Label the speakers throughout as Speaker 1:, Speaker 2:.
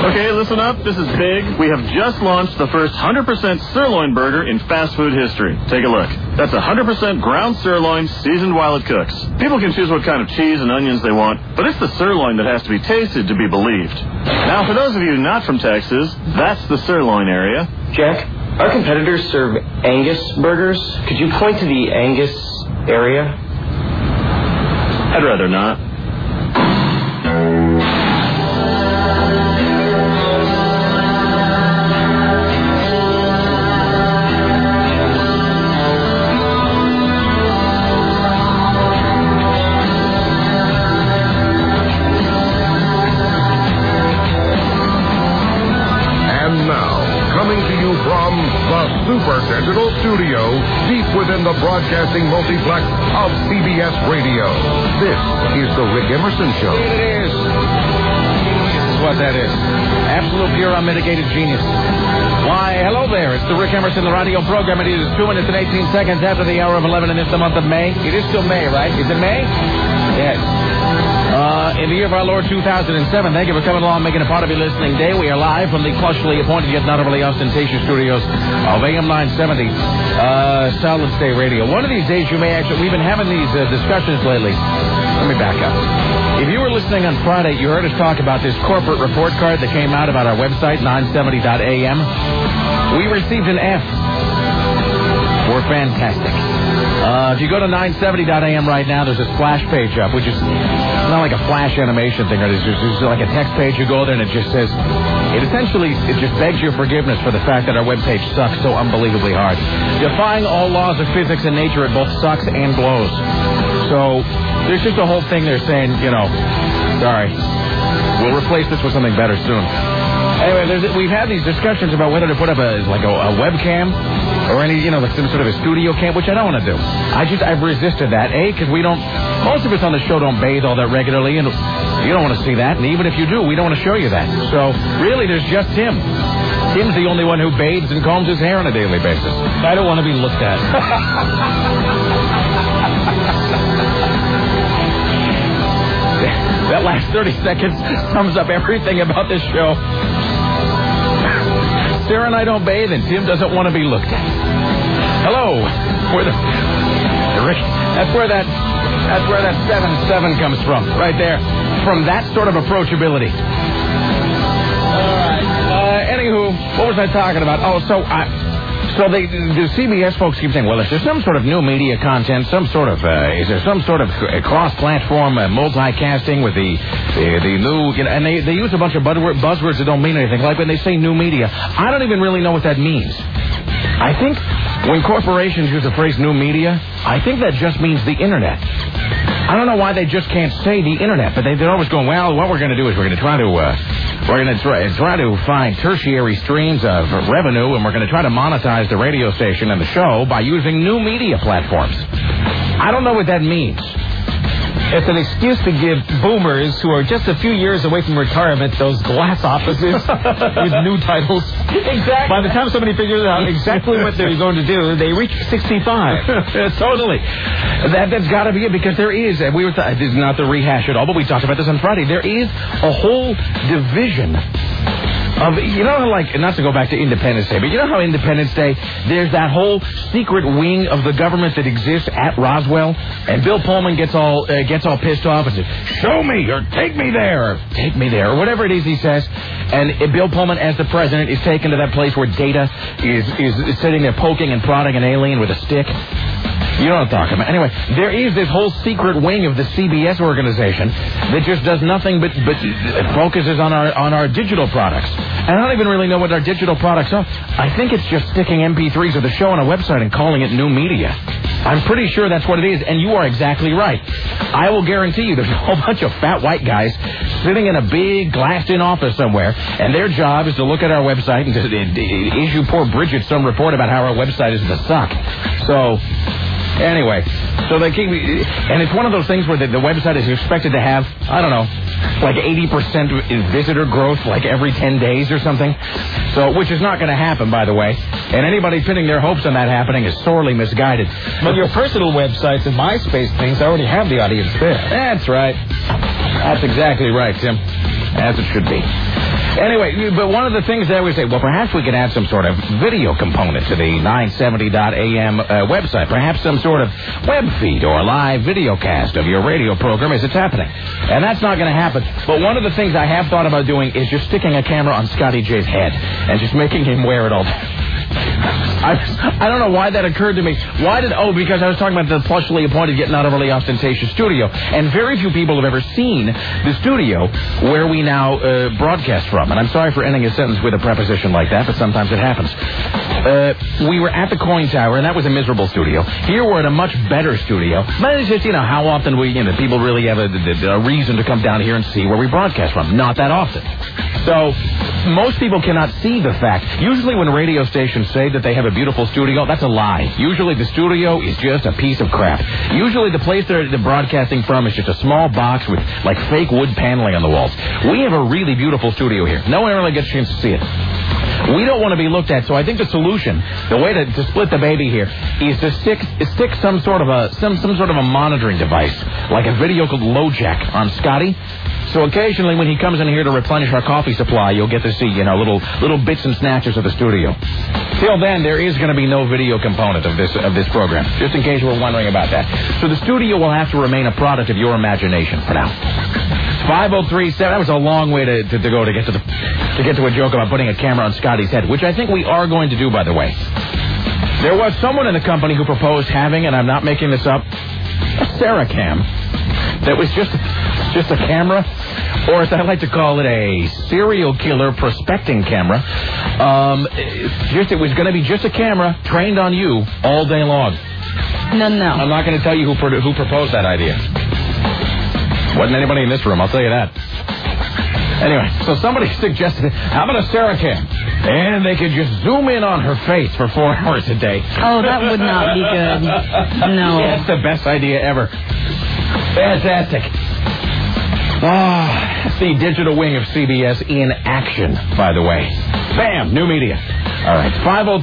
Speaker 1: Okay, listen up. This is big. We have just launched the first 100% sirloin burger in fast food history. Take a look. That's 100% ground sirloin seasoned while it cooks. People can choose what kind of cheese and onions they want, but it's the sirloin that has to be tasted to be believed. Now, for those of you not from Texas, that's the sirloin area.
Speaker 2: Jack, our competitors serve Angus burgers. Could you point to the Angus area?
Speaker 1: I'd rather not.
Speaker 3: Super Digital Studio, deep within the broadcasting multiplex of CBS Radio. This is the Rick Emerson Show.
Speaker 4: It is. This is what that is. Absolute pure unmitigated genius. Why, hello there. It's the Rick Emerson, the radio program. It is 2 minutes and 18 seconds after the hour of 11, and it's the month of May. It is still May, right? Is it May? Yes. In the year of our Lord 2007, thank you for coming along, making a part of your listening day. We are live from the plushly appointed yet not overly ostentatious studios of AM 970, Solid State Radio. One of these days you may actually, we've been having these discussions lately. Let me back up. If you were listening on Friday, you heard us talk about this corporate report card that came out about our website, 970.am. We received an F. We're fantastic. If you go to 970.am right now, there's a splash page up, which is not like a flash animation thing. It's just like a text page. You go there and it just says, it just begs your forgiveness for the fact that our webpage sucks so unbelievably hard. Defying all laws of physics and nature, it both sucks and blows. So there's just a whole thing there saying, sorry, we'll replace this with something better soon. Anyway, we've had these discussions about whether to put up a webcam or any, some sort of a studio cam, which I don't want to do. I've resisted that, because most of us on the show don't bathe all that regularly, and you don't want to see that, and even if you do, we don't want to show you that. So, really, there's just Tim. Tim's the only one who bathes and combs his hair on a daily basis.
Speaker 5: I don't want to be looked at.
Speaker 4: That last 30 seconds sums up everything about this show. Sarah and I don't bathe, and Tim doesn't want to be looked at. Hello. That's where that 7-7 comes from, right there. From that sort of approachability. All right. Anywho, what was I talking about? Oh, so the CBS folks keep saying, well, is there some sort of new media content, is there some sort of cross-platform multicasting with the new, and they use a bunch of buzzwords that don't mean anything. Like when they say new media, I don't even really know what that means. I think when corporations use the phrase new media, I think that just means the Internet. I don't know why they just can't say the Internet, but they're always going, well, what we're going to do is we're going to try to find tertiary streams of revenue, and we're going to try to monetize the radio station and the show by using new media platforms. I don't know what that means.
Speaker 5: It's an excuse to give boomers who are just a few years away from retirement those glass offices with new titles.
Speaker 4: Exactly.
Speaker 5: By the time somebody figures out exactly what they're going to do, they reach 65.
Speaker 4: Totally. That's got to be it, because there is, this is not to rehash it all, but we talked about this on Friday, there is a whole division of, not to go back to Independence Day, but you know how Independence Day, there's that whole secret wing of the government that exists at Roswell, and Bill Pullman gets all pissed off and says, show me, or take me there, or whatever it is he says, and Bill Pullman, as the president, is taken to that place where Data is sitting there poking and prodding an alien with a stick. You know what I'm talking about. Anyway, there is this whole secret wing of the CBS organization that just does nothing but focuses on our digital products. And I don't even really know what our digital products are. I think it's just sticking MP3s of the show on a website and calling it new media. I'm pretty sure that's what it is, and you are exactly right. I will guarantee you there's a whole bunch of fat white guys sitting in a big glassed-in office somewhere, and their job is to look at our website and to issue poor Bridget some report about how our website is to suck. So... anyway, so they keep, and it's one of those things where the website is expected to have, I don't know, like 80% visitor growth like every 10 days or something. So, which is not going to happen, by the way. And anybody pinning their hopes on that happening is sorely misguided.
Speaker 5: But your personal websites and MySpace things already have the audience there.
Speaker 4: That's right. That's exactly right, Tim. As it should be. Anyway, but one of the things that we say, well, perhaps we could add some sort of video component to the 970.am website. Perhaps some sort of web feed or live video cast of your radio program as it's happening. And that's not going to happen. But one of the things I have thought about doing is just sticking a camera on Scotty J's head and just making him wear it all day. I don't know why that occurred to me. Because I was talking about the plushly appointed yet not overly ostentatious studio. And very few people have ever seen the studio where we now broadcast from. And I'm sorry for ending a sentence with a preposition like that, but sometimes it happens. We were at the Coin Tower, and that was a miserable studio. Here we're at a much better studio. But it's just, how often people really have a reason to come down here and see where we broadcast from. Not that often. So most people cannot see the fact. Usually when radio stations say that they have a beautiful studio, that's a lie. Usually the studio is just a piece of crap. Usually the place they're broadcasting from is just a small box with like fake wood paneling on the walls. We have a really beautiful studio here. No one really gets a chance to see it. We don't want to be looked at, so I think the solution, the way to split the baby here, is to stick some sort of a monitoring device, like a video called LoJack on Scotty. So occasionally when he comes in here to replenish our coffee supply, you'll get to see, little bits and snatches of the studio. Till then, there is going to be no video component of this program, just in case you were wondering about that. So the studio will have to remain a product of your imagination for now. 503-7. That was a long way to go to get to a joke about putting a camera on Scotty's head, which I think we are going to do, by the way. There was someone in the company who proposed having, and I'm not making this up, a Seracam that was just a camera, or as I like to call it, a serial killer prospecting camera. It was going to be just a camera trained on you all day long.
Speaker 6: No.
Speaker 4: I'm not going to tell you who proposed that idea. Wasn't anybody in this room, I'll tell you that. Anyway, so somebody suggested, how about a Seracam? And they could just zoom in on her face for 4 hours a day.
Speaker 6: Oh, that would not be good. No.
Speaker 4: That's the best idea ever. Fantastic. That's the digital wing of CBS in action, by the way. Bam! New media. All right.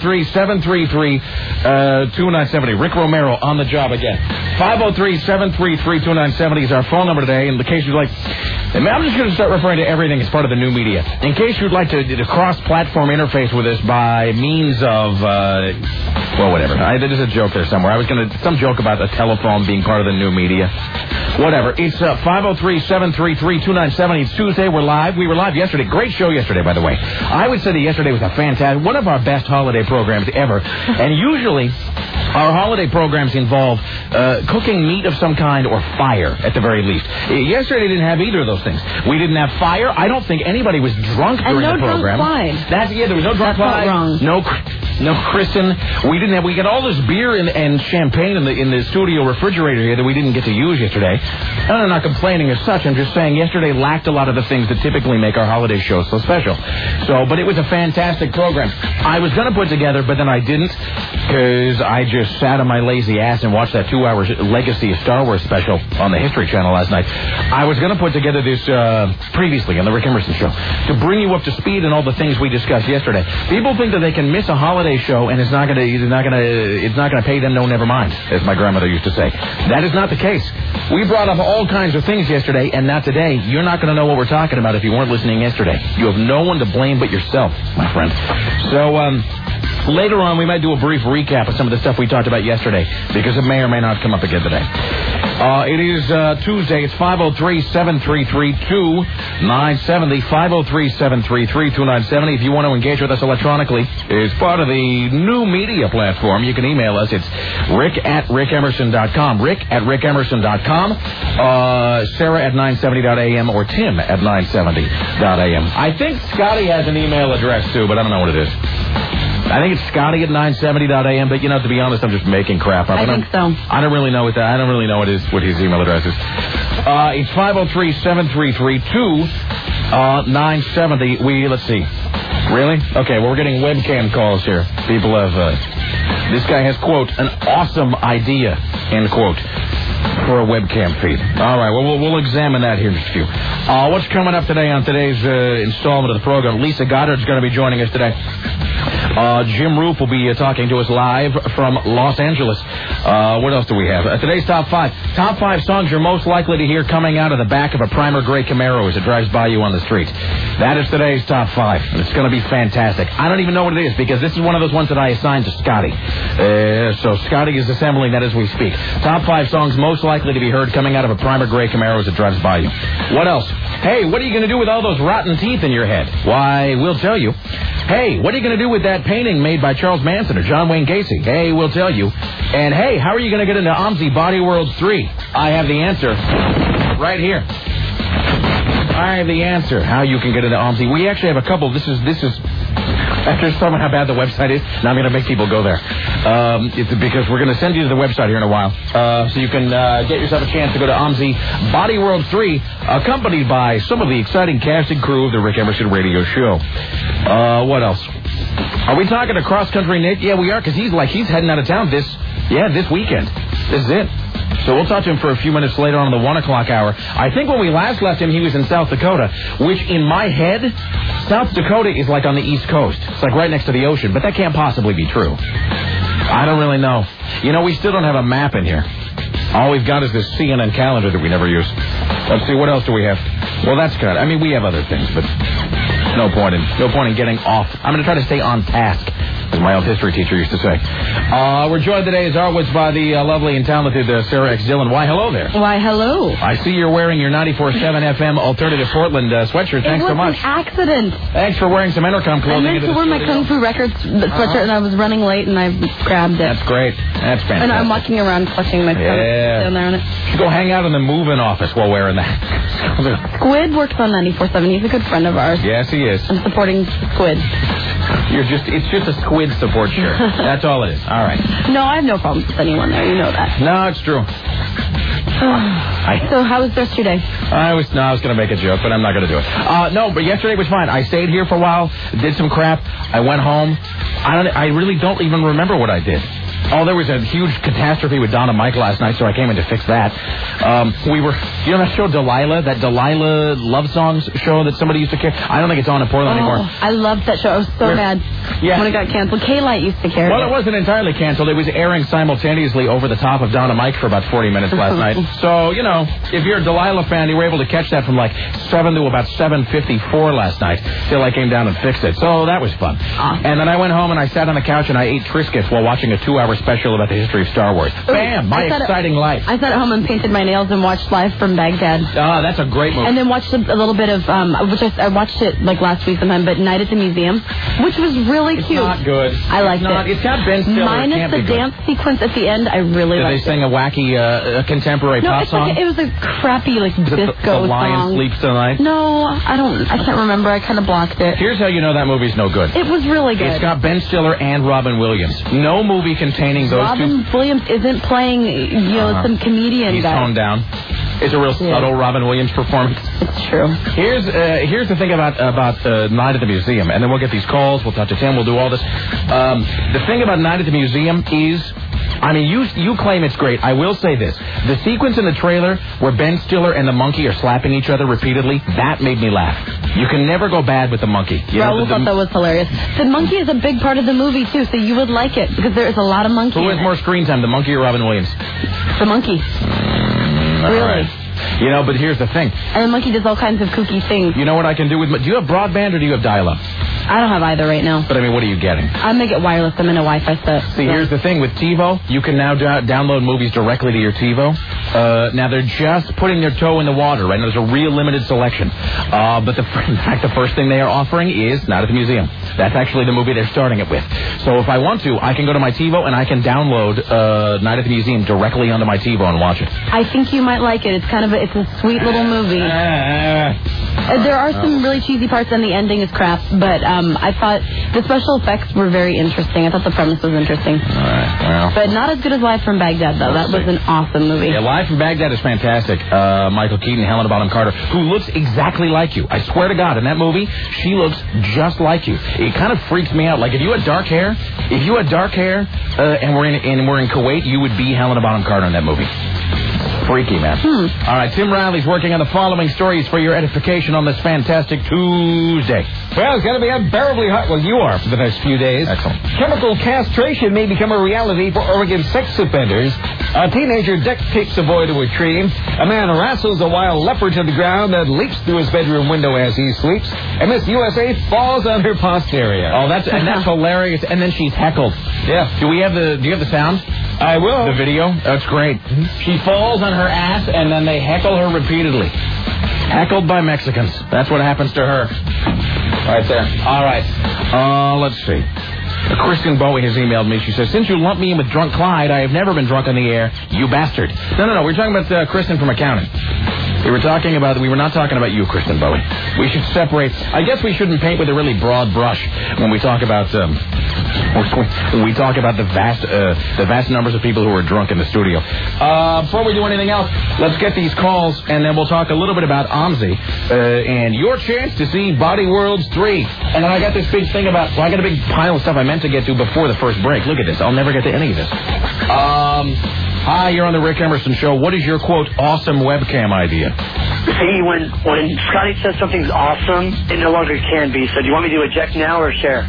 Speaker 4: 503-733-2970. Rick Romero on the job again. 503-733-2970 is our phone number today. In case you'd like... I'm just going to start referring to everything as part of the new media. In case you'd like to cross-platform interface with us by means of... whatever. There's a joke there somewhere. I was going to... Some joke about a telephone being part of the new media. Whatever. It's 503-733-2970. It's Tuesday. We're live. We were live yesterday. Great show yesterday, by the way. I would say that yesterday was a fantastic... One of our best holiday programs ever. And usually... Our holiday programs involve cooking meat of some kind or fire, at the very least. Yesterday didn't have either of those things. We didn't have fire. I don't think anybody was drunk during the program.
Speaker 6: And no drunk wine.
Speaker 4: There was no drunk wine.
Speaker 6: Wrong.
Speaker 4: No christen. We got all this beer and champagne in the studio refrigerator here that we didn't get to use yesterday. And I'm not complaining as such. I'm just saying yesterday lacked a lot of the things that typically make our holiday shows so special. But it was a fantastic program. I was going to put together, but then I didn't, because I just sat on my lazy ass and watched that 2-hour Legacy of Star Wars special on the History Channel last night. I was going to put together this previously on the Rick Emerson Show to bring you up to speed on all the things we discussed yesterday. People think that they can miss a holiday show and it's not going to pay them no never mind, as my grandmother used to say. That is not the case. We brought up all kinds of things yesterday, and not today. You're not going to know what we're talking about if you weren't listening yesterday. You have no one to blame but yourself, my friend. So, later on, we might do a brief recap of some of the stuff we talked about yesterday, because it may or may not come up again today. It is Tuesday. It's 503-733-2970. 503-733-2970. If you want to engage with us electronically, as part of the new media platform, you can email us. It's rick@rickemerson.com. Rick@rickemerson.com. Sarah at 970.am or Tim at 970.am. I think Scotty has an email address, too, but I don't know what it is. I think it's Scotty at 970.am, but to be honest, I'm just making crap up.
Speaker 6: I think so.
Speaker 4: I don't really know what what his email address is. It's 503-733-2970. Let's see. Really? Okay, well, we're getting webcam calls here. People have, this guy has, quote, an awesome idea, end quote. for a webcam feed. All right, well, we'll examine that here in just a few. What's coming up today on today's installment of the program? Lisa Goddard's going to be joining us today. Jim Roop will be talking to us live from Los Angeles. What else do we have? Today's top 5. Top 5 songs you're most likely to hear coming out of the back of a primer gray Camaro as it drives by you on the street. That is today's top 5. And it's going to be fantastic. I don't even know what it is because this is one of those ones that I assigned to Scotty. So Scotty is assembling that as we speak. Top 5 songs most likely to be heard coming out of a primer gray Camaro as it drives by you. What else? Hey, what are you going to do with all those rotten teeth in your head? Why, we'll tell you. Hey, what are you going to do with that painting made by Charles Manson or John Wayne Gacy? Hey, we'll tell you. And hey, how are you going to get into OMSI Body Worlds 3? I have the answer right here. I have the answer how you can get into OMSI. We actually have a couple. This is after talking about how bad the website is, now I'm going to make people go there. It's because we're going to send you to the website here in a while. So you can get yourself a chance to go to OMSI Body World 3, accompanied by some of the exciting cast and crew of the Rick Emerson Radio Show. What else? Are we talking to Cross Country Nick? Yeah, we are, because he's heading out of town this weekend. This is it. So we'll talk to him for a few minutes later on in the 1 o'clock hour. I think when we last left him, he was in South Dakota, which in my head, South Dakota is like on the East Coast. It's like right next to the ocean, but that can't possibly be true. I don't really know. You know, we still don't have a map in here. All we've got is this CNN calendar that we never use. Let's see, what else do we have? Well, that's good. I mean, we have other things, but no point in getting off. I'm going to try to stay on task, as my old history teacher used to say. We're joined today, as always, by the lovely and talented Sarah X. Dillon. Why, hello there.
Speaker 6: Why, hello.
Speaker 4: I see you're wearing your 94.7 FM Alternative Portland sweatshirt. Thanks so much.
Speaker 6: It was an accident.
Speaker 4: Thanks for wearing some Intercom clothing.
Speaker 6: I meant to wear my Kung Fu Records sweatshirt, and I was running late, and I grabbed it.
Speaker 4: That's great. That's fantastic.
Speaker 6: And I'm walking around clutching my phone down there on it.
Speaker 4: You should go hang out in the move-in office while wearing that.
Speaker 6: Squid works on 94.7. He's a good friend of ours.
Speaker 4: Yes, he is.
Speaker 6: I'm supporting Squid.
Speaker 4: It's just a Squid support shirt. That's all it is. All right.
Speaker 6: No, I have no problems with anyone there. You know that.
Speaker 4: No, it's true.
Speaker 6: So how was the rest of your day?
Speaker 4: I was going to make a joke, but I'm not going to do it. No, but yesterday was fine. I stayed here for a while, did some crap. I went home. I really don't even remember what I did. Oh, there was a huge catastrophe with Donna Mike last night, so I came in to fix that. You know that show Delilah? That Delilah love songs show that somebody used to care? I don't think it's on in Portland anymore.
Speaker 6: I loved that show. I was so mad when it got canceled. K-Light used to carry it.
Speaker 4: Well, it wasn't entirely canceled. It was airing simultaneously over the top of Donna Mike for about 40 minutes last night. So, you know, if you're a Delilah fan, you were able to catch that from like 7 to about 7:54 last night till I came down and fixed it. So that was fun. And then I went home and I sat on the couch and I ate Triscuits while watching a 2-hour special about the history of Star Wars. Bam! My exciting life.
Speaker 6: I sat at home and painted my nails and watched Live from Baghdad.
Speaker 4: Ah, that's a great movie.
Speaker 6: And then watched a little bit of, which I watched it like last week sometime, but Night at the Museum, which was really cute.
Speaker 4: It's not good.
Speaker 6: I liked it.
Speaker 4: It's got Ben Stiller.
Speaker 6: Minus the dance sequence at the end, I really liked it.
Speaker 4: Did they sing a wacky contemporary pop song?
Speaker 6: No, it was a crappy disco song.
Speaker 4: The Lion Sleeps Tonight?
Speaker 6: No, I can't remember. I kind of blocked it.
Speaker 4: Here's how you know that movie's no good.
Speaker 6: It was really good.
Speaker 4: It's got Ben Stiller and Robin Williams. No movie containing those two.
Speaker 6: Robin Williams isn't playing, some comedian
Speaker 4: He's
Speaker 6: guy.
Speaker 4: toned down. It's a real subtle Robin Williams performance.
Speaker 6: It's true.
Speaker 4: Here's the thing about Night at the Museum, and then we'll get these calls. We'll talk to Tim. We'll do all this. The thing about Night at the Museum is, I mean, you claim it's great. I will say this: the sequence in the trailer where Ben Stiller and the monkey are slapping each other repeatedly, that made me laugh. You can never go bad with the monkey.
Speaker 6: Raul thought that was hilarious. The monkey is a big part of the movie too, so you would like it because there is a lot of monkey.
Speaker 4: Who has more screen time, the monkey or Robin Williams?
Speaker 6: The monkey. Really?
Speaker 4: Right. You know, but here's the thing.
Speaker 6: And the monkey does all kinds of kooky things.
Speaker 4: You know what I can do with... Do you have broadband or do you have dial-up?
Speaker 6: I don't have either right now.
Speaker 4: But, I mean, what are you getting?
Speaker 6: I'm going to get wireless. I'm in a Wi-Fi set.
Speaker 4: See, here's the thing. With TiVo, you can now download movies directly to your TiVo. Now, they're just putting their toe in the water, right? Now, there's a real limited selection. But, in fact, the first thing they are offering is Night at the Museum. That's actually the movie they're starting it with. So, if I want to, I can go to my TiVo and I can download Night at the Museum directly onto my TiVo and watch it.
Speaker 6: I think you might like it. It's it's a sweet little movie. There are some really cheesy parts and the ending is crap, but I thought the special effects were very interesting. I thought the premise was interesting.
Speaker 4: All right, well.
Speaker 6: But not as good as Live from Baghdad, though. That was an awesome movie.
Speaker 4: Yeah, Live from Baghdad is fantastic. Michael Keaton, Helena Bonham Carter, who looks exactly like you. I swear to God, in that movie, she looks just like you. It kind of freaks me out. Like, if you had dark hair, and we're in Kuwait, you would be Helena Bonham Carter in that movie. Freaky, man. All right, Tim Riley's working on the following stories for your edification on this fantastic Tuesday.
Speaker 5: Well, it's going to be unbearably hot. Well, you are for the next few days.
Speaker 4: Excellent.
Speaker 5: Chemical castration may become a reality for Oregon sex offenders. A teenager duct tapes a boy to a tree. A man wrestles a wild leopard to the ground and leaps through his bedroom window as he sleeps. And Miss USA falls on her posterior.
Speaker 4: Oh, that's hilarious. And then she's heckled.
Speaker 5: Yeah.
Speaker 4: Do you have the sound?
Speaker 5: I will.
Speaker 4: The video? That's great. She falls on her ass, and then they heckle her repeatedly. Heckled by Mexicans. That's what happens to her. Right there. All right. Let's see. Kristen Bowie has emailed me. She says, since you lumped me in with Drunk Clyde, I have never been drunk on the air. You bastard. No. We're talking about Kristen from accounting. We were not talking about you, Kristen Bowie. We should separate. I guess we shouldn't paint with a really broad brush when we talk about the vast numbers of people who are drunk in the studio. Before we do anything else, let's get these calls, and then we'll talk a little bit about OMSI and your chance to see Body Worlds 3. And then I got this big thing about. Well, I got a big pile of stuff I meant to get to before the first break. Look at this. I'll never get to any of this. Hi, you're on the Rick Emerson Show. What is your, quote, awesome webcam idea?
Speaker 7: See, when Scotty says something's awesome, it no longer can be. So do you want me to eject now or share?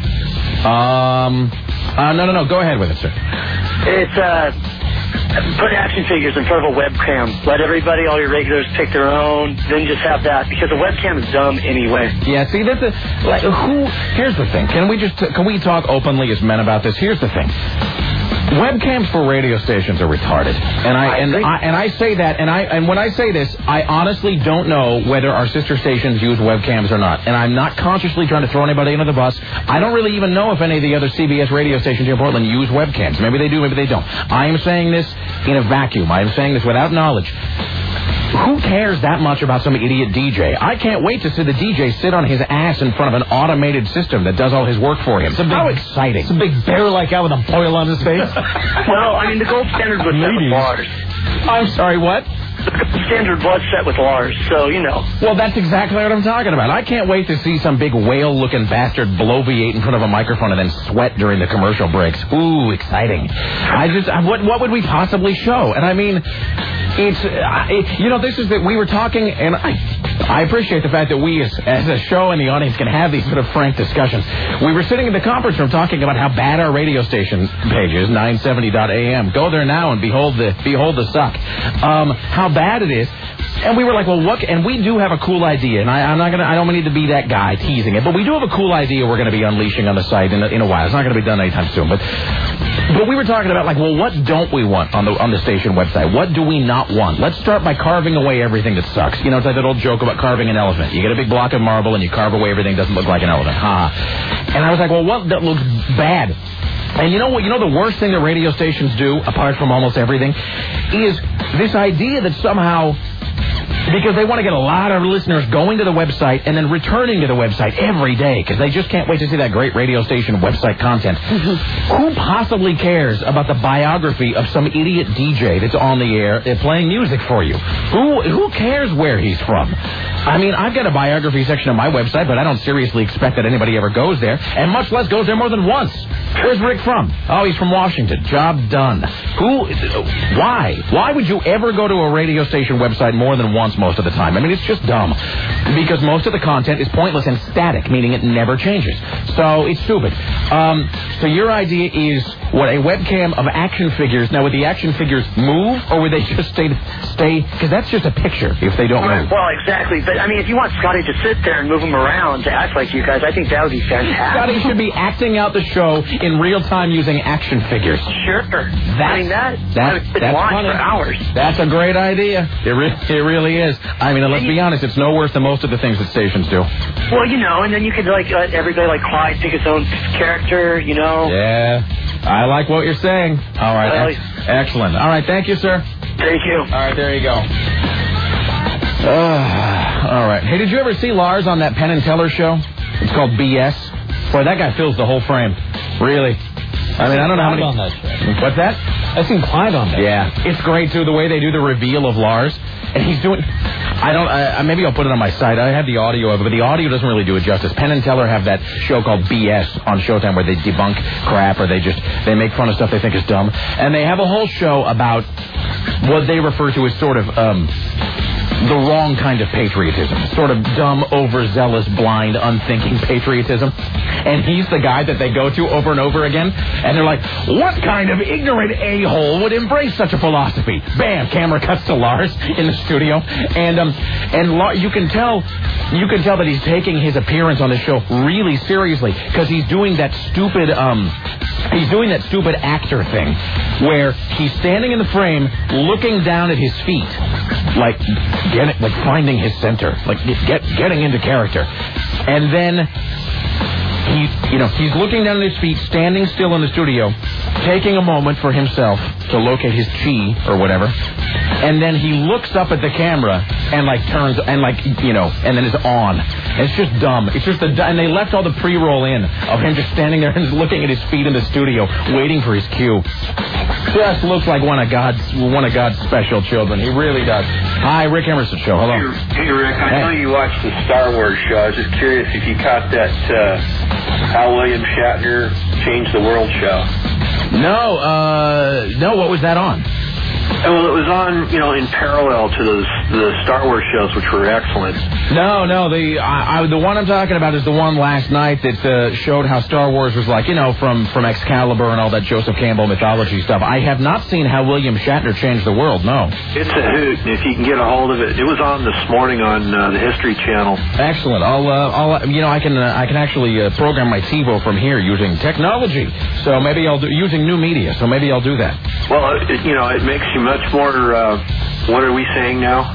Speaker 4: No. Go ahead with it, sir.
Speaker 7: It's, put action figures in front of a webcam. Let everybody, all your regulars, pick their own. Then just have that, because a webcam is dumb anyway.
Speaker 4: Yeah, see, that's here's the thing. Can we talk openly as men about this? Here's the thing. Webcams for radio stations are retarded, and I say that, and when I say this, I honestly don't know whether our sister stations use webcams or not, and I'm not consciously trying to throw anybody under the bus. I don't really even know if any of the other CBS radio stations here in Portland use webcams. Maybe they do, maybe they don't. I am saying this in a vacuum. I am saying this without knowledge. Who cares that much about some idiot DJ? I can't wait to see the DJ sit on his ass in front of an automated system that does all his work for him. How exciting.
Speaker 5: It's a big bear-like guy with a boil on his face.
Speaker 7: Well, I mean, the gold standard was set with Lars.
Speaker 4: I'm sorry, what?
Speaker 7: The gold standard was set with Lars, so, you know.
Speaker 4: Well, that's exactly what I'm talking about. I can't wait to see some big whale-looking bastard bloviate in front of a microphone and then sweat during the commercial breaks. Ooh, exciting. What would we possibly show? And I mean, this is that we were talking, and I appreciate the fact that we as a show and the audience can have these sort of frank discussions. We were sitting in the conference room talking about how bad our radio station page is, 970.am. Go there now and behold the suck. How bad it is. And we were like, well, what? And we do have a cool idea, and I don't need to be that guy teasing it, but we do have a cool idea we're going to be unleashing on the site in a while. It's not going to be done anytime soon, but we were talking about, like, well, what don't we want on the station website? What do we not want? Let's start by carving away everything that sucks. You know, it's like that old joke about carving an elephant. You get a big block of marble and you carve away everything that doesn't look like an elephant. And I was like, well, what that looks bad? And you know what? You know the worst thing that radio stations do, apart from almost everything, is this idea that somehow, because they want to get a lot of listeners going to the website and then returning to the website every day because they just can't wait to see that great radio station website content. Who possibly cares about the biography of some idiot DJ that's on the air playing music for you? Who cares where he's from? I mean, I've got a biography section on my website, but I don't seriously expect that anybody ever goes there, and much less goes there more than once. Where's Rick from? Oh, he's from Washington. Job done. Why? Why would you ever go to a radio station website more than once most of the time? I mean, it's just dumb. Because most of the content is pointless and static, meaning it never changes. So it's stupid. So your idea is, what, a webcam of action figures. Now, would the action figures move, or would they just stay? Because that's just a picture if they don't move.
Speaker 7: Well, exactly. But, I mean, if you want Scotty to sit there and move him around to act like you guys, I think that would be fantastic.
Speaker 4: Scotty should be acting out the show in real time using action figures.
Speaker 7: Sure. That's funny. For hours.
Speaker 4: That's a great idea. It really is. I mean, let's be honest, it's no worse than most of the things that stations do.
Speaker 7: Well, you know, and then you could, like, let everybody like Clyde pick his own character, you know.
Speaker 4: Yeah. I like what you're saying. All right. Excellent. All right. Thank you, sir.
Speaker 7: Thank you.
Speaker 4: All right. There you go. All right. Hey, did you ever see Lars on that Penn and Teller show? It's called BS. Boy, that guy fills the whole frame. Really. I mean, I don't know how many.
Speaker 5: On that show.
Speaker 4: What's that?
Speaker 5: I've seen Clyde on that.
Speaker 4: Yeah. It's great, too, the way they do the reveal of Lars. And he's doing... I don't. Maybe I'll put it on my site. I have the audio of it, but the audio doesn't really do it justice. Penn and Teller have that show called BS on Showtime where they debunk crap or they make fun of stuff they think is dumb, and they have a whole show about what they refer to as sort of the wrong kind of patriotism, sort of dumb, overzealous, blind, unthinking patriotism. And he's the guy that they go to over and over again, and they're like, what kind of ignorant a-hole would embrace such a philosophy? Bam, camera cuts to Lars in the studio, and you can tell that he's taking his appearance on the show really seriously, because he's doing that stupid actor thing where he's standing in the frame looking down at his feet, like finding his center, like getting into character. And then he's looking down at his feet, standing still in the studio, taking a moment for himself to locate his chi or whatever. And then he looks up at the camera and turns and and then is on. It's just dumb. It's just and they left all the pre-roll in of him just standing there and looking at his feet in the studio, waiting for his cue. Just looks like one of God's special children. He really does. Hi, Rick Emerson Show. Hello.
Speaker 8: Hey, Rick. I know you watched the Star Wars show. I was just curious if you caught that how William Shatner changed the world show.
Speaker 4: No. What was that on?
Speaker 8: Well, it was on, in parallel to the Star Wars shows, which were excellent.
Speaker 4: No, the one I'm talking about is the one last night that showed how Star Wars was from Excalibur and all that Joseph Campbell mythology stuff. I have not seen how William Shatner changed the world. No.
Speaker 8: It's a hoot, and if you can get a hold of it, it was on this morning on the History Channel.
Speaker 4: Excellent. I can actually program my TiVo from here using technology. So maybe I'll do using new media. So maybe I'll do that.
Speaker 8: Well, it makes you much more, what are we saying now?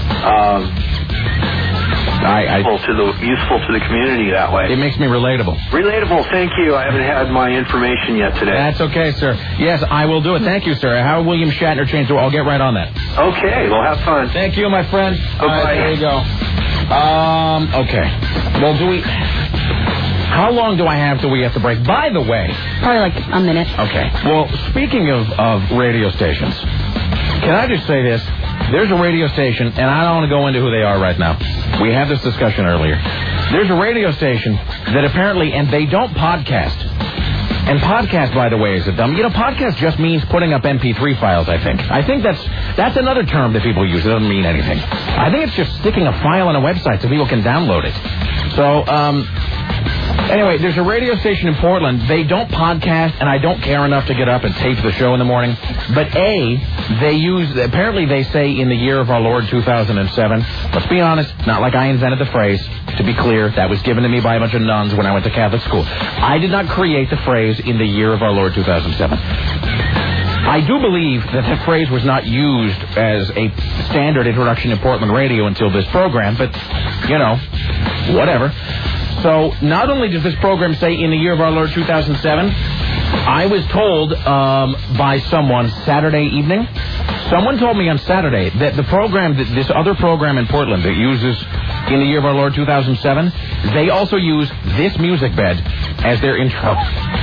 Speaker 8: Useful to the community that way.
Speaker 4: It makes me relatable.
Speaker 8: Relatable, thank you. I haven't had my information yet today.
Speaker 4: That's okay, sir. Yes, I will do it. Thank you, sir. How William Shatner changed the world? I'll get right on that.
Speaker 8: Okay, well, have fun.
Speaker 4: Thank you, my friend.
Speaker 8: Bye-bye.
Speaker 4: There you go. Okay. Well, how long do I have till we have to break? By the way.
Speaker 6: Probably like a minute.
Speaker 4: Okay. Well, speaking of radio stations, can I just say this? There's a radio station, and I don't want to go into who they are right now. We had this discussion earlier. There's a radio station that apparently, and they don't podcast. And podcast, by the way, is a dumb. Podcast just means putting up MP3 files, I think. I think that's another term that people use. It doesn't mean anything. I think it's just sticking a file on a website so people can download it. So, anyway, there's a radio station in Portland. They don't podcast, and I don't care enough to get up and tape the show in the morning. But apparently they say in the year of our Lord 2007. Let's be honest, not like I invented the phrase. To be clear, that was given to me by a bunch of nuns when I went to Catholic school. I did not create the phrase in the year of our Lord 2007. I do believe that that phrase was not used as a standard introduction in Portland radio until this program, but, whatever. So not only does this program say in the year of our Lord 2007, I was told by someone Saturday evening, someone told me on Saturday that the program, this other program in Portland that uses in the year of our Lord 2007, they also use this music bed as their intro.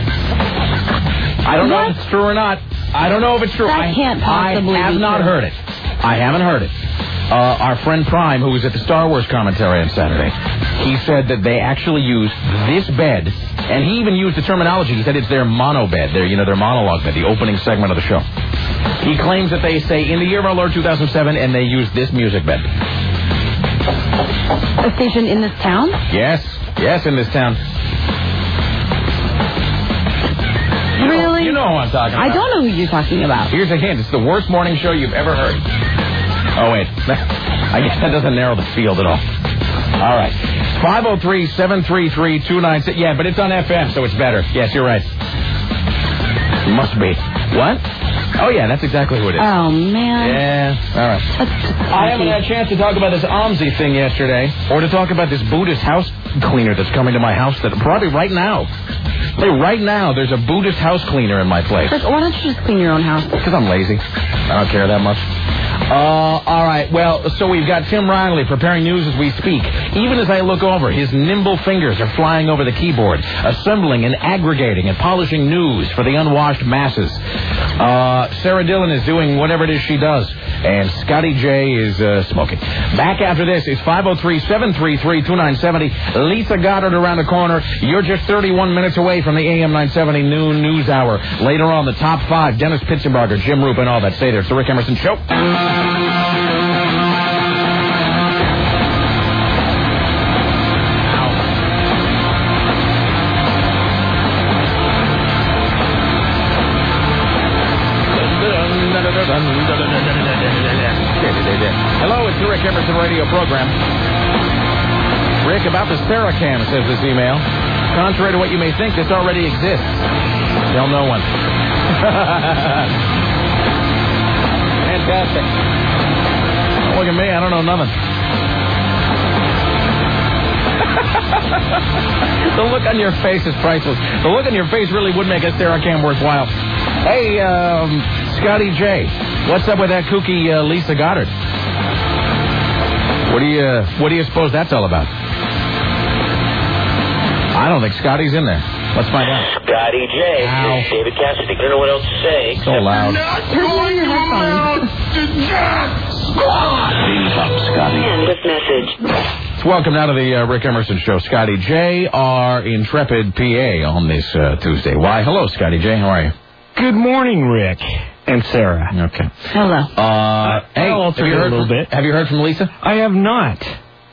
Speaker 4: I don't know if it's true or not. I don't know if it's true.
Speaker 6: That can't possibly be
Speaker 4: I have not heard it. I haven't heard it. Our friend Prime, who was at the Star Wars commentary on Saturday, he said that they actually use this bed, and he even used the terminology. He said it's their mono bed, their monologue bed, the opening segment of the show. He claims that they say in the year of our Lord 2007, and they use this music bed.
Speaker 6: A station in this town?
Speaker 4: Yes, in this town.
Speaker 6: Really?
Speaker 4: You know who I'm talking about.
Speaker 6: I don't know who you're talking about.
Speaker 4: Here's a hint. It's the worst morning show you've ever heard. Oh, wait. I guess that doesn't narrow the field at all. All right. 503-733-296. Yeah, but it's on FM, so it's better. Yes, you're right. It must be. What? Oh, yeah, that's exactly who it is.
Speaker 6: Oh, man.
Speaker 4: Yeah, all right. I haven't had a chance to talk about this OMSI thing yesterday, or to talk about this Buddhist house cleaner that's coming to my house that probably right now. Hey, right now, there's a Buddhist house cleaner in my place.
Speaker 6: Why don't you just clean your own house?
Speaker 4: Because I'm lazy. I don't care that much. All right. Well, so we've got Tim Riley preparing news as we speak. Even as I look over, his nimble fingers are flying over the keyboard, assembling and aggregating and polishing news for the unwashed masses. Sarah Dillon is doing whatever it is she does, and Scotty J is smoking. Back after this is 503-733-2970. Lisa Goddard around the corner. You're just 31 minutes away from the AM 970 noon news hour. Later on, the top 5, Dennis Pitzenbarger, Jim Roop, and all that. Stay there. It's the Rick Emerson Show. Hello, it's the Rick Emerson radio program. Rick, about the Seracam, says this email. Contrary to what you may think, this already exists. Tell no one. Fantastic. Don't look at me, I don't know nothing. The look on your face is priceless. The look on your face really would make a Seracam worthwhile. Hey, Scotty J, what's up with that kooky Lisa Goddard? What do you suppose that's all about? I don't think Scotty's in there. Let's find out.
Speaker 9: Scotty J.
Speaker 4: Ow.
Speaker 9: David Cassidy. I don't know what else to say.
Speaker 4: So loud.
Speaker 9: Scotty. End of message.
Speaker 4: Welcome now to the Rick Emerson Show. Scotty J, our intrepid PA on this Tuesday. Why, hello, Scotty J. How are you?
Speaker 10: Good morning, Rick and Sarah.
Speaker 4: Okay.
Speaker 6: Hello.
Speaker 4: Hey,
Speaker 10: I'll have you heard a little bit.
Speaker 4: Have you heard from Lisa?
Speaker 10: I have not.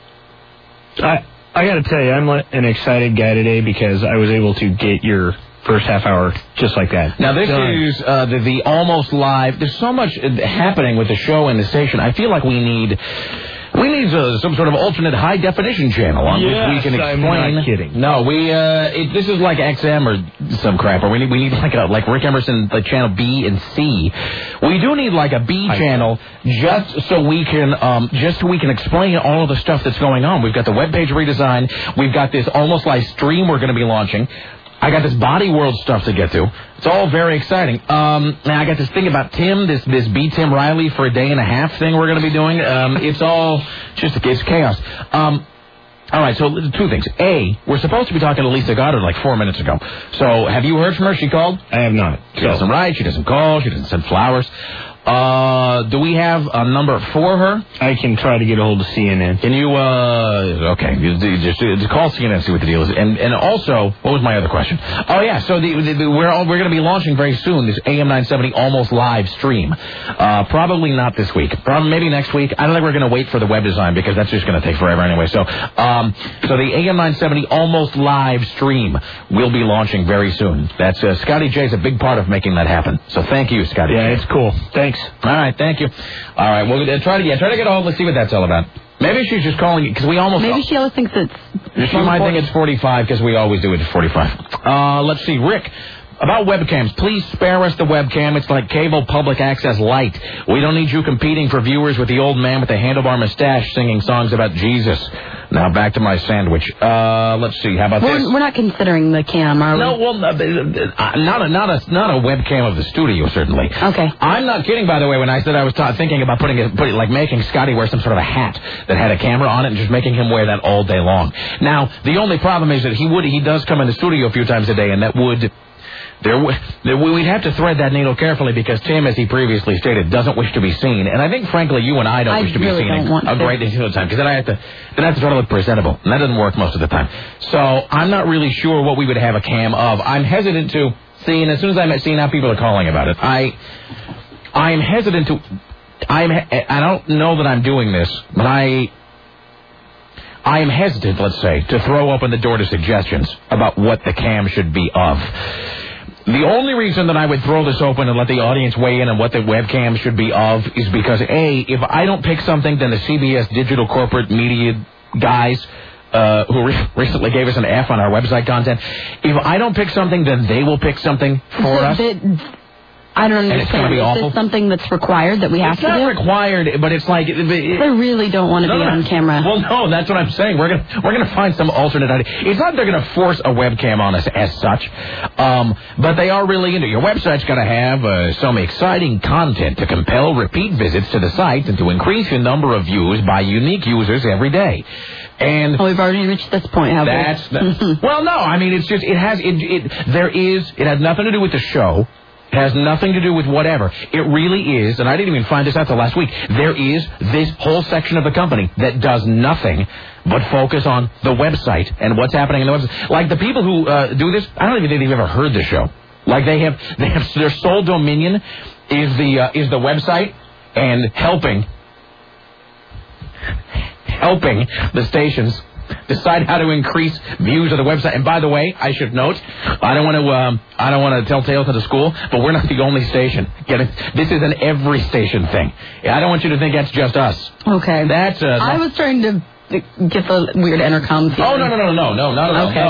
Speaker 10: I got to tell you, I'm an excited guy today because I was able to get your first half hour just like that.
Speaker 4: Now, this is the almost live. There's so much happening with the show and the station. I feel like we need some sort of alternate high-definition channel on which we can explain.
Speaker 10: I'm not kidding.
Speaker 4: No, this is like XM or some crap, or we need like Rick Emerson, like channel B and C. We do need like a B channel just so we can explain all of the stuff that's going on. We've got the webpage redesign. We've got this almost live stream we're going to be launching. I got this Body World stuff to get to. It's all very exciting. Now I got this thing about Tim, this Beat Tim Riley for a day and a half thing we're going to be doing. It's all it's chaos. All right, so two things. A, we're supposed to be talking to Lisa Goddard like 4 minutes ago. So have you heard from her? She called?
Speaker 10: I have not.
Speaker 4: She doesn't write. She doesn't call. She doesn't send flowers. Do we have a number for her?
Speaker 10: I can try to get a hold of CNN.
Speaker 4: Can you, okay, just call CNN and see what the deal is. And also, what was my other question? Oh, yeah, so we're going to be launching very soon this AM 970 Almost Live stream. Probably not this week. Probably maybe next week. I don't think we're going to wait for the web design because that's just going to take forever anyway. So the AM 970 Almost Live stream will be launching very soon. That's, Scotty J is a big part of making that happen. So thank you, Scotty J.
Speaker 10: Yeah, it's cool. Thanks.
Speaker 4: All right, thank you. All right, we'll try to get a hold. Let's see what that's all about. Maybe she's just calling because we almost.
Speaker 6: Maybe she always thinks it's.
Speaker 4: She might think it's 45 because we always do it at 45. Let's see, Rick. About webcams, please spare us the webcam. It's like cable public access light. We don't need you competing for viewers with the old man with the handlebar mustache singing songs about Jesus. Now back to my sandwich. Let's see. How about this?
Speaker 6: We're not considering the cam, are we?
Speaker 4: No, well, not a webcam of the studio, certainly.
Speaker 6: Okay.
Speaker 4: I'm not kidding, by the way, when I said I was thinking about making Scotty wear some sort of a hat that had a camera on it and just making him wear that all day long. Now, the only problem is that he does come in the studio a few times a day, and that would. We'd have to thread that needle carefully because Tim, as he previously stated, doesn't wish to be seen. And I think, frankly, you and I don't wish to be seen a great deal of the time because then I have to try to look presentable. And that doesn't work most of the time. So I'm not really sure what we would have a cam of. I'm hesitant to see, and as soon as I'm seeing how people are calling about it, I am hesitant to... I don't know that I'm doing this, but I am hesitant, let's say, to throw open the door to suggestions about what the cam should be of. The only reason that I would throw this open and let the audience weigh in on what the webcam should be of is because, A, if I don't pick something, then the CBS Digital Corporate Media guys who recently gave us an F on our website content, if I don't pick something, then they will pick something for us.
Speaker 6: I don't understand.
Speaker 4: And it's going to be awful.
Speaker 6: Is this something that's required that we have to do?
Speaker 4: It's not required, but it's like...
Speaker 6: I really don't want to be on camera.
Speaker 4: Well, no, that's what I'm saying. We're gonna find some alternate idea. It's not they're going to force a webcam on us as such, but they are really into it. Your website's going to have some exciting content to compel repeat visits to the site and to increase the number of views by unique users every day. And
Speaker 6: we've already reached this point, haven't we?
Speaker 4: Well, no, I mean, it's just, it has nothing to do with the show. It has nothing to do with whatever. It really is, and I didn't even find this out till last week, there is this whole section of the company that does nothing but focus on the website and what's happening in the website. Like the people who do this, I don't even think they've ever heard the show. Like they have their sole dominion is the website and helping the stations decide how to increase views of the website. And by the way, I should note, I don't want to tell tales to the school, but we're not the only station. Get it? This is an every station thing. I don't want you to think that's just us.
Speaker 6: Okay. I was trying to get the weird intercom feeling.
Speaker 4: Oh, no. Okay.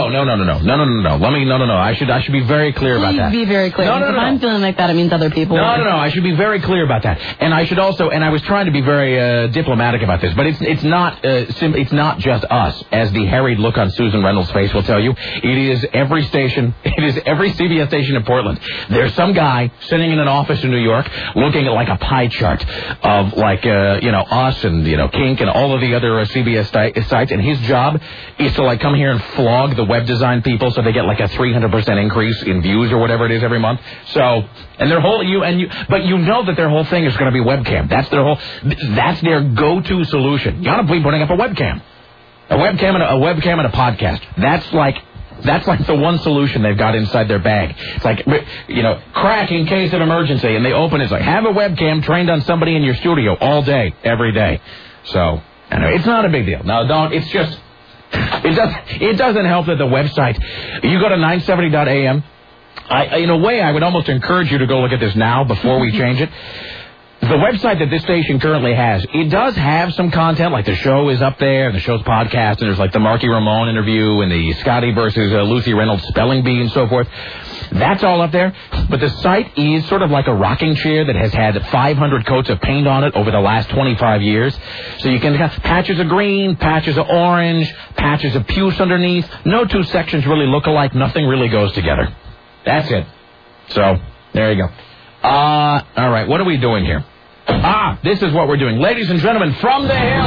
Speaker 4: No. I should be very clear about that.
Speaker 6: Please be very clear.
Speaker 4: No.
Speaker 6: If I'm feeling like that, it means other people.
Speaker 4: No. I should be very clear about that. And I should also, and I was trying to be very diplomatic about this, but it's not just us, as the harried look on Susan Reynolds' face will tell you. It is every station. It is every CBS station in Portland. There's some guy sitting in an office in New York looking at like a pie chart of like us and Kink and all of the other CBS sites, and his job is to like come here and flog the web design people so they get like a 300% increase in views or whatever it is every month. So, and their whole but you know that their whole thing is going to be webcam. That's their go-to solution. You got to be putting up a webcam and a podcast. That's like the one solution they've got inside their bag. It's like, crack in case of emergency, and they open it. It's like, have a webcam trained on somebody in your studio all day, every day. So, anyway, it's not a big deal. No, don't. It's just, it doesn't help that the website, you go to 970.am. In a way, I would almost encourage you to go look at this now before we change it. The website that this station currently has, it does have some content, like the show is up there, the show's podcast, and there's like the Marky Ramone interview and the Scotty versus Lucy Reynolds spelling bee and so forth. That's all up there. But the site is sort of like a rocking chair that has had 500 coats of paint on it over the last 25 years. So you can have patches of green, patches of orange, patches of puce underneath. No two sections really look alike. Nothing really goes together. That's it. So, there you go. All right, what are we doing here? This is what we're doing. Ladies and gentlemen, from the Hill,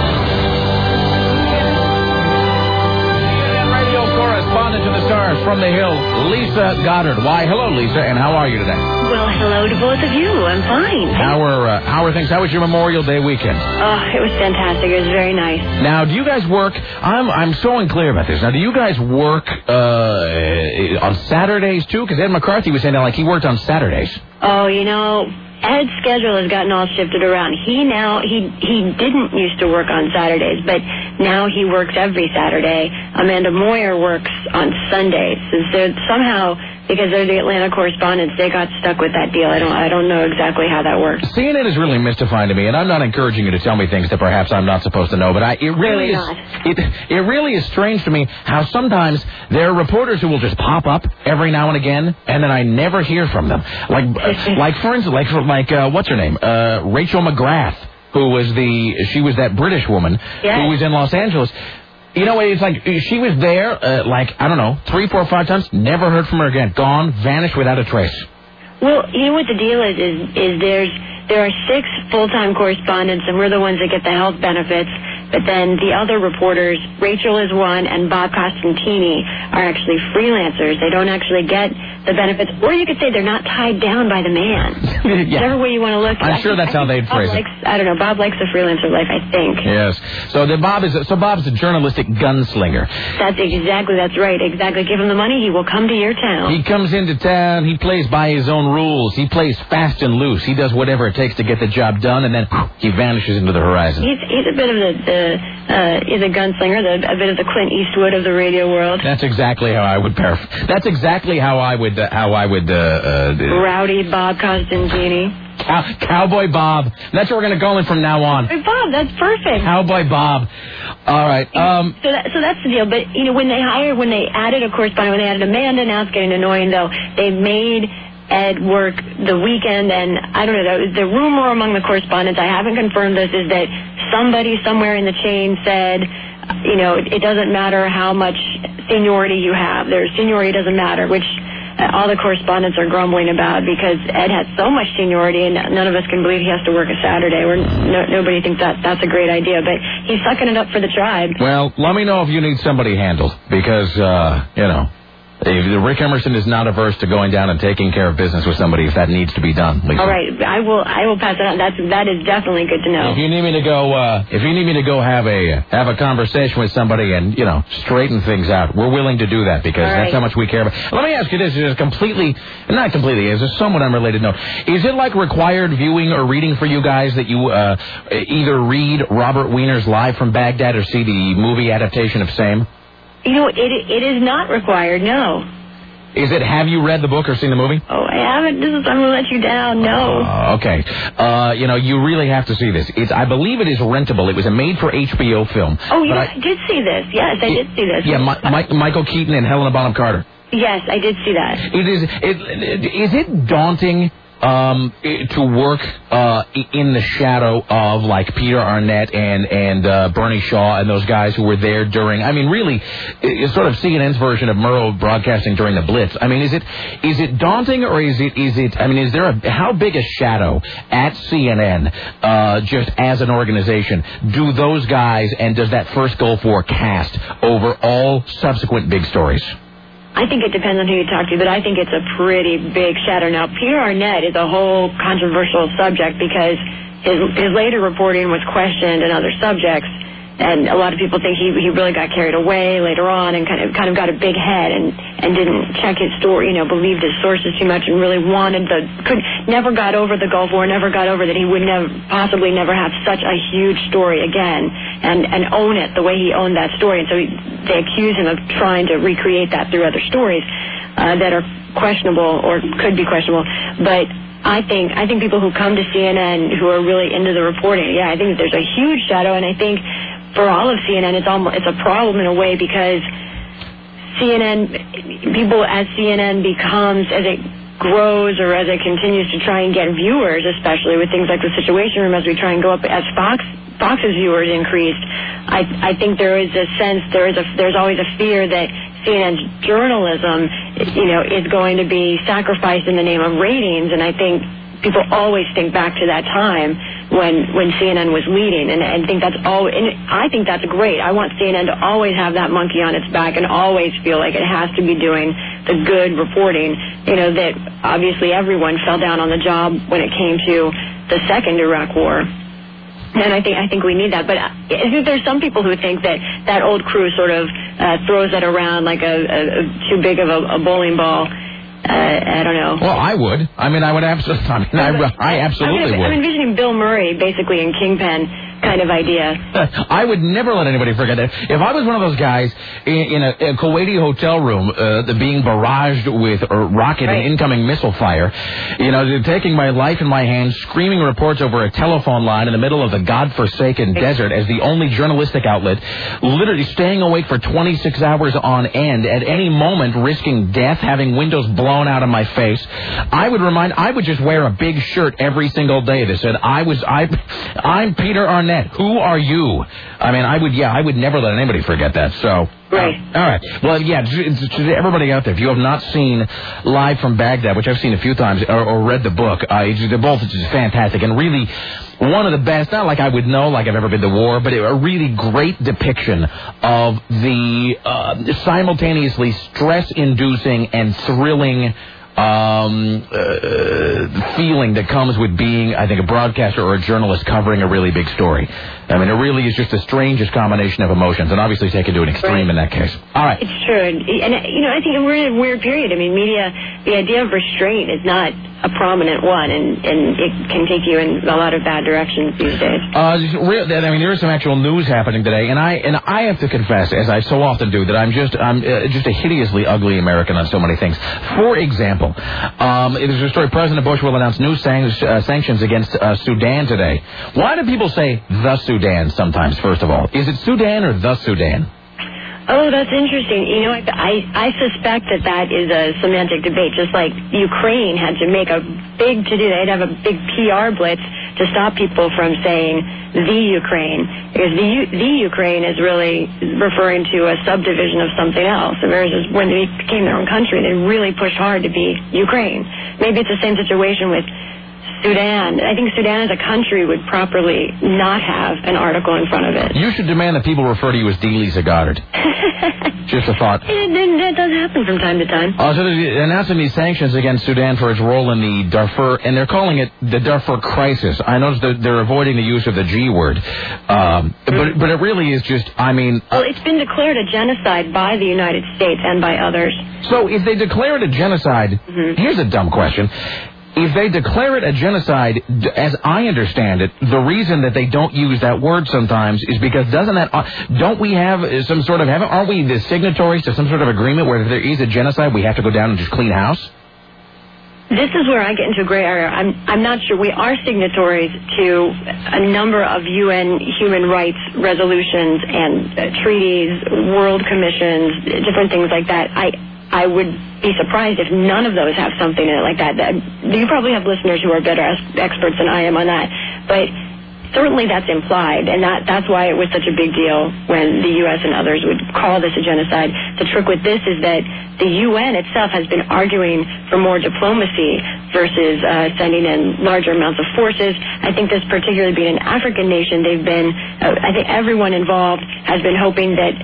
Speaker 4: CNN radio correspondent to the stars from the Hill, Lisa Goddard. Why, hello, Lisa, and how are you today?
Speaker 11: Well, hello to both of you. I'm fine.
Speaker 4: How are things? How was your Memorial Day weekend?
Speaker 11: Oh, it was fantastic. It was very nice.
Speaker 4: Now, do you guys work? I'm so unclear about this. Now, do you guys work on Saturdays too? Because Ed McCarthy was saying that like he worked on Saturdays.
Speaker 11: Oh, Ed's schedule has gotten all shifted around. He didn't used to work on Saturdays, but now he works every Saturday. Amanda Moyer works on Sundays. So somehow, because they're the Atlanta correspondents, they got stuck with that deal. I don't know exactly how that works.
Speaker 4: CNN is really mystifying to me, and I'm not encouraging you to tell me things that perhaps I'm not supposed to know, but it really is strange to me how sometimes there are reporters who will just pop up every now and again, and then I never hear from them. Like for instance, what's her name? Rachel McGrath, she was that British woman who was in Los Angeles. It's like she was there, 3, 4, 5 times, never heard from her again. Gone, vanished without a trace.
Speaker 11: Well, what the deal is there are 6 full-time correspondents, and we're the ones that get the health benefits. But then the other reporters, Rachel is one, and Bob Costantini are actually freelancers. They don't actually get the benefits, or you could say they're not tied down by the man. Whichever way you want to look.
Speaker 4: I'm sure that's how they'd phrase it.
Speaker 11: I don't know. Bob likes the freelancer life, I think.
Speaker 4: Yes. So Bob's a journalistic gunslinger.
Speaker 11: That's right. Exactly. Give him the money, he will come to your town.
Speaker 4: He comes into town. He plays by his own rules. He plays fast and loose. He does whatever it takes to get the job done, and then he vanishes into the horizon.
Speaker 11: He's a bit of is a gunslinger, a bit of the Clint Eastwood of the radio world.
Speaker 4: That's exactly how I would paraphrase. That's exactly how I would.
Speaker 11: Rowdy Bob Costantini.
Speaker 4: Cowboy Bob. That's what we're going to call him from now on.
Speaker 11: Hey, Bob, that's perfect.
Speaker 4: Cowboy Bob. All right.
Speaker 11: So that's the deal. But when they added a correspondent, when they added Amanda, now it's getting annoying though. They made Ed work the weekend, and I don't know, the rumor among the correspondents, I haven't confirmed this, is that somebody somewhere in the chain said, you know, it doesn't matter how much seniority you have. Their seniority doesn't matter, which all the correspondents are grumbling about because Ed has so much seniority and none of us can believe he has to work a Saturday. Nobody thinks that's a great idea, but he's sucking it up for the tribe.
Speaker 4: Well, let me know if you need somebody handled because, you know, Rick Emerson is not averse to going down and taking care of business with somebody if that needs to be done, Lisa.
Speaker 11: All right, I will pass it on. That is definitely good to know.
Speaker 4: If you need me to go, have a conversation with somebody and, you know, straighten things out, we're willing to do that because that's how much we care about. Let me ask you this: is a somewhat unrelated note. Is it like required viewing or reading for you guys that you either read Robert Wiener's Live from Baghdad or see the movie adaptation of same?
Speaker 11: You know, it is not required, no.
Speaker 4: Is it, have you read the book or seen the movie?
Speaker 11: Oh, I haven't. I'm going to let you down, no.
Speaker 4: Okay. You know, you really have to see this. I believe it is rentable. It was a made-for-HBO film.
Speaker 11: Oh, yeah, I did see this. Yes, I did see this.
Speaker 4: Yeah, Michael Keaton and Helena Bonham Carter.
Speaker 11: Yes, I did see that.
Speaker 4: Is it daunting to work in the shadow of like Peter Arnett and Bernie Shaw and those guys who were there during, I mean, really, it's sort of CNN's version of Murrow broadcasting during the Blitz. I mean, is it daunting or is it? I mean, is there how big a shadow at CNN just as an organization do those guys and does that first Gulf War cast over all subsequent big stories?
Speaker 11: I think it depends on who you talk to, but I think it's a pretty big shadow. Now, Peter Arnett is a whole controversial subject because his later reporting was questioned in other subjects, and a lot of people think he really got carried away later on and kind of got a big head and didn't check his story, you know, believed his sources too much and really never got over the Gulf War, never got over that he would possibly never have such a huge story again and own it the way he owned that story. And so they accuse him of trying to recreate that through other stories that are questionable or could be questionable. But I think people who come to CNN who are really into the reporting, I think that there's a huge shadow, and I think for all of CNN, it's a problem in a way because as CNN becomes, as it grows or as it continues to try and get viewers, especially with things like the Situation Room, as we try and go up, as Fox's viewers increased, I think there is a sense, there's always a fear that CNN's journalism, you know, is going to be sacrificed in the name of ratings, and I think people always think back to that time when CNN was leading, and I think I think that's great. I want CNN to always have that monkey on its back and always feel like it has to be doing the good reporting. You know, that obviously everyone fell down on the job when it came to the second Iraq War. And I think we need that. But I think there's some people who think that old crew sort of throws that around like a too big of a bowling ball. I don't know.
Speaker 4: Well, I would. I mean, I would absolutely. I absolutely would.
Speaker 11: I'm envisioning Bill Murray basically in Kingpin kind of idea.
Speaker 4: I would never let anybody forget that. If I was one of those guys in a Kuwaiti hotel room being barraged with rocket and incoming missile fire, you know, taking my life in my hands, screaming reports over a telephone line in the middle of the godforsaken desert as the only journalistic outlet, literally staying awake for 26 hours on end, at any moment risking death, having windows blown out of my face, I would just wear a big shirt every single day that said, I'm Peter Arnett. Who are you? I mean, I would never let anybody forget that. So,
Speaker 11: right.
Speaker 4: All right. Well, yeah, to everybody out there, if you have not seen Live from Baghdad, which I've seen a few times, or read the book, they're both just fantastic and really one of the best, not like I would know, like I've ever been to war, but a really great depiction of the simultaneously stress-inducing and thrilling feeling that comes with being, I think, a broadcaster or a journalist covering a really big story. I mean, it really is just the strangest combination of emotions, and obviously taken to an extreme in that case. All right.
Speaker 11: It's true. And, you know, I think we're in a weird period. I mean, media, the idea of restraint is not a prominent one, and it can take you in a lot of bad directions these days.
Speaker 4: I mean, there is some actual news happening today, and I have to confess, as I so often do, that I'm just a hideously ugly American on so many things. For example, there's a story: President Bush will announce new sanctions against Sudan today. Why do people say the Sudan sometimes? First of all, is it Sudan or the Sudan?
Speaker 11: Oh, that's interesting. You know, I suspect that is a semantic debate, just like Ukraine had to make a big to-do. They'd have a big PR blitz to stop people from saying the Ukraine, because the Ukraine is really referring to a subdivision of something else. Whereas when they became their own country, they really pushed hard to be Ukraine. Maybe it's the same situation with Sudan. I think Sudan as a country would properly not have an article in front of it.
Speaker 4: You should demand that people refer to you as Dealey Goddard. Just a thought.
Speaker 11: That does happen from time to time.
Speaker 4: So they're announcing these sanctions against Sudan for its role in the Darfur, and they're calling it the Darfur crisis. I noticed that they're avoiding the use of the G word. But it really is just,
Speaker 11: well, it's been declared a genocide by the United States and by others.
Speaker 4: So if they declare it a genocide, here's a dumb question. If they declare it a genocide, as I understand it, the reason that they don't use that word sometimes is because don't we have some sort of, aren't we the signatories to some sort of agreement where if there is a genocide, we have to go down and just clean house?
Speaker 11: This is where I get into a gray area. I'm not sure. We are signatories to a number of UN human rights resolutions and treaties, world commissions, different things like that. I would be surprised if none of those have something in it like that. You probably have listeners who are better experts than I am on that. But certainly that's implied, and that's why it was such a big deal when the U.S. and others would call this a genocide. The trick with this is that the UN itself has been arguing for more diplomacy versus sending in larger amounts of forces. I think this particularly being an African nation, I think everyone involved has been hoping that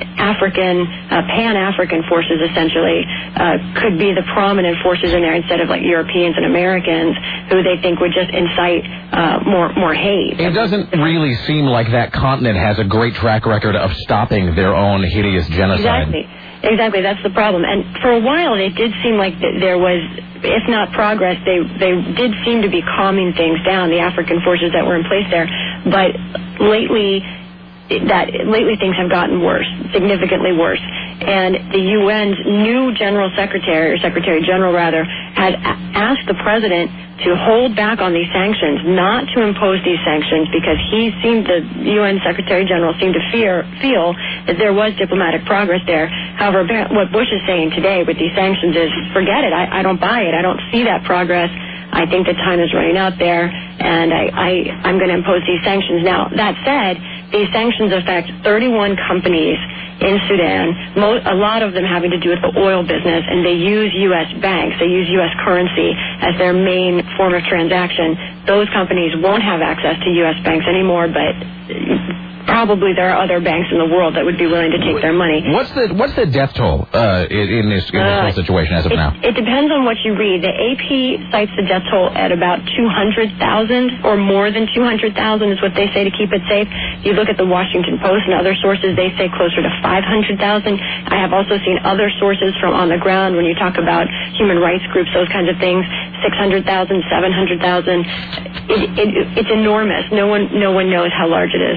Speaker 11: Pan-African forces essentially could be the prominent forces in there instead of like Europeans and Americans who they think would just incite more hate.
Speaker 4: It doesn't really seem like that continent has a great track record of stopping their own hideous genocide.
Speaker 11: Exactly, that's the problem. And for a while, it did seem like there was, if not progress, they did seem to be calming things down, the African forces that were in place there. But lately things have gotten worse, significantly worse. And the UN's new Secretary General has asked the president to hold back on these sanctions, not to impose these sanctions, because the UN Secretary General seemed to feel that there was diplomatic progress there. However, what Bush is saying today with these sanctions is, forget it, I don't buy it, I don't see that progress. I think the time is running out there, and I'm going to impose these sanctions. Now, that said, these sanctions affect 31 companies in Sudan, a lot of them having to do with the oil business, and they use U.S. banks, they use U.S. currency as their main form of transaction. Those companies won't have access to U.S. banks anymore, but probably there are other banks in the world that would be willing to take their money.
Speaker 4: What's the death toll in this whole situation as of now?
Speaker 11: It depends on what you read. The AP cites the death toll at about 200,000 or more than 200,000 is what they say to keep it safe. You look at the Washington Post and other sources, they say closer to 500,000. I have also seen other sources from on the ground when you talk about human rights groups, those kinds of things, 600,000, 700,000. It's enormous. No one knows how large it is.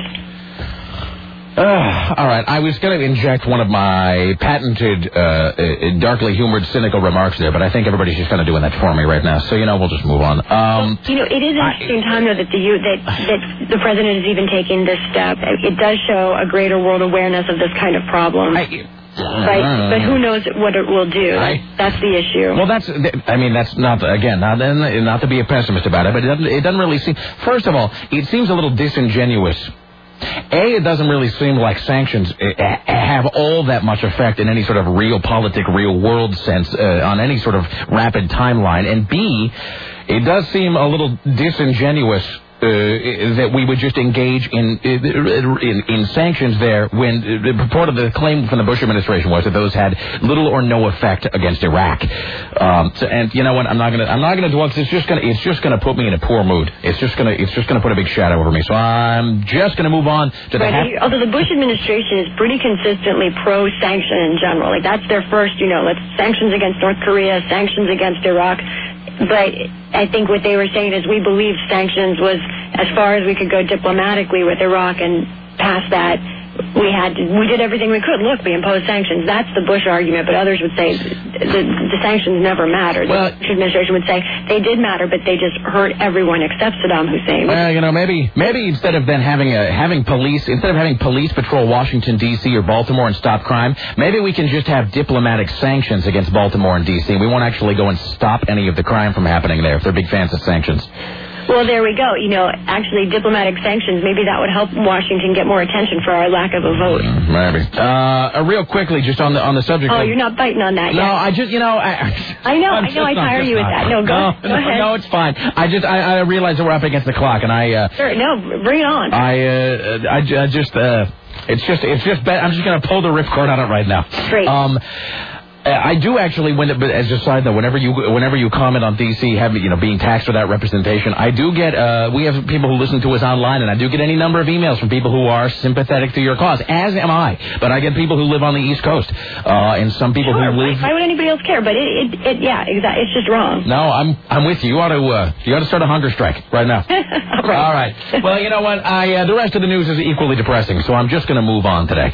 Speaker 4: All right, I was going to inject one of my patented, darkly humored, cynical remarks there, but I think everybody's just kind of doing that for me right now. So, we'll just move on.
Speaker 11: It is an interesting time, though, that the president is even taking this step. It does show a greater world awareness of this kind of problem. But who knows what it will do? That's the issue.
Speaker 4: Well, that's not, again, not to be a pessimist about it, but it doesn't really seem, first of all, it seems a little disingenuous. A, it doesn't really seem like sanctions have all that much effect in any sort of real world sense on any sort of rapid timeline. And B, it does seem a little disingenuous that we would just engage in sanctions there when the claim from the Bush administration was that those had little or no effect against Iraq. And you know what? I'm not gonna dwell. It's just gonna put me in a poor mood. It's just gonna put a big shadow over me. So I'm just gonna move on to
Speaker 11: although the Bush administration is pretty consistently pro-sanction in general. Like that's their first, let's sanctions against North Korea, sanctions against Iraq. But I think what they were saying is we believed sanctions was as far as we could go diplomatically with Iraq, and past that, we did everything we could. Look, we imposed sanctions. That's the Bush argument, but others would say the sanctions never mattered. The Bush administration would say they did matter, but they just hurt everyone except Saddam Hussein.
Speaker 4: Well, maybe instead of then having police patrol Washington D.C. or Baltimore and stop crime, maybe we can just have diplomatic sanctions against Baltimore and D.C. We won't actually go and stop any of the crime from happening there if they're big fans of sanctions.
Speaker 11: Well, there we go. Actually, diplomatic sanctions, maybe that would help Washington get more attention for our lack of a vote.
Speaker 4: Maybe. Real quickly, just on the subject.
Speaker 11: Oh, you're not biting on that yet.
Speaker 4: No, I just,
Speaker 11: I know, I tire you with that. No, go ahead.
Speaker 4: No, it's fine. I realize that we're up against the clock, and
Speaker 11: Sure, no, bring it on.
Speaker 4: I'm just going to pull the ripcord on it right now.
Speaker 11: Great.
Speaker 4: I do actually, as a side note, whenever you comment on DC being taxed without representation, I do get we have people who listen to us online, and I do get any number of emails from people who are sympathetic to your cause, as am I. But I get people who live on the East Coast, and some people who live.
Speaker 11: Why would anybody else care? But yeah, exactly. It's just wrong.
Speaker 4: No, I'm with you. You ought to start a hunger strike right now. All right. Well, you know what? The rest of the news is equally depressing, so I'm just going to move on today.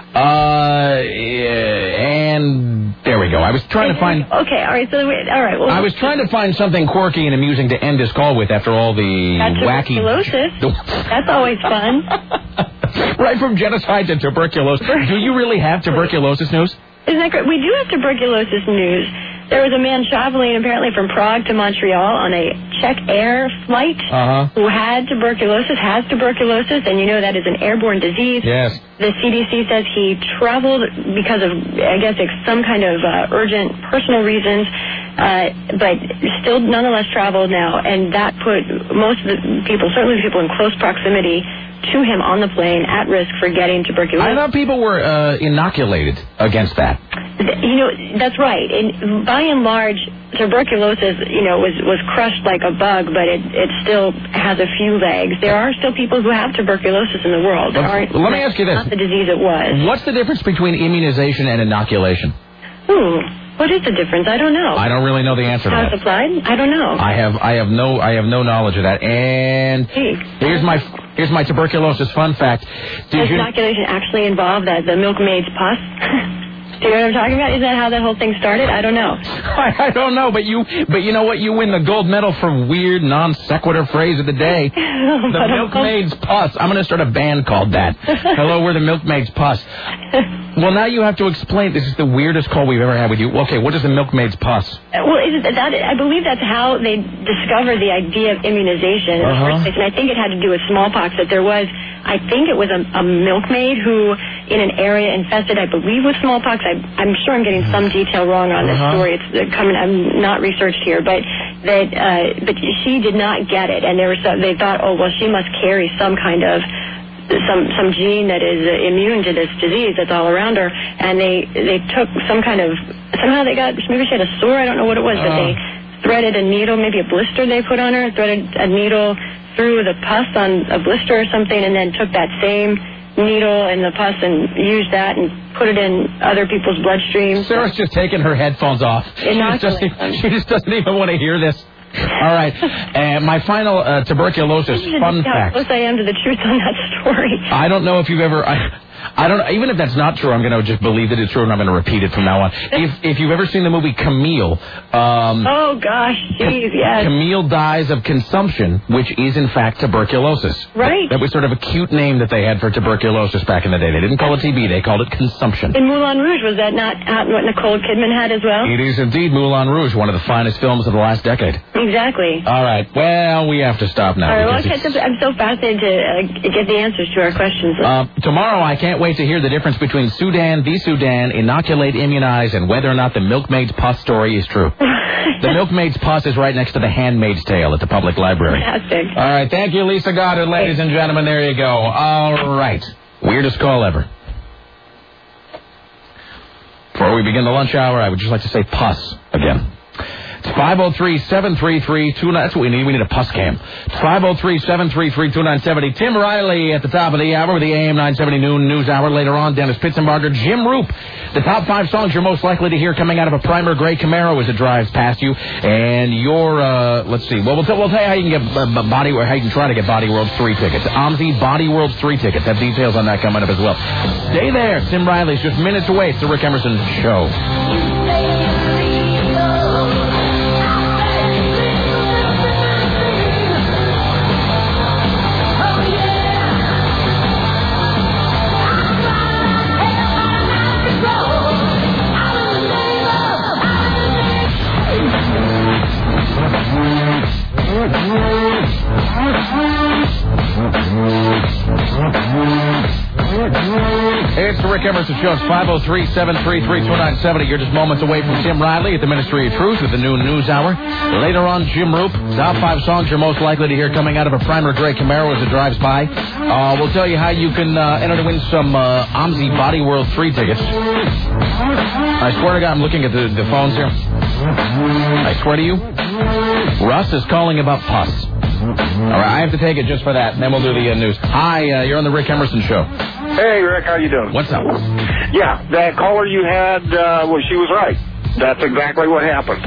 Speaker 4: And there we go. I was trying to find.
Speaker 11: Okay, all right. Well,
Speaker 4: I was trying to find something quirky and amusing to end this call with after all the wacky.
Speaker 11: Tuberculosis. That's always fun.
Speaker 4: Right from genocide to tuberculosis. Do you really have tuberculosis news?
Speaker 11: Isn't that great? We do have tuberculosis news. There was a man traveling apparently from Prague to Montreal on a Czech Air flight who has tuberculosis, and that is an airborne disease.
Speaker 4: Yes.
Speaker 11: The CDC says he traveled because of, I guess, some kind of urgent personal reasons, but still nonetheless traveled now, and that put most of the people, certainly the people in close proximity to him on the plane, at risk for getting tuberculosis.
Speaker 4: I thought people were inoculated against that.
Speaker 11: That's right. And by and large, tuberculosis, was crushed like a bug, but it still has a few legs. There are still people who have tuberculosis in the world.
Speaker 4: Let me ask you this.
Speaker 11: Not the disease it was.
Speaker 4: What's the difference between immunization and inoculation?
Speaker 11: What is the difference? I don't know.
Speaker 4: I don't really know the answer to that.
Speaker 11: How it's applied? I don't know.
Speaker 4: I have no knowledge of that. And here's my tuberculosis fun fact.
Speaker 11: Does inoculation actually involve the milkmaid's pus? Do you know what I'm talking about? Is that how that whole thing started? I don't know.
Speaker 4: I don't know, but you know what? You win the gold medal for weird non sequitur phrase of the day. The milkmaid's pus. I'm going to start a band called that. Hello, we're the milkmaid's pus. Well, now you have to explain. This is the weirdest call we've ever had with you. Okay, what is the milkmaid's pus?
Speaker 11: Well, I believe that's how they discovered the idea of immunization in the first place. And I think it had to do with smallpox, that there was, I think it was a milkmaid who, in an area infested, I believe, with smallpox. I'm sure I'm getting some detail wrong on this story. It's coming. I'm not researched here, but she did not get it, and they thought, she must carry some kind of some gene that is immune to this disease that's all around her, and they took some kind of, somehow maybe she had a sore, I don't know what it was, but they threaded a needle, maybe a blister they put on her, threaded a needle through the pus on a blister or something, and then took that same needle and the pus and used that and put it in other people's bloodstream.
Speaker 4: Sarah's just taking her headphones off. She just doesn't even want to hear this. All right. My final tuberculosis fun fact.
Speaker 11: How close I am to the truth on that story.
Speaker 4: I don't know if you've ever... I don't. Even if that's not true, I'm going to just believe that it's true, and I'm going to repeat it from now on. If you've ever seen the movie Camille,
Speaker 11: oh gosh, geez, yes.
Speaker 4: Camille dies of consumption, which is in fact tuberculosis.
Speaker 11: Right.
Speaker 4: That was sort of a cute name that they had for tuberculosis back in the day. They didn't call it TB; they called it consumption.
Speaker 11: In Moulin Rouge, was that not what Nicole Kidman had as well?
Speaker 4: It is indeed Moulin Rouge, one of the finest films of the last decade.
Speaker 11: Exactly.
Speaker 4: All right. Well, we have to stop now.
Speaker 11: All right. Well, I'm so fascinated to get the answers to our questions.
Speaker 4: Tomorrow, I can't wait to hear the difference between Sudan, the Sudan, inoculate, immunize, and whether or not the milkmaid's pus story is true. The milkmaid's pus is right next to the Handmaid's Tale at the public library.
Speaker 11: Fantastic.
Speaker 4: All right. Thank you, Lisa Goddard, ladies and gentlemen. There you go. All right. Weirdest call ever. Before we begin the lunch hour, I would just like to say pus again. 503-733-2970. That's what we need. We need a pus cam. 503-733-2970. Tim Riley at the top of the hour with the AM 970 noon news hour. Later on, Dennis Pitzenbarger, Jim Roop. The top 5 songs you're most likely to hear coming out of a primer gray Camaro as it drives past you. And your, let's see. Well, we'll tell you how you can get how you can try to get Body World's 3 tickets. OMSI Body World's 3 tickets. Have details on that coming up as well. Stay there. Tim Riley's just minutes away. It's the Rick Emerson Show. It's the Rick Emerson Show. It's 503-733-2970. You're just moments away from Tim Riley at the Ministry of Truth with the noon news hour. Later on, Jim Roop. Top 5 songs you're most likely to hear coming out of a primer gray Camaro as it drives by. We'll tell you how you can enter to win some OMSI Body World 3 tickets. I swear to God, I'm looking at the phones here. I swear to you, Russ is calling about pus. All right, I have to take it just for that, and then we'll do the news. Hi, you're on the Rick Emerson Show.
Speaker 12: Hey, Rick, how you doing?
Speaker 4: What's up?
Speaker 12: Yeah, that caller you had, well, she was right. That's exactly what happened.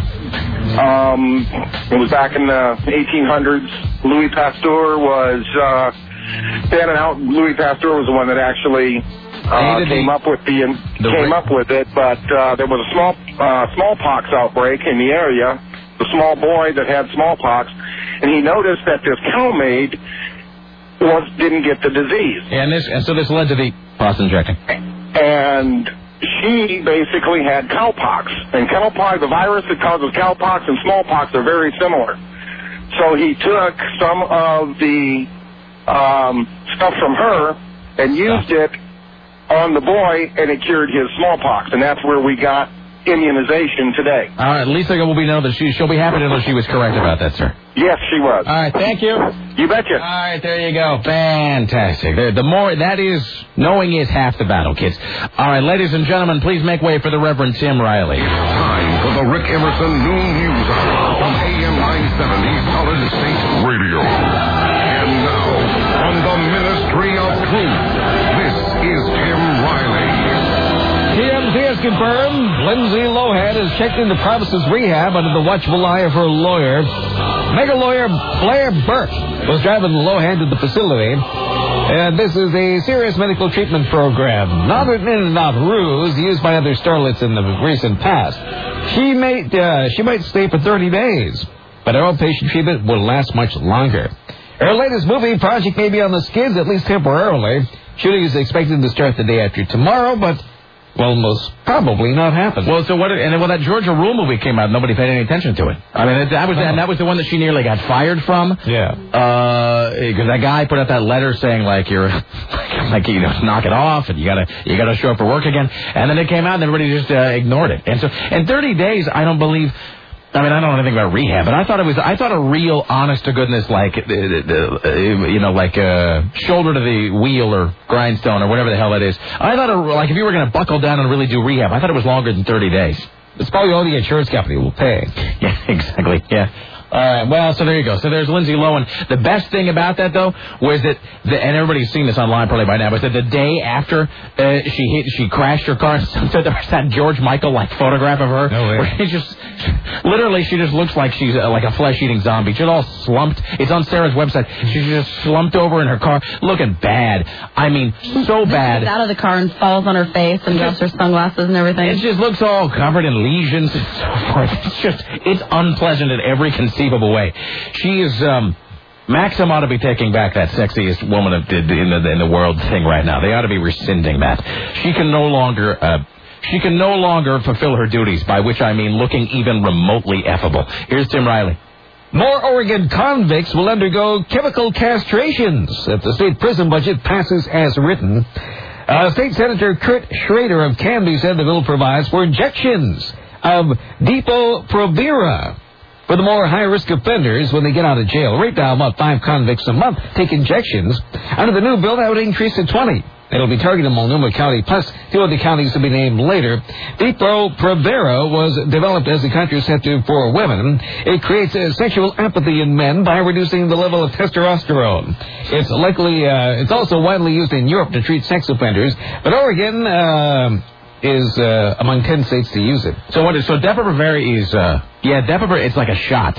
Speaker 12: It was back in the 1800s. Louis Pasteur was standing out. Louis Pasteur was the one that actually came up with it, but there was a smallpox outbreak in the area. The small boy that had smallpox, and he noticed that this cow-maid didn't get the disease.
Speaker 4: And so this led to the pus injection.
Speaker 12: And she basically had cowpox. And cowpox, the virus that causes cowpox and smallpox are very similar. So he took some of the stuff from her and used it on the boy, and it cured his smallpox. And that's where we got immunization today.
Speaker 4: All right, at least I will know that she'll be happy to know she was correct about that, sir.
Speaker 12: Yes, she was.
Speaker 4: All right, thank you.
Speaker 12: You betcha.
Speaker 4: All right, there you go. Fantastic. The more that is, knowing is half the battle, kids. All right, ladies and gentlemen, please make way for the Reverend Tim Riley.
Speaker 3: Time for the Rick Emerson Noon News Hour on AM 970 Solid State Radio. And now, from the Ministry of Truth, this is Tim Riley.
Speaker 5: TMZ has confirmed Lindsay Lohan is checked into Provise's rehab under the watchful eye of her lawyer. Mega lawyer Blair Burke was driving Lohan to the facility. And this is a serious medical treatment program, not an in-and-out ruse used by other starlets in the recent past. She might stay for 30 days, but her outpatient treatment will last much longer. Her latest movie project may be on the skids, at least temporarily. Shooting is expected to start the day after tomorrow, but will most probably not happen.
Speaker 4: Well, so what? And then when that Georgia Rule movie came out, nobody paid any attention to it. I mean, that was the one that she nearly got fired from.
Speaker 5: Yeah.
Speaker 4: Because that guy put out that letter saying knock it off, and you gotta show up for work again. And then it came out, and everybody just ignored it. And so, in 30 days, I don't believe. I mean, I don't know anything about rehab, but I thought a real, honest to goodness, shoulder to the wheel or grindstone or whatever the hell it is. I thought, if you were going to buckle down and really do rehab, I thought it was longer than 30 days.
Speaker 5: It's probably all the insurance company will pay.
Speaker 4: Yeah, exactly. Yeah. All right. Well, so there you go. So there's Lindsay Lohan. The best thing about that, though, was that, and everybody's seen this online probably by now, was that the day after she crashed her car, so there was that George Michael photograph of her, where she just looks like she's like a flesh-eating zombie. She's all slumped. It's on Sarah's website. She's just slumped over in her car, looking bad. I mean, so bad.
Speaker 6: She gets out of the car and falls on her face and drops her sunglasses and everything.
Speaker 4: It just looks all covered in lesions and so forth. It's unpleasant in every conceivable way. She is, Maxim ought to be taking back that sexiest woman in the world thing right now. They ought to be rescinding that. She can no longer fulfill her duties, by which I mean looking even remotely effable. Here's Tim Riley.
Speaker 5: More Oregon convicts will undergo chemical castrations if the state prison budget passes as written. State Senator Kurt Schrader of Canby said the bill provides for injections of Depo-Provera for the more high-risk offenders when they get out of jail. Right now, about 5 convicts a month take injections. Under the new bill, that would increase to 20. It'll be targeting Multnomah County, plus 2 other counties to be named later. Depo-Provera was developed as a contraceptive for women. It creates sexual apathy in men by reducing the level of testosterone. It's also widely used in Europe to treat sex offenders, but Oregon is among 10 states to use it.
Speaker 4: So Depo-Provera is Depo-Provera. It's like a shot,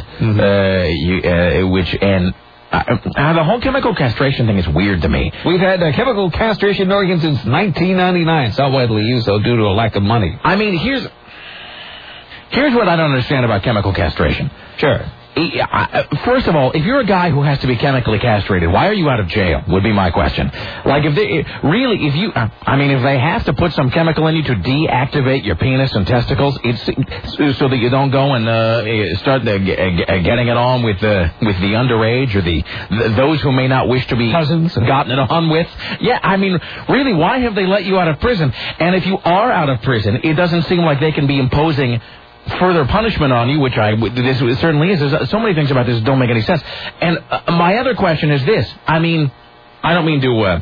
Speaker 4: the whole chemical castration thing is weird to me.
Speaker 5: We've had chemical castration in Oregon since 1999. It's not widely used, though, due to a lack of money.
Speaker 4: I mean, here's what I don't understand about chemical castration.
Speaker 5: Sure.
Speaker 4: First of all, if you're a guy who has to be chemically castrated, why are you out of jail? Would be my question. Like, if they have to put some chemical in you to deactivate your penis and testicles, it's so that you don't go and start getting it on with the underage or those who may not wish to be
Speaker 5: cousins
Speaker 4: gotten it on with. Yeah, I mean, really, why have they let you out of prison? And if you are out of prison, it doesn't seem like they can be imposing further punishment on you, which this certainly is. There's so many things about this that don't make any sense. And my other question is this. I mean, I don't mean to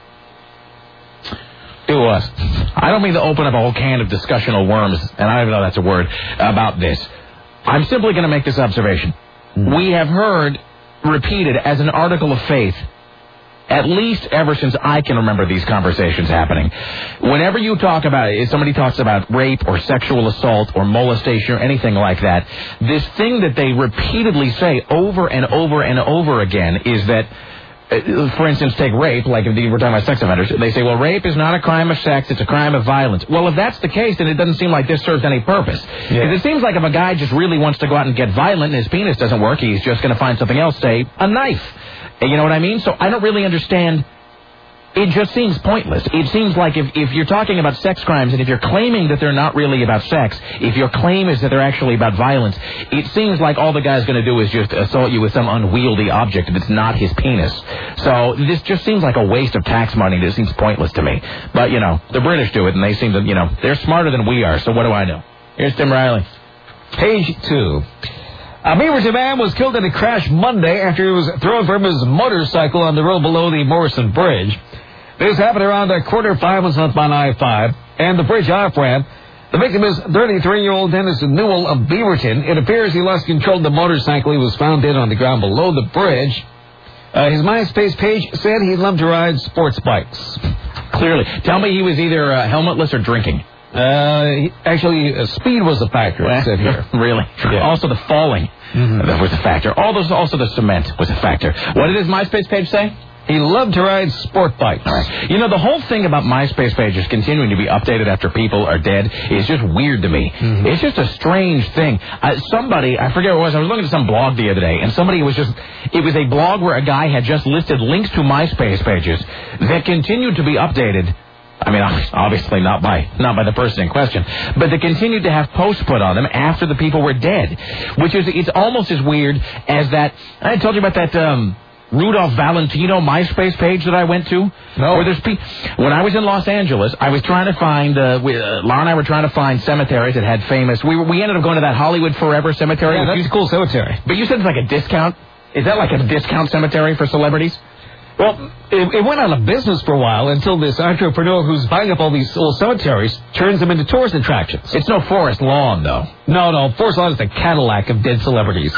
Speaker 4: open up a whole can of discussional worms, and I don't even know that's a word, about this. I'm simply going to make this observation. We have heard repeated as an article of faith, at least ever since I can remember these conversations happening. Whenever you talk about it, if somebody talks about rape or sexual assault or molestation or anything like that, this thing that they repeatedly say over and over and over again is that, for instance, take rape, like if we're talking about sex offenders, they say, well, rape is not a crime of sex, it's a crime of violence. Well, if that's the case, then it doesn't seem like this serves any purpose. Yeah. It seems like if a guy just really wants to go out and get violent and his penis doesn't work, he's just going to find something else, say, a knife. You know what I mean? So I don't really understand. It just seems pointless. It seems like if you're talking about sex crimes and if you're claiming that they're not really about sex, if your claim is that they're actually about violence, it seems like all the guy's going to do is just assault you with some unwieldy object that's not his penis. So this just seems like a waste of tax money. This seems pointless to me. But, the British do it, and they seem to, they're smarter than we are, so what do I know? Here's Tim Riley.
Speaker 5: Page 2. A Beaverton man was killed in a crash Monday after he was thrown from his motorcycle on the road below the Morrison Bridge. This happened around 4:45 on I-5 and the bridge off-ramp. The victim is 33-year-old Dennis Newell of Beaverton. It appears he lost control of the motorcycle. He was found dead on the ground below the bridge. His MySpace page said he loved to ride sports bikes.
Speaker 4: Clearly. Tell me he was either helmetless or drinking.
Speaker 5: Actually, speed was a factor, it said here.
Speaker 4: Really? Yeah. Also the falling that was a factor. Also the cement was a factor. What did his MySpace page say?
Speaker 5: He loved to ride sport bikes.
Speaker 4: All right. The whole thing about MySpace pages continuing to be updated after people are dead is just weird to me. Mm-hmm. It's just a strange thing. Somebody, I forget what it was, I was looking at some blog the other day, and it was a blog where a guy had just listed links to MySpace pages that continued to be updated. I mean, obviously not by the person in question, but they continued to have posts put on them after the people were dead, it's almost as weird as that. I told you about that Rudolph Valentino MySpace page that I went to.
Speaker 5: No.
Speaker 4: Where when I was in Los Angeles, I was trying to find Laura and I were trying to find cemeteries that had famous. We ended up going to that Hollywood Forever cemetery.
Speaker 5: Yeah, that's a cool cemetery.
Speaker 4: But you said it's like a discount. Is that like a discount cemetery for celebrities?
Speaker 5: Well, it went out of business for a while until this entrepreneur who's buying up all these old cemeteries turns them into tourist attractions.
Speaker 4: It's no Forest Lawn, though.
Speaker 5: No. Forest Lawn is the Cadillac of dead celebrities.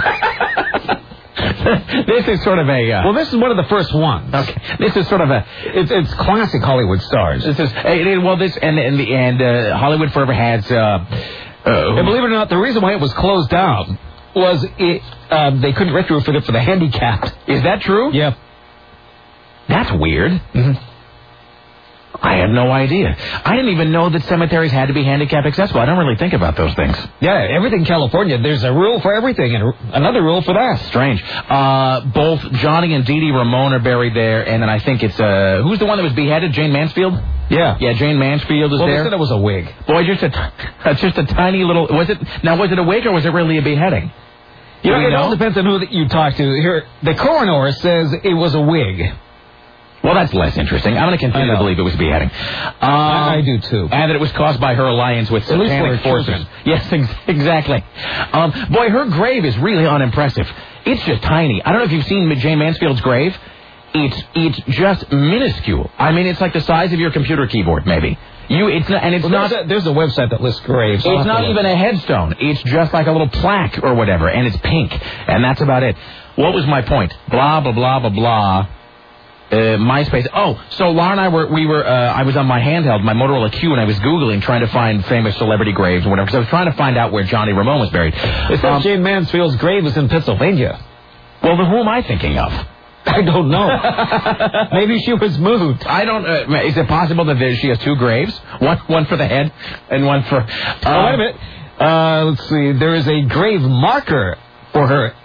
Speaker 4: This is sort of a...
Speaker 5: well, this is one of the first ones.
Speaker 4: Okay. This is sort of a...
Speaker 5: It's classic Hollywood stars.
Speaker 4: This is... Hollywood Forever has...
Speaker 5: and believe it or not, the reason why it was closed down was they couldn't retrofit it for the handicapped.
Speaker 4: Is that true?
Speaker 5: Yeah.
Speaker 4: That's weird.
Speaker 5: Mm-hmm.
Speaker 4: I had no idea. I didn't even know that cemeteries had to be handicap accessible. I don't really think about those things.
Speaker 5: Yeah, everything in California, there's a rule for everything and another rule for that.
Speaker 4: Strange. Both Johnny and Dee Dee Ramone are buried there, and then I think it's, who's the one that was beheaded? Jane Mansfield?
Speaker 5: Yeah.
Speaker 4: Yeah, Jane Mansfield is there.
Speaker 5: Well, they said it was a wig.
Speaker 4: Boy, just a tiny little, was it a wig or was it really a beheading?
Speaker 5: It all depends on who you talk to. Here, the coroner says it was a wig.
Speaker 4: Well, that's less interesting. I'm going to continue to believe it was beheading.
Speaker 5: I do, too.
Speaker 4: And that it was caused by her alliance with satanic forces. Yes, exactly. Boy, her grave is really unimpressive. It's just tiny. I don't know if you've seen Jane Mansfield's grave. it's just minuscule. I mean, it's like the size of your computer keyboard, maybe. There's a website that lists graves. It's not even a headstone. It's just like a little plaque or whatever, and it's pink, and that's about it. What was my point? Blah, blah, blah, blah, blah. MySpace. Oh, so Laura and I I was on my handheld, my Motorola Q, and I was Googling, trying to find famous celebrity graves or whatever, because I was trying to find out where Johnny Ramone was buried.
Speaker 5: It says Jane Mansfield's grave is in Pennsylvania.
Speaker 4: Well, then who am I thinking of?
Speaker 5: I don't know. Maybe she was moved.
Speaker 4: I don't. Is it possible that she has two graves? One for the head and one for.
Speaker 5: Wait a minute. Let's see. There is a grave marker for her.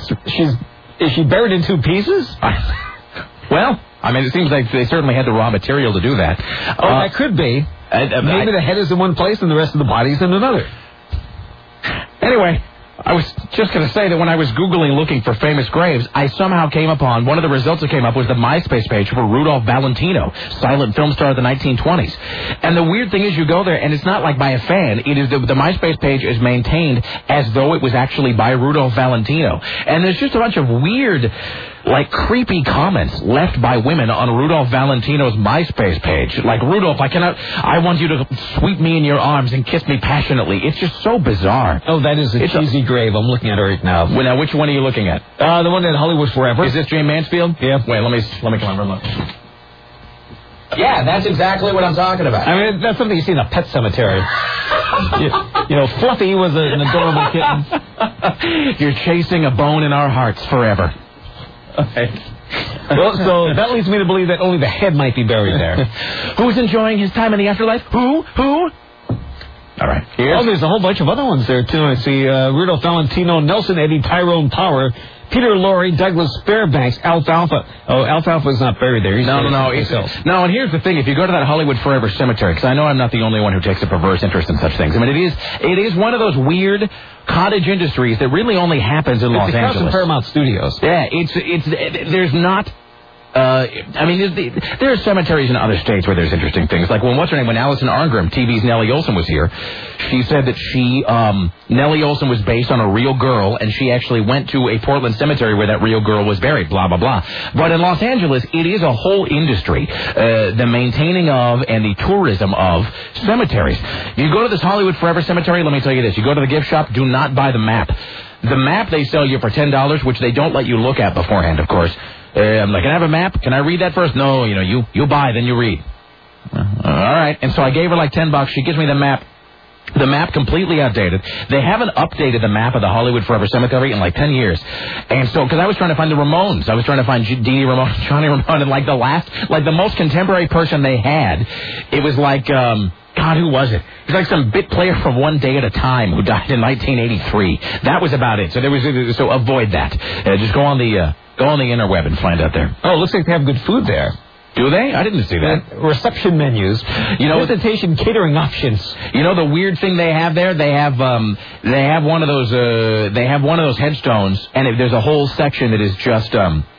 Speaker 5: Is she buried in two pieces?
Speaker 4: Well, I mean, it seems like they certainly had the raw material to do that.
Speaker 5: That could be. Maybe the head is in one place and the rest of the body is in another.
Speaker 4: Anyway. I was just going to say that when I was Googling looking for famous graves, I somehow came upon, one of the results that came up was the MySpace page for Rudolph Valentino, silent film star of the 1920s. And the weird thing is you go there, and it's not like by a fan. It is the MySpace page is maintained as though it was actually by Rudolph Valentino. And there's just a bunch of weird, like creepy comments left by women on Rudolph Valentino's MySpace page. Like, Rudolph, I want you to sweep me in your arms and kiss me passionately. It's just so bizarre.
Speaker 5: Oh, that is a cheesy grave. I'm looking at it right now.
Speaker 4: Well, now, which one are you looking at?
Speaker 5: The one at Hollywood Forever.
Speaker 4: Is this Jane Mansfield?
Speaker 5: Yeah.
Speaker 4: Wait, let me come over and look. Yeah, that's exactly what I'm talking about.
Speaker 5: I mean, that's something you see in a pet cemetery. you know, Fluffy was an adorable kitten.
Speaker 4: You're chasing a bone in our hearts forever. Okay.
Speaker 5: Well, so that leads me to believe that only the head might be buried there.
Speaker 4: Who's enjoying his time in the afterlife? Who? All right.
Speaker 5: Oh, there's a whole bunch of other ones there, too. I see Rudolph Valentino, Nelson Eddy, Tyrone Power, Peter Lorre, Douglas Fairbanks, Alfalfa. Oh, Alfalfa's not buried there.
Speaker 4: No. No, and here's the thing. If you go to that Hollywood Forever cemetery, because I know I'm not the only one who takes a perverse interest in such things. I mean, it is one of those weird cottage industries that really only happens in Los Angeles.
Speaker 5: It's Paramount Studios.
Speaker 4: Yeah, there's not... there are cemeteries in other states where there's interesting things. Like when Alison Arngrim, TV's Nellie Olson, was here, she said that Nellie Olson was based on a real girl, and she actually went to a Portland cemetery where that real girl was buried, blah, blah, blah. But in Los Angeles, it is a whole industry, the maintaining of and the tourism of cemeteries. You go to this Hollywood Forever cemetery, let me tell you this, you go to the gift shop, do not buy the map. The map they sell you for $10, which they don't let you look at beforehand, of course. I'm like, can I have a map? Can I read that first? No, you buy, then you read. All right. And so I gave her like $10. She gives me the map. The map completely outdated. They haven't updated the map of the Hollywood Forever Cemetery in like 10 years. And so, because I was trying to find the Ramones. I was trying to find Dee Ramone, Johnny Ramone, and like the most contemporary person they had, it was like, God, who was it? It was like some bit player from One Day at a Time who died in 1983. That was about it. So avoid that. Just go on the interweb and find out there.
Speaker 5: Oh, it looks like they have good food there.
Speaker 4: Do they? I didn't see that.
Speaker 5: Reception menus. Presentation catering options.
Speaker 4: You know the weird thing they have there? They have one of those headstones, and there's a whole section that is just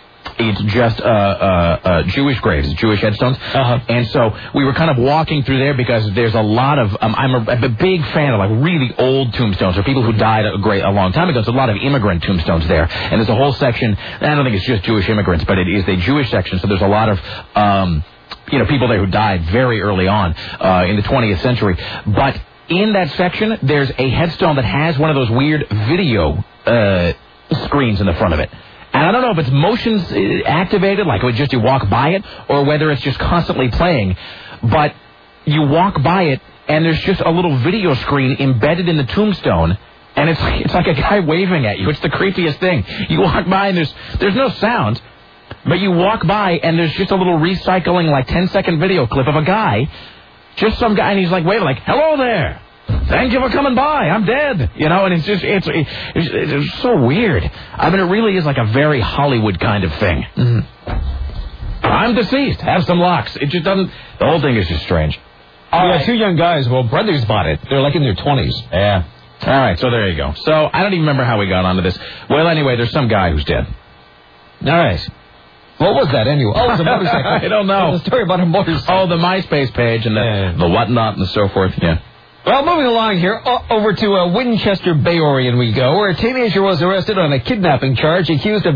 Speaker 4: Jewish graves, Jewish headstones.
Speaker 5: Uh-huh.
Speaker 4: And so we were kind of walking through there because there's a lot of, I'm a big fan of like really old tombstones or people who died a long time ago. There's a lot of immigrant tombstones there. And there's a whole section, and I don't think it's just Jewish immigrants, but it is a Jewish section. So there's a lot of, people there who died very early on in the 20th century. But in that section, there's a headstone that has one of those weird video screens in the front of it. And I don't know if it's motion activated, like you walk by it, or whether it's just constantly playing. But you walk by it, and there's just a little video screen embedded in the tombstone, and it's like a guy waving at you. It's the creepiest thing. You walk by, and there's no sound, but you walk by, and there's just a little recycling, like 10-second video clip of a guy, just some guy, and he's like waving, like, hello there. Thank you for coming by. I'm dead. And it's so weird. I mean, it really is like a very Hollywood kind of thing. Mm-hmm. I'm deceased. Have some locks. It just doesn't. The whole thing is just strange.
Speaker 5: Two young guys. Well, brothers bought it. They're like in their 20s.
Speaker 4: Yeah. All right. So there you go. So I don't even remember how we got onto this. Well, anyway, there's some guy who's dead.
Speaker 5: All right. What was that anyway? Oh, it was a motorcycle.
Speaker 4: I don't know.
Speaker 5: It's a story about a motorcycle.
Speaker 4: Oh, the MySpace page and the whatnot and so forth. Yeah.
Speaker 5: Well, moving along here, over to Winchester Bay Orion we go, where a teenager was arrested on a kidnapping charge accused of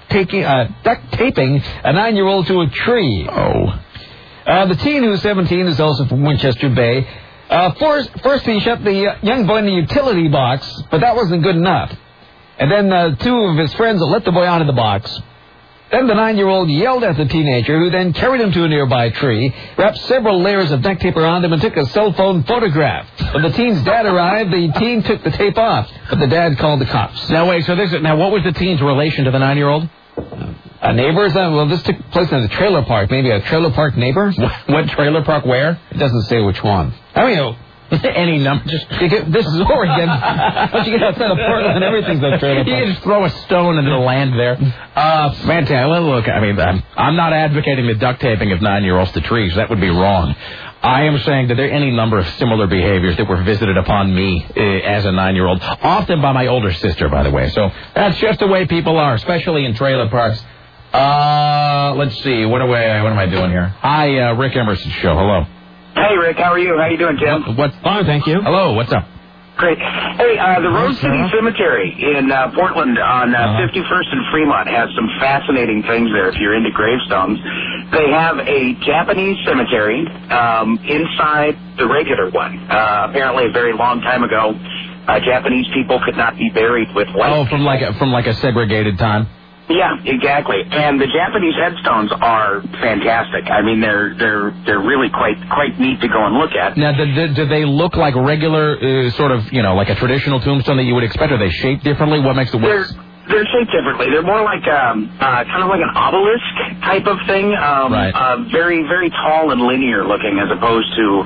Speaker 5: taping a 9-year-old to a tree.
Speaker 4: Oh.
Speaker 5: The teen, who's 17, is also from Winchester Bay. First he shut the young boy in the utility box, but that wasn't good enough. And then 2 of his friends let the boy out of the box. Then the 9-year-old yelled at the teenager, who then carried him to a nearby tree, wrapped several layers of duct tape around him, and took a cell phone photograph. When the teen's dad arrived, the teen took the tape off, but the dad called the cops.
Speaker 4: Now, wait, now what was the teen's relation to the 9-year-old?
Speaker 5: Neighbors? Well, this took place in a trailer park. Maybe a trailer park neighbor?
Speaker 4: What trailer park where?
Speaker 5: It doesn't say which one. I mean,
Speaker 4: any number.
Speaker 5: This is Oregon. Once you get outside of Portland, everything's a trailer park.
Speaker 4: You just throw a stone and it'll land there. Fantastic. Well, look, I mean, I'm not advocating the duct taping of 9-year-olds to trees. That would be wrong. I am saying that there are any number of similar behaviors that were visited upon me as a 9-year-old, often by my older sister, by the way. So that's just the way people are, especially in trailer parks. Let's see. What am I doing here? Hi, Rick Emerson Show. Hello.
Speaker 13: Hey, Rick. How are you? How you doing, Tim?
Speaker 4: What's fine, thank you. Hello. What's up?
Speaker 13: Great. Hey, the Rose City Cemetery in Portland on 51st and Fremont has some fascinating things there if you're into gravestones. They have a Japanese cemetery inside the regular one. Apparently, a very long time ago, Japanese people could not be buried with white.
Speaker 4: Oh, from like a segregated time.
Speaker 13: Yeah, exactly. And the Japanese headstones are fantastic. I mean, they're really quite neat to go and look at.
Speaker 4: Now, do they look like regular, sort of, like a traditional tombstone that you would expect? Are they shaped differently? What makes it work?
Speaker 13: They're shaped differently. They're more like kind of like an obelisk type of thing. Right. Very, very tall and linear looking, as opposed to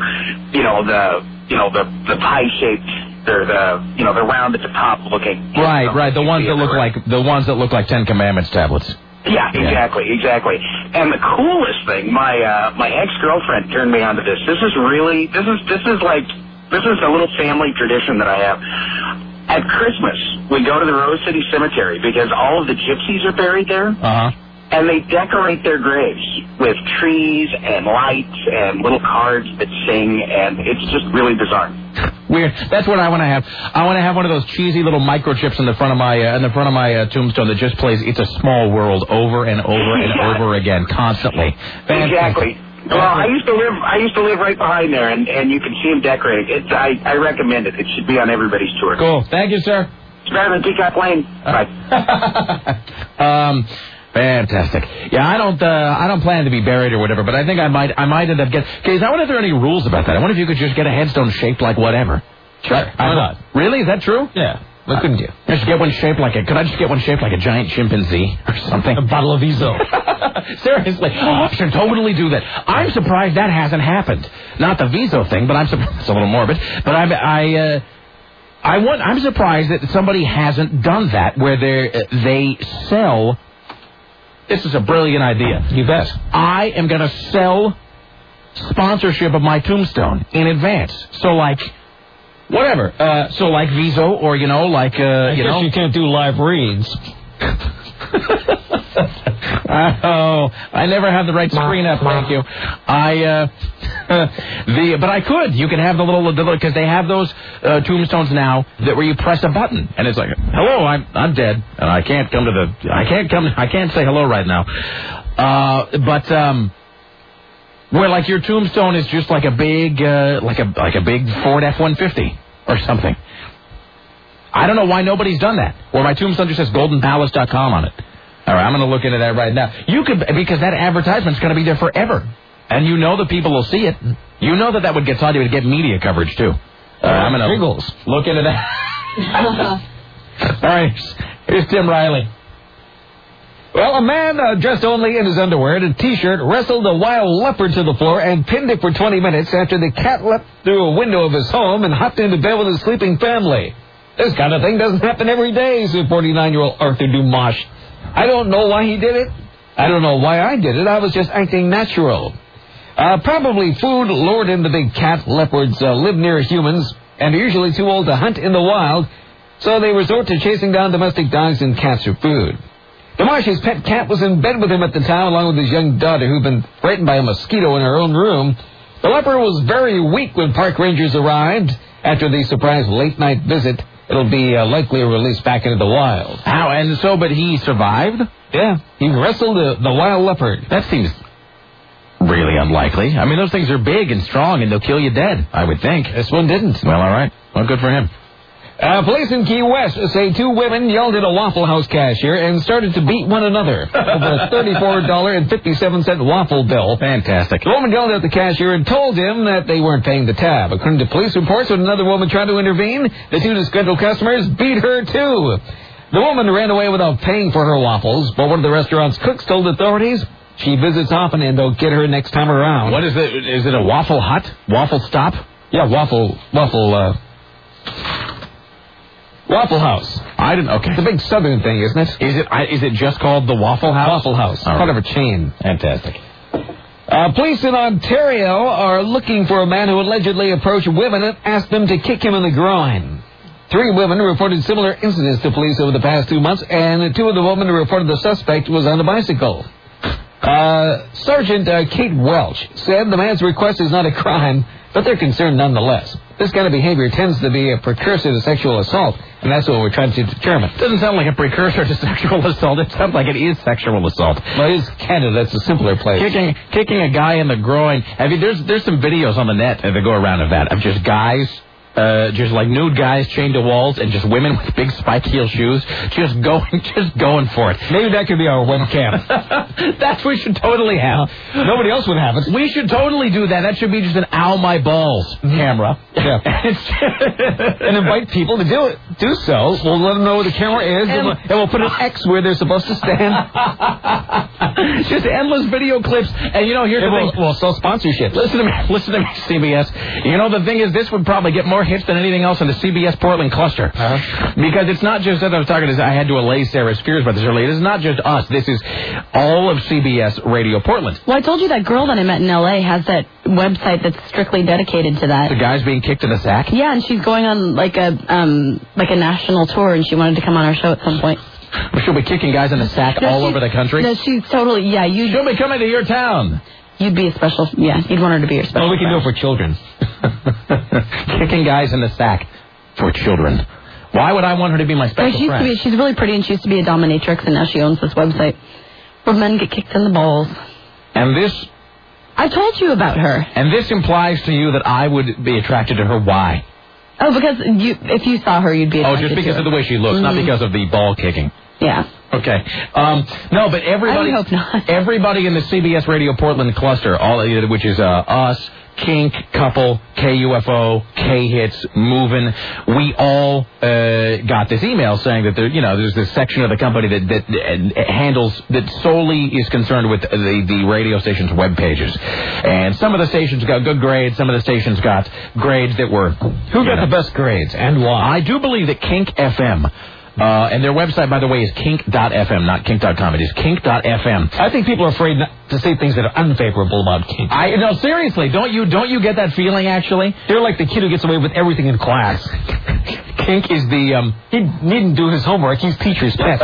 Speaker 13: the pie shaped. They're they're round at the top looking.
Speaker 4: Right. The ones that look like Ten Commandments tablets.
Speaker 13: Yeah, exactly. And the coolest thing, my ex-girlfriend turned me onto this. This is a little family tradition that I have. At Christmas, we go to the Rose City Cemetery because all of the gypsies are buried there. Uh-huh. And they decorate their graves with trees and lights and little cards that sing, and it's just really bizarre.
Speaker 4: Weird. That's what I want to have. I want to have one of those cheesy little microchips in the front of my tombstone that just plays "It's a Small World" over and over and over again, constantly.
Speaker 13: Exactly. Well, I used to live right behind there, and you can see them decorating. I recommend it. It should be on everybody's tour.
Speaker 4: Cool. Thank you, sir.
Speaker 13: It's better than Peacock Lane. Bye.
Speaker 4: Fantastic. Yeah, I don't plan to be buried or whatever, but I think I might end up getting. Okay, I wonder if there are any rules about that. I wonder if you could just get a headstone shaped like whatever.
Speaker 5: Sure. Why not?
Speaker 4: Really? Is that true?
Speaker 5: Yeah. Why couldn't you?
Speaker 4: Could I just get one shaped like a giant chimpanzee or something?
Speaker 5: A bottle of Viso.
Speaker 4: Seriously. I should totally do that. I'm surprised that hasn't happened. Not the Viso thing, but I'm surprised. It's a little morbid. But I'm surprised that somebody hasn't done that, where they sell. This is a brilliant idea.
Speaker 5: You bet.
Speaker 4: I am going to sell sponsorship of my tombstone in advance. So, like, whatever. So, like Viso, or, I guess
Speaker 5: you can't do live reads.
Speaker 4: Oh, I never have the right screen up, thank you. But I could. You can have the little, because they have those tombstones now that where you press a button and it's like, hello, I'm dead and I can't say hello right now. But where like your tombstone is just like a big, like a big Ford F-150 or something. I don't know why nobody's done that. Or my tombstone just says goldenpalace.com on it. All right, I'm going to look into that right now. You could, because that advertisement's going to be there forever. And you know that people will see it. You know that would get thought it would get media coverage, too. I'm going to look into that. All right, here's Tim Riley.
Speaker 5: Well, a man dressed only in his underwear and a T-shirt wrestled a wild leopard to the floor and pinned it for 20 minutes after the cat leapt through a window of his home and hopped into bed with his sleeping family. This kind of thing doesn't happen every day, said 49-year-old Arthur Dumas. I don't know why he did it. I don't know why I did it. I was just acting natural. Probably food lured in the big cat. Leopards live near humans and are usually too old to hunt in the wild, so they resort to chasing down domestic dogs and cats for food. Dumas's pet cat was in bed with him at the time, along with his young daughter, who'd been frightened by a mosquito in her own room. The leopard was very weak when park rangers arrived. After the surprise late-night visit, it'll be likely released back into the wild.
Speaker 4: How? And so, but he survived?
Speaker 5: Yeah, he wrestled the wild leopard.
Speaker 4: That seems really unlikely. I mean, those things are big and strong, and they'll kill you dead, I would think.
Speaker 5: This one didn't.
Speaker 4: Well, all right. Well, good for him.
Speaker 5: Police in Key West say 2 women yelled at a Waffle House cashier and started to beat one another over a $34.57 waffle bill.
Speaker 4: Fantastic.
Speaker 5: The woman yelled at the cashier and told him that they weren't paying the tab. According to police reports, when another woman tried to intervene, the 2 disgruntled customers beat her too. The woman ran away without paying for her waffles, but one of the restaurant's cooks told authorities she visits often and they'll get her next time around.
Speaker 4: What is it? Is it a Waffle Hut? Waffle Stop?
Speaker 5: Yeah, Waffle House.
Speaker 4: I didn't. Okay.
Speaker 5: It's a big southern thing, isn't it?
Speaker 4: Is it just called the Waffle House?
Speaker 5: Waffle House. Part of a chain.
Speaker 4: Fantastic.
Speaker 5: Police in Ontario are looking for a man who allegedly approached women and asked them to kick him in the groin. 3 women reported similar incidents to police over the past 2 months, and 2 of the women reported the suspect was on a bicycle. Sergeant Kate Welch said the man's request is not a crime, but they're concerned nonetheless. This kind of behavior tends to be a precursor to sexual assault, and that's what we're trying to determine.
Speaker 4: It doesn't sound like a precursor to sexual assault. It sounds like it is sexual assault.
Speaker 5: Well, it is Canada. That's a simpler place.
Speaker 4: Kicking a guy in the groin. I mean, there's some videos on the net that go around of that, of just guys... just like nude guys chained to walls and just women with big spike heel shoes just going for it.
Speaker 5: Maybe that could be our webcam.
Speaker 4: That's what we should totally have.
Speaker 5: Nobody else would have it.
Speaker 4: We should totally do that. That should be just an ow my balls camera.
Speaker 5: Yeah. And invite people to do so. We'll let them know where the camera is and we'll put an X where they're supposed to stand.
Speaker 4: Just endless video clips. And you know, here's the thing.
Speaker 5: We'll sell sponsorship.
Speaker 4: Listen to me, CBS. You know, the thing is, this would probably get more hits than anything else in the CBS Portland cluster. Because it's not just, as I was talking to, I had to allay Sarah's fears about this earlier. This is not just us. This is all of CBS Radio Portland.
Speaker 6: Well, I told you that girl that I met in L.A. has that website that's strictly dedicated to that.
Speaker 4: The guys being kicked in the sack?
Speaker 6: Yeah, and she's going on like a national tour, and she wanted to come on our show at some point.
Speaker 4: She'll be kicking guys in the sack all over the country?
Speaker 6: No, she's totally, yeah.
Speaker 4: She'll be coming to your town.
Speaker 6: You'd be a special, you'd want her to be your special.
Speaker 5: Well, we can do it for children.
Speaker 4: Kicking guys in the sack for children. Why would I want her to be my special friend?
Speaker 6: She's really pretty, and she used to be a dominatrix, and now she owns this website where men get kicked in the balls.
Speaker 4: And this...
Speaker 6: I told you about her.
Speaker 4: And this implies to you that I would be attracted to her. Why?
Speaker 6: Oh, because if you saw her, you'd be attracted to her.
Speaker 4: Oh, just because of the way she looks, not because of the ball kicking.
Speaker 6: Yeah.
Speaker 4: Okay. No, but everybody...
Speaker 6: I hope not.
Speaker 4: Everybody in the CBS Radio Portland cluster, which is us, Kink, Couple, KUFO, K-Hits, Movin', we all got this email saying that there's this section of the company that solely is concerned with the radio station's web pages. And some of the stations got good grades, some of the stations got grades that were...
Speaker 5: Who got the best grades and why?
Speaker 4: I do believe that Kink FM... and their website, by the way, is kink.fm, not kink.com. It is kink.fm.
Speaker 5: I think people are afraid to say things that are unfavorable about Kink.
Speaker 4: No, seriously, don't you get that feeling, actually?
Speaker 5: They're like the kid who gets away with everything in class.
Speaker 4: Kink is the...
Speaker 5: He needn't do his homework. He's teacher's pet.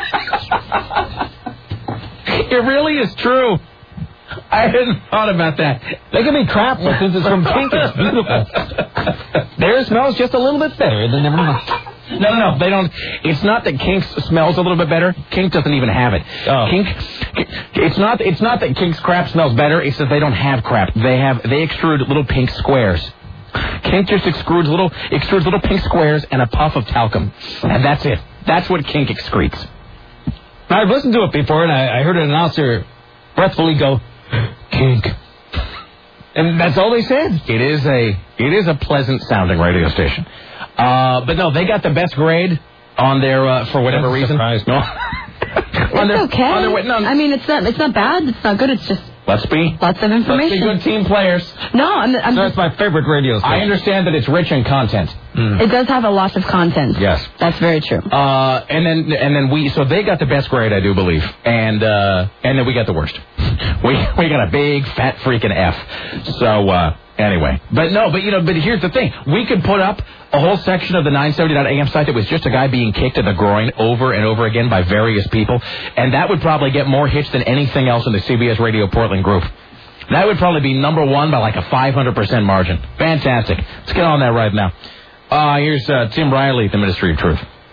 Speaker 4: It really is true. I hadn't thought about that.
Speaker 5: They can be crap, but since it's from Kink, it's beautiful. Their smells just a little bit better than everyone else.
Speaker 4: No, they don't. It's not that Kink smells a little bit better. Kink doesn't even have it.
Speaker 5: Oh.
Speaker 4: It's not that Kink's crap smells better. It's that they don't have crap. They extrude little pink squares. Kink just extrudes little pink squares and a puff of talcum, and that's it. That's what Kink excretes.
Speaker 5: I've listened to it before, and I heard an announcer breathfully go, Kink. And that's all they said.
Speaker 4: It is a pleasant sounding radio station. But no, they got the best grade on their for whatever reason. No,
Speaker 6: it's okay. I mean, it's not bad. It's not good. It's just
Speaker 4: lots of information. Let's be good team players.
Speaker 6: No,
Speaker 5: that's my favorite radio station.
Speaker 4: I understand that it's rich in content.
Speaker 6: It does have a lot of content.
Speaker 4: Yes,
Speaker 6: that's very true.
Speaker 4: And then so they got the best grade, I do believe, and then we got the worst. We got a big fat freaking F. So. Anyway, but here's the thing. We could put up a whole section of the 970.AM site that was just a guy being kicked in the groin over and over again by various people, and that would probably get more hits than anything else in the CBS Radio Portland group. That would probably be number one by like a 500% margin. Fantastic. Let's get on that right now. Here's Tim Riley at the Ministry of Truth.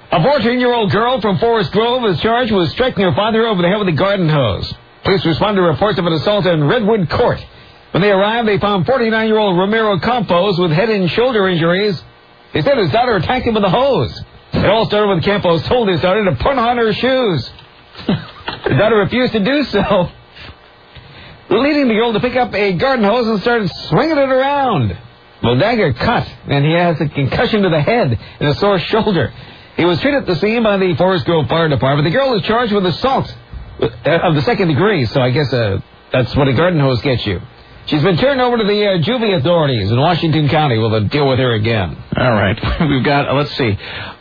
Speaker 5: A 14-year-old girl from Forest Grove is charged with striking her father over the head with a garden hose. Police responded to reports of an assault in Redwood Court. When they arrived, they found 49-year-old Ramiro Campos with head and shoulder injuries. They said his daughter attacked him with a hose. It all started when Campos told his daughter to put on her shoes. The daughter refused to do so, leading the girl to pick up a garden hose and started swinging it around. Well, Dagger cut, and he has a concussion to the head and a sore shoulder. He was treated at the scene by the Forest Grove Fire Department. The girl is charged with assault of the second degree, so I guess that's what a garden hose gets you. She's been turned over to the juvie authorities in Washington County. We'll deal with her again.
Speaker 4: All right. We've got, let's see,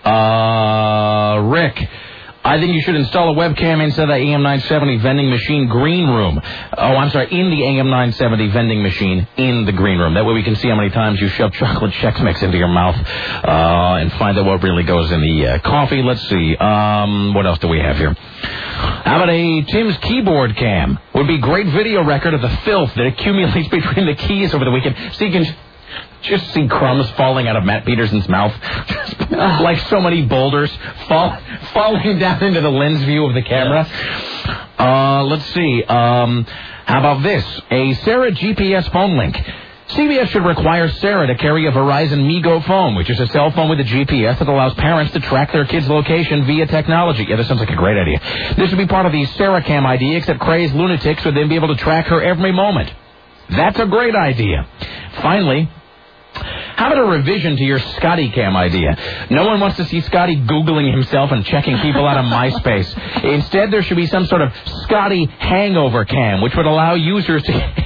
Speaker 4: Rick. I think you should install a webcam inside the AM970 vending machine green room. Oh, I'm sorry, in the AM970 vending machine in the green room. That way we can see how many times you shove chocolate Chex Mix into your mouth and find out what really goes in the coffee. Let's see. What else do we have here? How about a Tim's keyboard cam? Would be great video record of the filth that accumulates between the keys over the weekend. So you can just see crumbs falling out of Matt Peterson's mouth. Like so many boulders falling down into the lens view of the camera. Let's see. How about this? A Sarah GPS phone link. CBS should require Sarah to carry a Verizon Migo phone, which is a cell phone with a GPS that allows parents to track their kids' location via technology. Yeah, that sounds like a great idea. This would be part of the Sarah Cam idea, except crazed lunatics would then be able to track her every moment. That's a great idea. Finally, how about a revision to your Scotty Cam idea? No one wants to see Scotty Googling himself and checking people out on MySpace. Instead, there should be some sort of Scotty hangover cam, which would allow users to...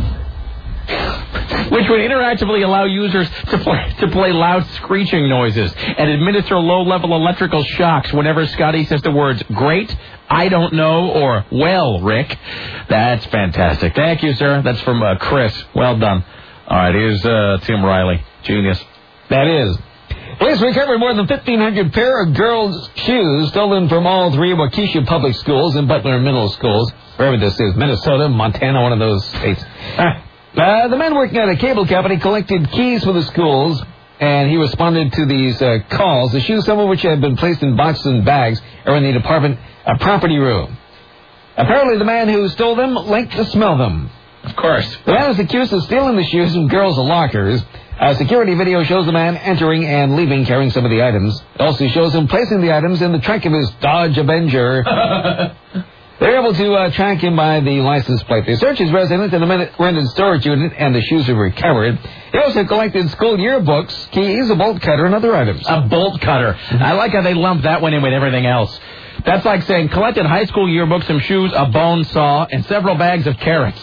Speaker 4: which would interactively allow users to play loud screeching noises and administer low-level electrical shocks whenever Scotty says the words, great, I don't know, or, well, Rick. That's fantastic. Thank you, sir. That's from Chris. Well done. All right, here's Tim Riley. Genius.
Speaker 5: That is. Police recovered more than 1,500 pair of girls' shoes stolen from all three Waukesha public schools and Butler Middle Schools. Wherever this is, Minnesota, Montana, one of those states. The man working at a cable company collected keys for the schools, and he responded to these calls. The shoes, some of which had been placed in boxes and bags, are in the department property room. Apparently, the man who stole them liked to smell them.
Speaker 4: Of course.
Speaker 5: The man is accused of stealing the shoes from girls' lockers. A security video shows the man entering and leaving carrying some of the items. It also shows him placing the items in the trunk of his Dodge Avenger. They're able to track him by the license plate. They searched his residence and the rented storage unit, and the shoes were recovered. They also collected school yearbooks, keys, a bolt cutter, and other items.
Speaker 4: A bolt cutter. I like how they lumped that one in with everything else. That's like saying collected high school yearbooks, some shoes, a bone saw, and several bags of carrots.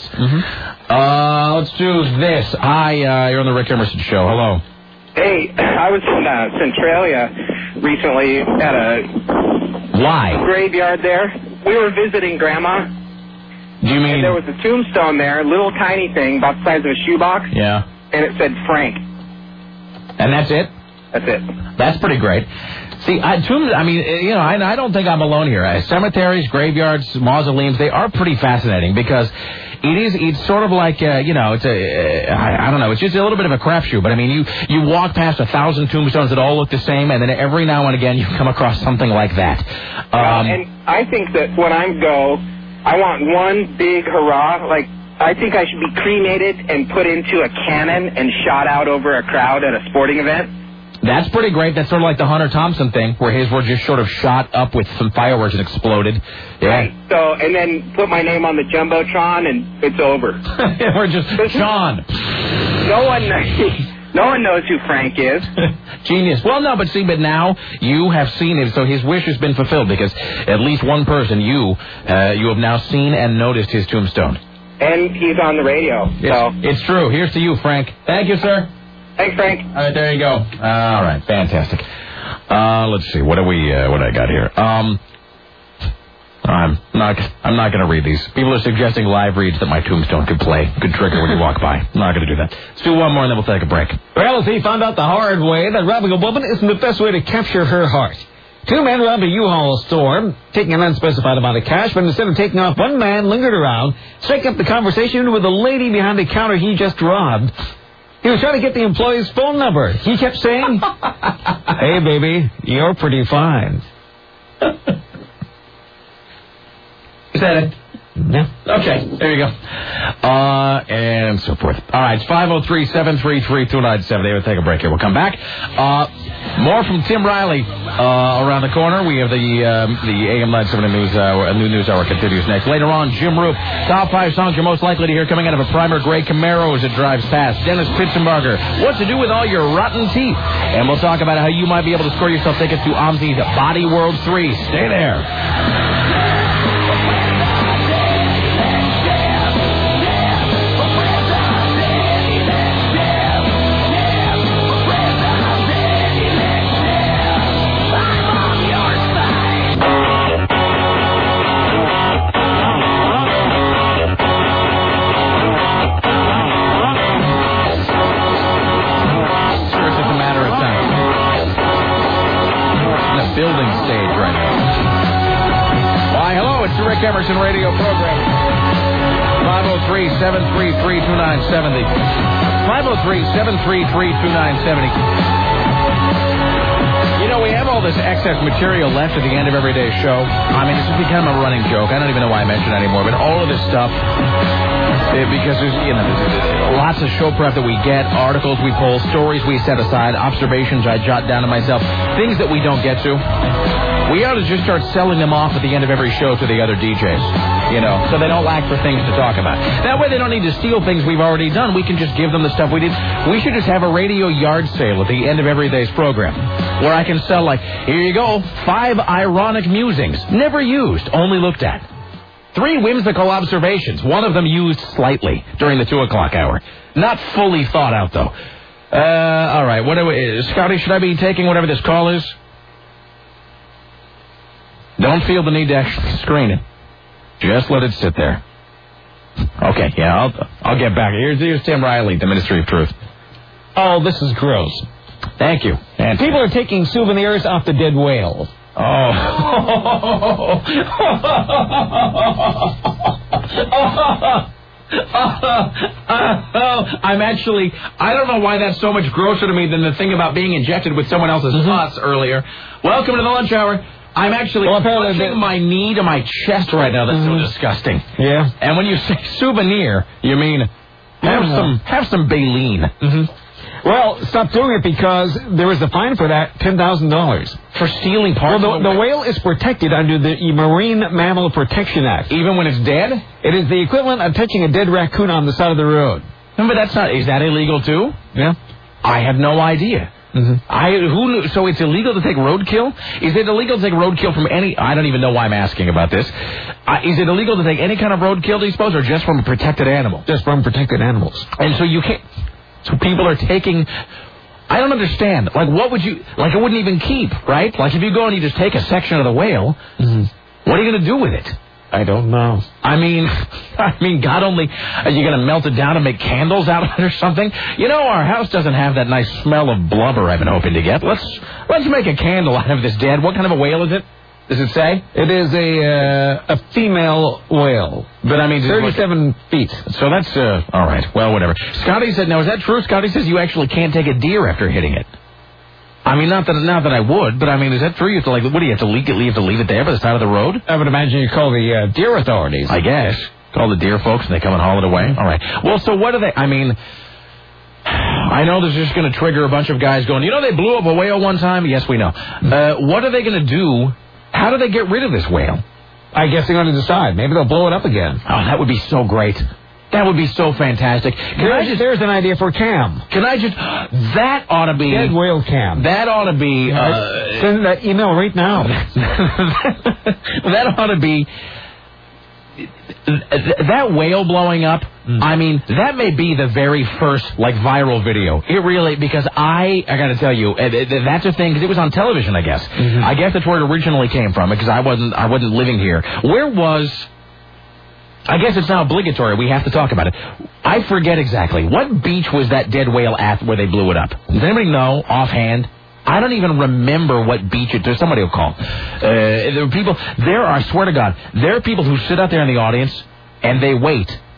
Speaker 4: Let's do this. Hi, you're on the Rick Emerson Show. Hello.
Speaker 14: Hey, I was in Centralia recently at a graveyard there. We were visiting Grandma.
Speaker 4: Do you mean?
Speaker 14: And there was a tombstone there, a little tiny thing, about the size of a shoebox.
Speaker 4: Yeah.
Speaker 14: And it said Frank.
Speaker 4: And that's it?
Speaker 14: That's it.
Speaker 4: That's pretty great. See, I don't think I'm alone here. Cemeteries, graveyards, mausoleums, they are pretty fascinating because it's sort of like, I don't know, it's just a little bit of a crapshoot. But, I mean, you walk past 1,000 tombstones that all look the same, and then every now and again you come across something like that.
Speaker 14: And I think that when I go, I want one big hurrah. Like, I think I should be cremated and put into a cannon and shot out over a crowd at a sporting event.
Speaker 4: That's pretty great. That's sort of like the Hunter Thompson thing, where his were just sort of shot up with some fireworks and exploded. Yeah.
Speaker 14: Right. So, and then put my name on the Jumbotron, and it's over.
Speaker 4: We're just Sean.
Speaker 14: No one knows who Frank is.
Speaker 4: Genius. Well, no, but now you have seen it, so his wish has been fulfilled because at least one person, you have now seen and noticed his tombstone.
Speaker 14: And he's on the radio.
Speaker 4: It's true. Here's to you, Frank. Thank you, sir.
Speaker 14: Thanks, Frank.
Speaker 4: All right, there you go. All right, fantastic. Let's see. What I got here? I'm not going to read these. People are suggesting live reads that my tombstone could play. Could trigger when you walk by. I'm not going to do that. Let's do one more and then we'll take a break.
Speaker 5: Well, he found out the hard way that robbing a woman isn't the best way to capture her heart. Two men robbed a U-Haul store, taking an unspecified amount of cash, but instead of taking off, one man lingered around, striking up the conversation with the lady behind the counter he just robbed. He was trying to get the employee's phone number. He kept saying, "Hey, baby, you're pretty fine."
Speaker 4: Is that it?
Speaker 5: Yeah.
Speaker 4: Okay, there you go. And so forth. All right, it's 503-733-2970. We'll take a break here. We'll come back. More from Tim Riley around the corner. We have the AM 970 News Hour. A new news hour continues next. Later on, Jim Roop. Top 5 songs you're most likely to hear coming out of a primer gray Camaro as it drives past. Dennis Pitzenbarger. What to do with all your rotten teeth. And we'll talk about how you might be able to score yourself tickets to OMSI's Body World 3. Stay there. Emerson radio program. 503-733-2970. 503-733-2970. You know, we have all this excess material left at the end of every day's show. I mean, it's become a running joke. I don't even know why I mention it anymore, but all of this stuff, because there's, lots of show prep that we get, articles we pull, stories we set aside, observations I jot down to myself, things that we don't get to. We ought to just start selling them off at the end of every show to the other DJs, so they don't lack for things to talk about. That way they don't need to steal things we've already done. We can just give them the stuff we did. We should just have a radio yard sale at the end of every day's program where I can sell, here you go, 5 ironic musings, never used, only looked at. 3 whimsical observations, one of them used slightly during the 2 o'clock hour. Not fully thought out, though. All right, Scotty, should I be taking whatever this call is? Don't feel the need to actually screen it. Just let it sit there. Okay, yeah, I'll get back. Here's Tim Riley, the Ministry of Truth.
Speaker 5: Oh, this is gross.
Speaker 4: Thank you. And
Speaker 5: people are taking souvenirs off the dead whale.
Speaker 4: Oh. I don't know why that's so much grosser to me than the thing about being injected with someone else's pus earlier. Welcome to the lunch hour. I'm actually touching my knee to my chest right now. That's so disgusting.
Speaker 5: Yeah.
Speaker 4: And when you say souvenir, you mean have some baleen.
Speaker 5: Mm-hmm. Well, stop doing it because there is a fine for that, $10,000.
Speaker 4: For stealing parts
Speaker 5: of the whale is protected under the Marine Mammal Protection Act.
Speaker 4: Even when it's dead?
Speaker 5: It is the equivalent of touching a dead raccoon on the side of the road.
Speaker 4: No, but is that illegal too?
Speaker 5: Yeah.
Speaker 4: I have no idea.
Speaker 5: Mm-hmm.
Speaker 4: Who knew? So it's illegal to take roadkill? Is it illegal to take roadkill from any... I don't even know why I'm asking about this. Is it illegal to take any kind of roadkill, do you suppose, or just from a protected animal?
Speaker 5: Just from protected animals.
Speaker 4: And so you can't... So people are taking... I don't understand. What would you... it wouldn't even keep, right? If you go and you just take a section of the whale, what are you going to do with it?
Speaker 5: I don't know.
Speaker 4: I mean, God only... Are you going to melt it down and make candles out of it or something? Our house doesn't have that nice smell of blubber I've been hoping to get. Let's make a candle out of this dead. What kind of a whale is it? Does it say?
Speaker 5: It is a female whale.
Speaker 4: But
Speaker 5: 37 feet.
Speaker 4: So that's, all right. Well, whatever. Scotty said, now is that true? Scotty says you actually can't take a deer after hitting it. Not that I would, but is that true? You have to, what do you have to leave it there by the side of the road?
Speaker 5: I would imagine you call the deer authorities.
Speaker 4: I guess. Call the deer folks and they come and haul it away. All right. Well, so what do they, I know this is just going to trigger a bunch of guys going, they blew up a whale one time? Yes, we know. What are they going to do? How do they get rid of this whale?
Speaker 5: I guess they're going to decide. Maybe they'll blow it up again.
Speaker 4: Oh, that would be so great. That would be so fantastic.
Speaker 5: There's an idea for cam.
Speaker 4: That ought to be...
Speaker 5: Dead whale cam.
Speaker 4: That ought to be...
Speaker 5: send that email right now.
Speaker 4: That ought to be... That whale blowing up, that may be the very first, viral video. It really, because I got to tell you, that's a thing, because it was on television, I guess. Mm-hmm. I guess that's where it originally came from, because I wasn't living here. Where was... I guess it's now obligatory. We have to talk about it. I forget exactly. What beach was that dead whale at where they blew it up? Does anybody know offhand? I don't even remember what beach it is. Somebody will call. I swear to God, there are people who sit out there in the audience and they wait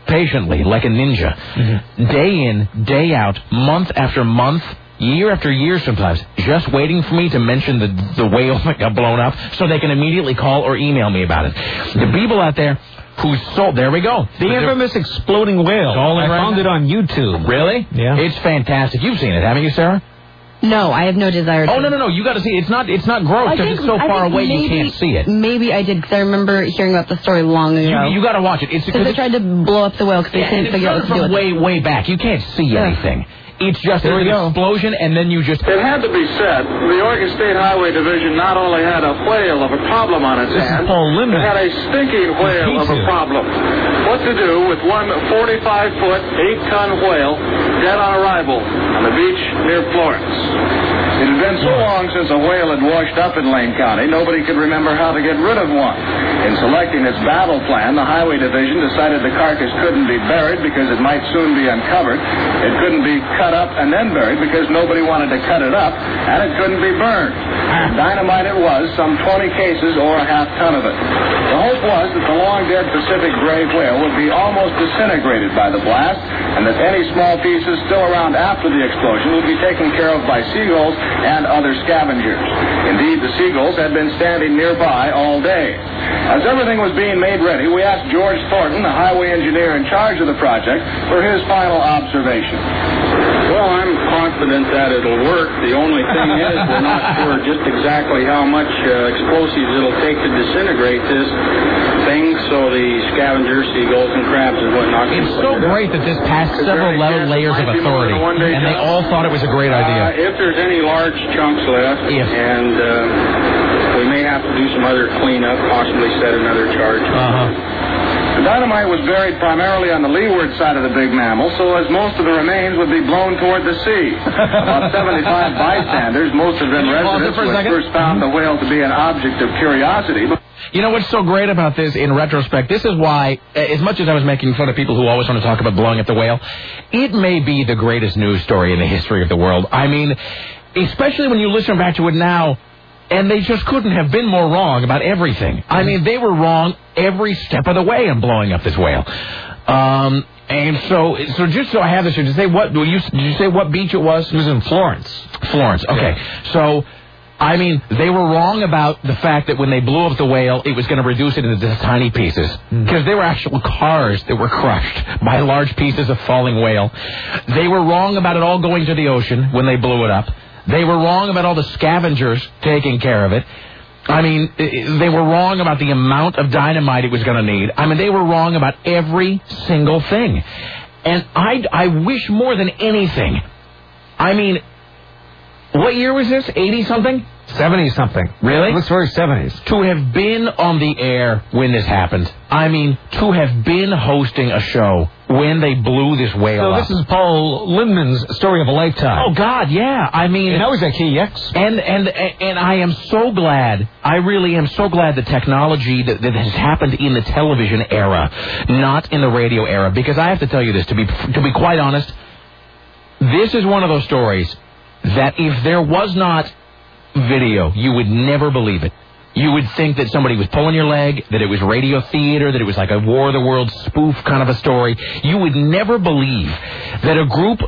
Speaker 4: patiently, like a ninja, day in, day out, month after month, year after year sometimes, just waiting for me to mention the whale that got blown up so they can immediately call or email me about it. The people out there who sold... There we go.
Speaker 5: The infamous exploding whale. I found it on YouTube.
Speaker 4: Really?
Speaker 5: Yeah.
Speaker 4: It's fantastic. You've seen it, haven't you, Sarah?
Speaker 6: No, I have no desire to.
Speaker 4: Oh, no. You got to see it. It's not gross because it's so far away you can't see it.
Speaker 6: Maybe I did because I remember hearing about the story long ago.
Speaker 4: You got to watch it.
Speaker 6: Because they tried to blow up the whale because they couldn't figure out what to do with it.
Speaker 4: Way back. You can't see anything. It's just an explosion, and then you just...
Speaker 15: It had to be said, the Oregon State Highway Division not only had a whale of a problem on its hands, it had a stinking whale of a problem. What to do with one 45-foot, 8-ton whale dead on arrival on the beach near Florence? It had been so long since a whale had washed up in Lane County, nobody could remember how to get rid of one. In selecting its battle plan, the Highway Division decided the carcass couldn't be buried because it might soon be uncovered. It couldn't be cut up and then buried because nobody wanted to cut it up, and it couldn't be burned. Dynamite it was, some 20 cases or a half ton of it. The hope was that the long-dead Pacific gray whale would be almost disintegrated by the blast, and that any small pieces still around after the explosion would be taken care of by seagulls and other scavengers. Indeed, the seagulls had been standing nearby all day. As everything was being made ready, we asked George Thornton, the highway engineer in charge of the project, for his final observation.
Speaker 16: Well, I'm confident that it'll work. The only thing is we're not sure just exactly how much explosives it'll take to disintegrate this thing, so the scavengers, seagulls, and crabs and whatnot...
Speaker 4: It's so great that this passed several layers of authority, and they all thought it was a great idea.
Speaker 16: If there's any large chunks left, and we may have to do some other cleanup, possibly set another charge.
Speaker 15: The dynamite was buried primarily on the leeward side of the big mammal, so as most of the remains would be blown toward the sea. About 75 bystanders, most of them residents, who had first found the whale to be an object of curiosity.
Speaker 4: You know what's so great about this in retrospect? This is why, as much as I was making fun of people who always want to talk about blowing up the whale, it may be the greatest news story in the history of the world. I mean, especially when you listen back to it now, and they just couldn't have been more wrong about everything. I mean, they were wrong every step of the way in blowing up this whale. And so just so I have this here, did you say what beach it was?
Speaker 5: It was in Florence.
Speaker 4: Florence, okay. Yeah. So, I mean, they were wrong about the fact that when they blew up the whale, it was going to reduce it into tiny pieces. Because there were actual cars that were crushed by large pieces of falling whale. They were wrong about it all going to the ocean when they blew it up. They were wrong about all the scavengers taking care of it. I mean, they were wrong about the amount of dynamite it was going to need. I mean, they were wrong about every single thing. And I wish more than anything. I mean, what year was this? 80-something?
Speaker 5: 70-something.
Speaker 4: Really?
Speaker 5: It looks very 70s.
Speaker 4: To have been on the air when this happened. I mean, to have been hosting a show when they blew this whale up.
Speaker 5: So this is Paul Lindman's story of a lifetime.
Speaker 4: Oh, God, yeah. I mean...
Speaker 5: And that was at KX.
Speaker 4: And I am so glad, I really am so glad the technology that has happened in the television era, not in the radio era. Because I have to tell you this, to be quite honest, this is one of those stories that if there was not video, you would never believe it. You would think that somebody was pulling your leg, that it was radio theater, that it was like a War of the Worlds spoof kind of a story. You would never believe that a group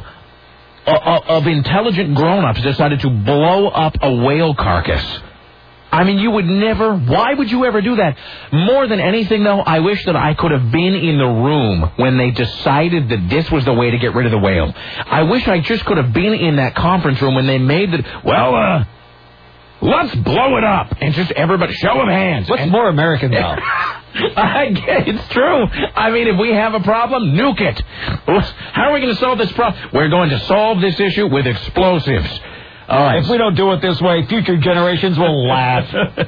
Speaker 4: of intelligent grown-ups decided to blow up a whale carcass. I mean, you would never... Why would you ever do that? More than anything, though, I wish that I could have been in the room when they decided that this was the way to get rid of the whale. I wish I just could have been in that conference room when they made the... Well, let's blow it up. And just everybody, show of hands.
Speaker 5: What's more American, though?
Speaker 4: It's true. I mean, if we have a problem, nuke it. How are we going to solve this problem? We're going to solve this issue with explosives. All right.
Speaker 5: If we don't do it this way, future generations will laugh.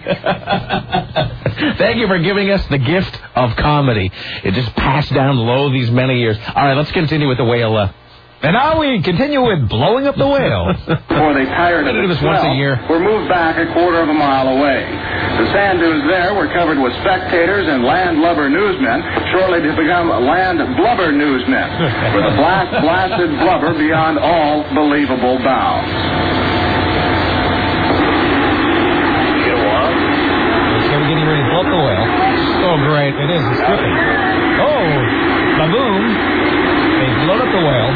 Speaker 4: Thank you for giving us the gift of comedy. It just passed down low these many years. All right, let's continue with the whale.
Speaker 5: And now we continue with blowing up the whale.
Speaker 15: Before they tired of
Speaker 4: this once a year.
Speaker 15: Were moved back a quarter of a mile away. The sand dunes there were covered with spectators and landlubber newsmen, shortly to become land blubber newsmen, with a blasted blubber beyond all believable bounds.
Speaker 5: So we're getting ready to blow up the whale.
Speaker 4: Oh, great.
Speaker 5: It is. It's tripping. Oh. Ba-boom. They load up the whale.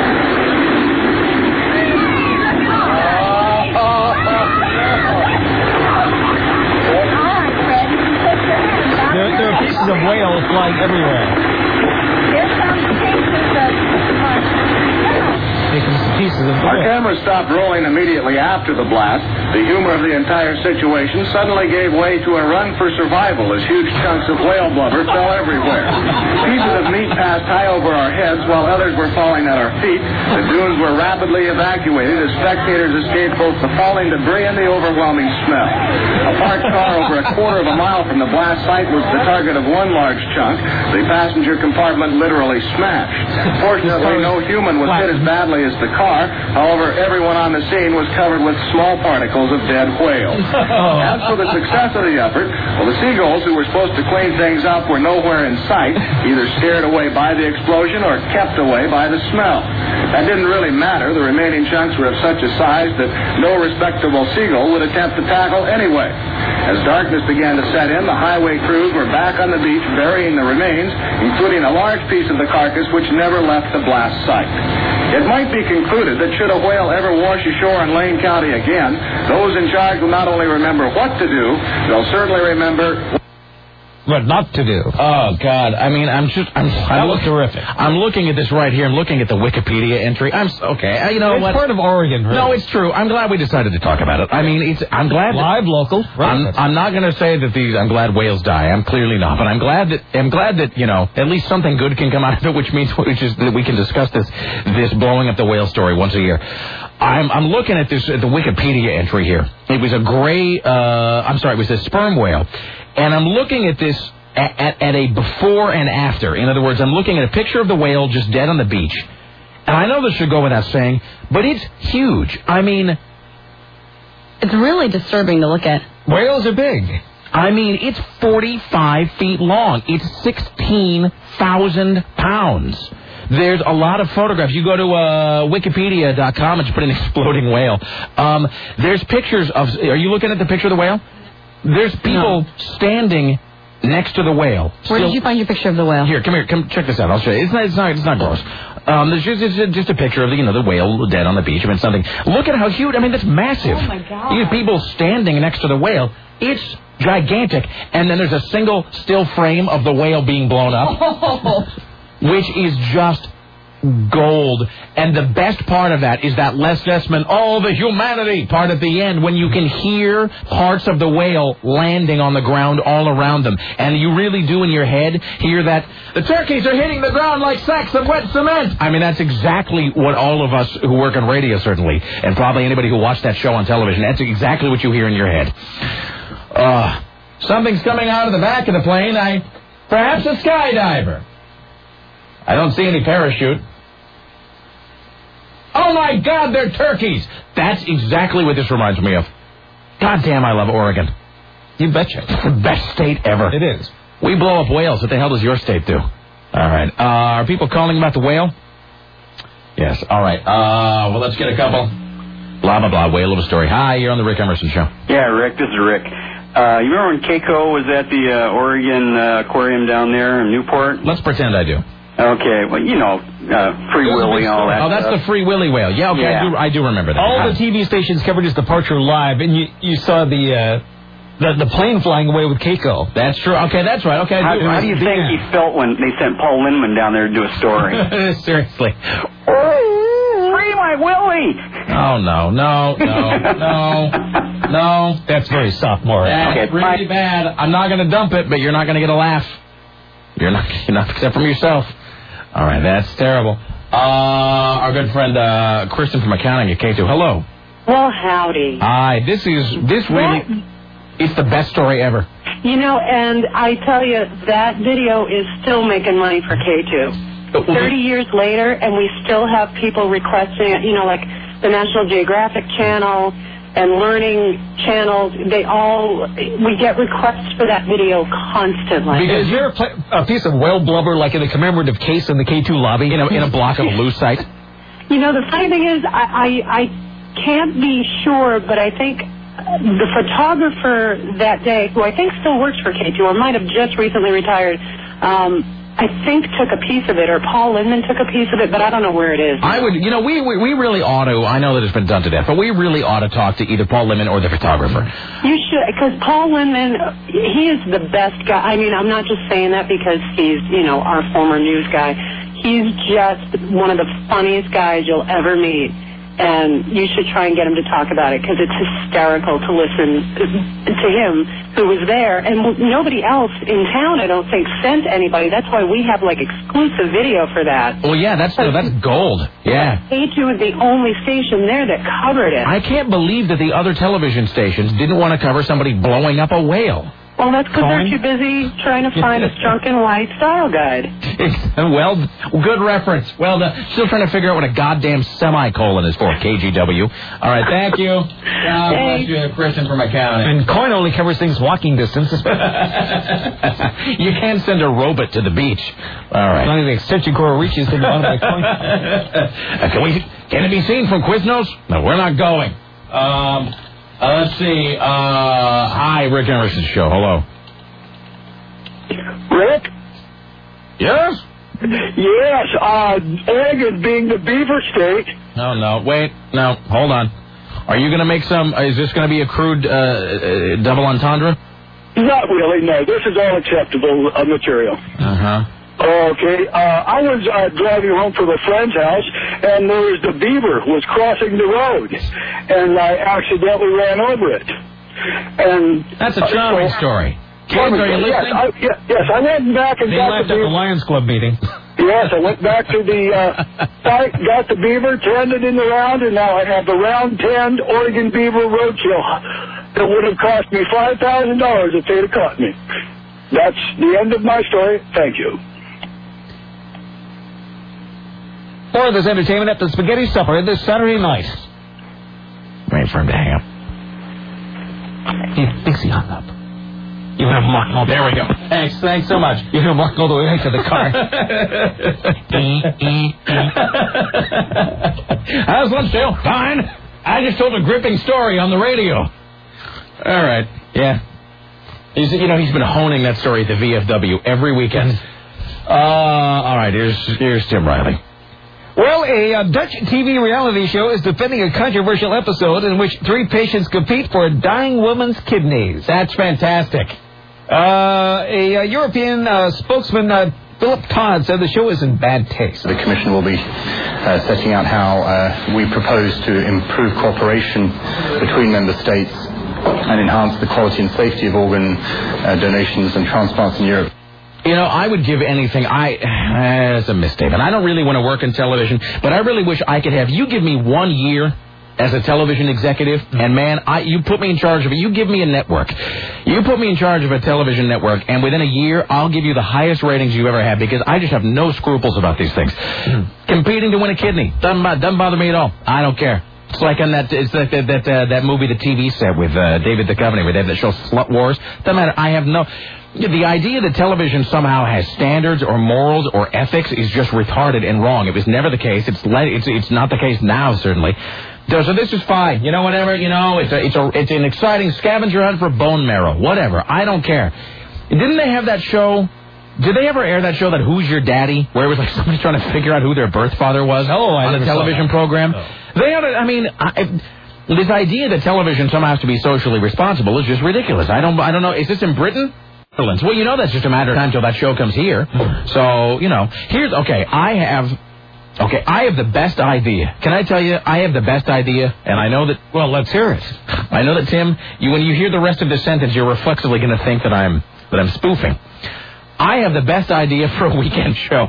Speaker 5: There are pieces of whale flying everywhere.
Speaker 17: Here's some
Speaker 5: pieces of
Speaker 15: Our camera stopped rolling immediately after the blast. The humor of the entire situation suddenly gave way to a run for survival as huge chunks of whale blubber fell everywhere. Pieces of meat passed high over our heads while others were falling at our feet. The dunes were rapidly evacuated as spectators escaped both the falling debris and the overwhelming smell. A parked car over a quarter of a mile from the blast site was the target of one large chunk. The passenger compartment literally smashed. Fortunately, no human was hit as badly as the car. However, everyone on the scene was covered with small particles of dead whales. As for the success of the effort, well, the seagulls who were supposed to clean things up were nowhere in sight, either scared away by the explosion or kept away by the smell. That didn't really matter. The remaining chunks were of such a size that no respectable seagull would attempt to tackle anyway. As darkness began to set in, the highway crews were back on the beach burying the remains, including a large piece of the carcass which never left the blast site. It might be concluded that should a whale ever wash ashore in Lane County again, those in charge will not only remember what to do, they'll certainly remember
Speaker 5: what not to do.
Speaker 4: Oh, God. I mean,
Speaker 5: that was terrific.
Speaker 4: I'm looking at this right here. I'm looking at the Wikipedia entry. You know
Speaker 5: it's
Speaker 4: what?
Speaker 5: Part of Oregon, really.
Speaker 4: No, it's true. I'm glad we decided to talk about it. I mean, I'm glad.
Speaker 5: Live, local. Right.
Speaker 4: I'm not going to say that I'm glad whales die. I'm clearly not. But I'm glad that, you know, at least something good can come out of it, which is that we can discuss this blowing up the whale story once a year. I'm looking at the Wikipedia entry here. It was it was a sperm whale. And I'm looking at this at a before and after. In other words, I'm looking at a picture of the whale just dead on the beach. And I know this should go without saying, but it's huge. I mean,
Speaker 6: it's really disturbing to look at.
Speaker 5: Whales are big.
Speaker 4: I mean, it's 45 feet long. It's 16,000 pounds. There's a lot of photographs. You go to Wikipedia.com and you put an exploding whale. There's pictures of... Are you looking at the picture of the whale? There's people standing next to the whale.
Speaker 6: Where did you find your picture of the whale?
Speaker 4: Here, come check this out. I'll show you. It's not gross. There's just a picture of the whale dead on the beach. I mean, something. Look at how huge. I mean, that's massive.
Speaker 6: Oh my God!
Speaker 4: You have people standing next to the whale. It's gigantic. And then there's a single still frame of the whale being blown up, which is just gold. And the best part of that is that Les Nessman, the humanity part at the end, when you can hear parts of the whale landing on the ground all around them. And you really do in your head hear that the turkeys are hitting the ground like sacks of wet cement. I mean, that's exactly what all of us who work on radio, certainly, and probably anybody who watched that show on television, that's exactly what you hear in your head. Something's coming out of the back of the plane. Perhaps a skydiver. I don't see any parachute. Oh, my God, they're turkeys. That's exactly what this reminds me of. God damn, I love Oregon.
Speaker 5: You betcha.
Speaker 4: It's the best state ever.
Speaker 5: It is.
Speaker 4: We blow up whales. What the hell does your state do? All right. Are people calling about the whale? Yes. All right. Well, let's get a couple. Blah, blah, blah. Whale of a story. Hi, you're on the Rick Emerson Show.
Speaker 8: Yeah, Rick, this is Rick. You remember when Keiko was at the Oregon Aquarium down there in Newport?
Speaker 4: Let's pretend I do.
Speaker 8: Okay, well, Free Willy and all that.
Speaker 4: Oh, that's
Speaker 8: stuff.
Speaker 4: the Free Willy whale. Yeah, okay, yeah. I do remember that.
Speaker 5: All the TV stations covered his departure live, and you saw the plane flying away with Keiko.
Speaker 4: That's true. Okay, that's right. Okay,
Speaker 8: how do you think he felt when they sent Paul Lindman down there to do a story?
Speaker 4: Seriously.
Speaker 8: Free my Willie!
Speaker 4: Oh, no.
Speaker 5: That's very sophomore.
Speaker 4: That's really bad. I'm not going to dump it, but you're not going to get a laugh. You're not except from yourself. All right, that's terrible. Our good friend Kristen from accounting at K2. Hello.
Speaker 18: Well, howdy.
Speaker 4: Hi. This really, it's the best story ever.
Speaker 18: And I tell you, that video is still making money for K2. 30 years later, and we still have people requesting it, like the National Geographic Channel and Learning channels. We get requests for that video constantly.
Speaker 5: Is there a piece of whale blubber like in a commemorative case in the K2 lobby?
Speaker 4: In a block of lucite?
Speaker 18: The funny thing is, I can't be sure, but I think the photographer that day, who I think still works for K2 or might have just recently retired, I think, took a piece of it, or Paul Lindman took a piece of it, but I don't know where it is.
Speaker 4: I would, we really ought to, I know that it's been done to death, but we really ought to talk to either Paul Lindman or the photographer.
Speaker 18: You should, because Paul Lindman, he is the best guy. I mean, I'm not just saying that because he's, our former news guy. He's just one of the funniest guys you'll ever meet. And you should try and get him to talk about it because it's hysterical to listen to him who was there. And nobody else in town, I don't think, sent anybody. That's why we have, exclusive video for that.
Speaker 4: Well, yeah, that's gold. Yeah.
Speaker 18: A2 was the only station there that covered it.
Speaker 4: I can't believe that the other television stations didn't want to cover somebody blowing up a whale.
Speaker 18: Well, that's because they're too busy trying to find a drunken white style guide.
Speaker 4: Well, good reference. Well, still trying to figure out what a goddamn semicolon is for, KGW. All right, thank you. God bless you, Kristen from accounting.
Speaker 5: And Coin only covers things walking distance.
Speaker 4: You can't send a robot to the beach. All right.
Speaker 5: Not even the extension cord reaches to the bottom of my coin.
Speaker 4: Can it be seen from Quiznos? No, we're not going. Let's see. Hi, Rick Emerson's show. Hello.
Speaker 12: Rick?
Speaker 4: Yes?
Speaker 12: Yes. Oregon being the beaver state.
Speaker 4: No. Wait. No. Hold on. Are you going to make some... Is this going to be a crude double entendre?
Speaker 12: Not really, no. This is all acceptable material.
Speaker 4: Uh-huh.
Speaker 12: Okay, I was driving home from a friend's house, and there was the beaver was crossing the road, and I accidentally ran over it. And
Speaker 4: that's a charming story. Kids, are you listening?
Speaker 12: Yes, I went back and got
Speaker 5: the Lions Club meeting.
Speaker 12: Yes, I went back to the site, got the beaver, turned it in the round, and now I have the round 10 Oregon Beaver Roadkill. That would have cost me $5,000 if they'd have caught me. That's the end of my story. Thank you.
Speaker 5: More of this entertainment at the Spaghetti Supper this Saturday night.
Speaker 4: Wait for him to hang up.
Speaker 5: He thinks he hung up. You have him walking all the way.
Speaker 4: There we go. Thanks so much.
Speaker 5: You have him walking all the way back to the car.
Speaker 4: How's lunch, Dale? Fine. I just told a gripping story on the radio. All right. Yeah. He's been honing that story at the VFW every weekend. All right. Here's Tim Riley.
Speaker 5: Well, a Dutch TV reality show is defending a controversial episode in which 3 patients compete for a dying woman's kidneys.
Speaker 4: That's fantastic.
Speaker 5: A European spokesman, Philip Todd, said the show is in bad taste.
Speaker 19: The Commission will be setting out how we propose to improve cooperation between member states and enhance the quality and safety of organ donations and transplants in Europe.
Speaker 4: I would give anything. It's a misstatement. I don't really want to work in television, but I really wish I could have. You give me 1 year as a television executive, and man, you put me in charge of it. You give me a network. You put me in charge of a television network, and within a year, I'll give you the highest ratings you ever had because I just have no scruples about these things. Competing to win a kidney doesn't bother me at all. I don't care. It's like on that. It's like that movie, the TV set with David Duchovny, where they have that show Slut Wars. Doesn't matter. I have no. The idea that television somehow has standards or morals or ethics is just retarded and wrong. It was never the case. It's not the case now, certainly. So this is fine. Whatever. It's an exciting scavenger hunt for bone marrow. Whatever. I don't care. Didn't they have that show? Did they ever air that show, that Who's Your Daddy, where it was like somebody trying to figure out who their birth father was on a television program? Oh. They had this idea that television somehow has to be socially responsible is just ridiculous. I don't know. Is this in Britain? Well, that's just a matter of time till that show comes here. So, I have the best idea. Can I tell you, I have the best idea, and I know that...
Speaker 5: Well, let's hear it.
Speaker 4: I know that, Tim, when you hear the rest of the sentence, you're reflexively going to think that I'm spoofing. I have the best idea for a weekend show.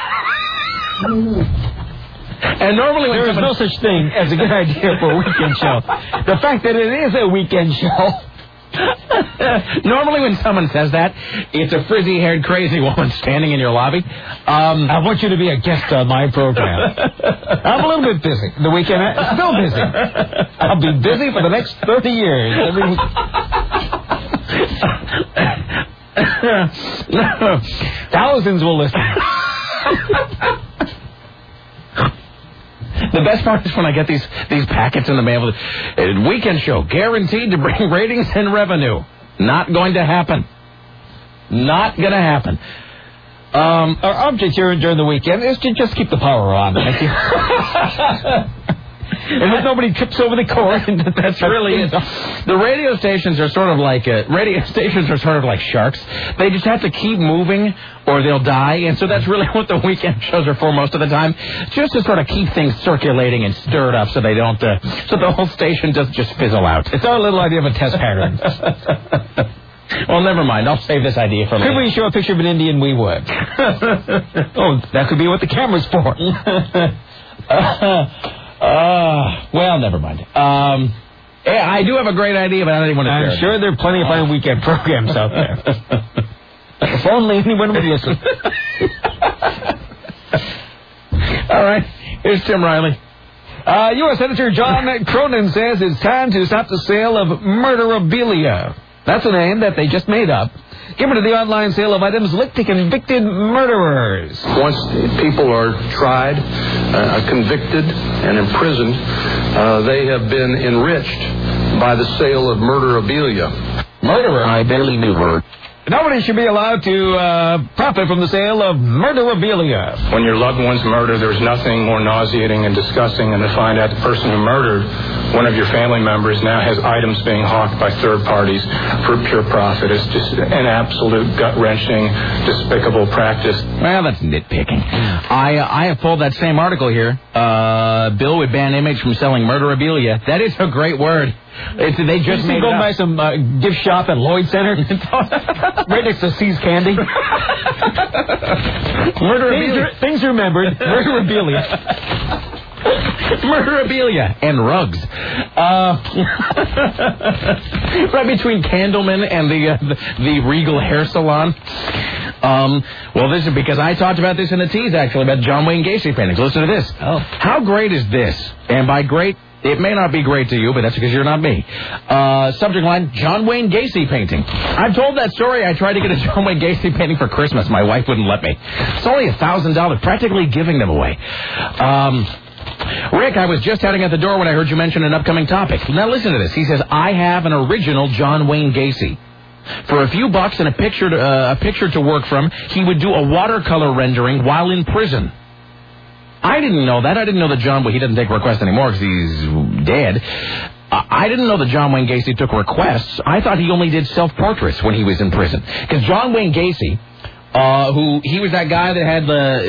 Speaker 4: And normally when
Speaker 5: there is no such thing as a good idea for a weekend show. The fact that it is a weekend show...
Speaker 4: Normally when someone says that, it's a frizzy-haired crazy woman standing in your lobby.
Speaker 5: I want you to be a guest on my program. I'm a little bit busy. The weekend, still busy. I'll be busy for the next 30 years. Every week. Thousands will listen.
Speaker 4: The best part is when I get these packets in the mail. Weekend show, guaranteed to bring ratings and revenue. Not going to happen. Not going to happen.
Speaker 5: Our object here during the weekend is to just keep the power on. Thank you. And if nobody trips over the cord,
Speaker 4: that's really it. The radio stations are sort of like sharks. They just have to keep moving or they'll die, and so that's really what the weekend shows are for most of the time, just to sort of keep things circulating and stirred up so they don't, so the whole station doesn't just fizzle out.
Speaker 5: It's our little idea of a test pattern.
Speaker 4: Well, never mind. I'll save this idea for later.
Speaker 5: Could we show a picture of an Indian? We would. Oh, that could be what the camera's for.
Speaker 4: Well, never mind. Yeah, I do have a great idea, but I don't even want to share it.
Speaker 5: I'm sure there are plenty of fine weekend programs out there. If only anyone would listen.
Speaker 4: All right. Here's Tim Riley.
Speaker 5: U.S. Senator John Cronin says it's time to stop the sale of murderabilia. That's a name that they just made up, given to the online sale of items linked to convicted murderers.
Speaker 20: Once people are tried, convicted, and imprisoned, they have been enriched by the sale of murderabilia.
Speaker 5: Murderer? I barely knew her. Nobody should be allowed to profit from the sale of murderabilia.
Speaker 20: When your loved one's murdered, there's nothing more nauseating and disgusting than to find out the person who murdered one of your family members now has items being hawked by third parties for pure profit. It's just an absolute gut-wrenching, despicable practice.
Speaker 4: Well, that's nitpicking. I have pulled that same article here. Bill would ban Image from selling murderabilia. That is a great word. They just made
Speaker 5: go buy some gift shop at Lloyd Center, right next to C's Candy.
Speaker 4: Murderabilia.
Speaker 5: Things remembered. Murderabilia.
Speaker 4: Murderabilia and rugs. Right between Candleman and the Regal Hair Salon. Well, this is because I talked about this in the tease, actually, about John Wayne Gacy paintings. Listen to this.
Speaker 5: Oh.
Speaker 4: How great is this? And by great, it may not be great to you, but that's because you're not me. Subject line, John Wayne Gacy painting. I've told that story. I tried to get a John Wayne Gacy painting for Christmas. My wife wouldn't let me. It's only $1,000, practically giving them away. Rick, I was just heading out the door when I heard you mention an upcoming topic. Now listen to this. He says, I have an original John Wayne Gacy. For a few bucks and a picture to work from, he would do a watercolor rendering while in prison. I didn't know that. I didn't know that John... Well, he doesn't take requests anymore because he's dead. I didn't know that John Wayne Gacy took requests. I thought he only did self-portraits when he was in prison. Because John Wayne Gacy, he was that guy that had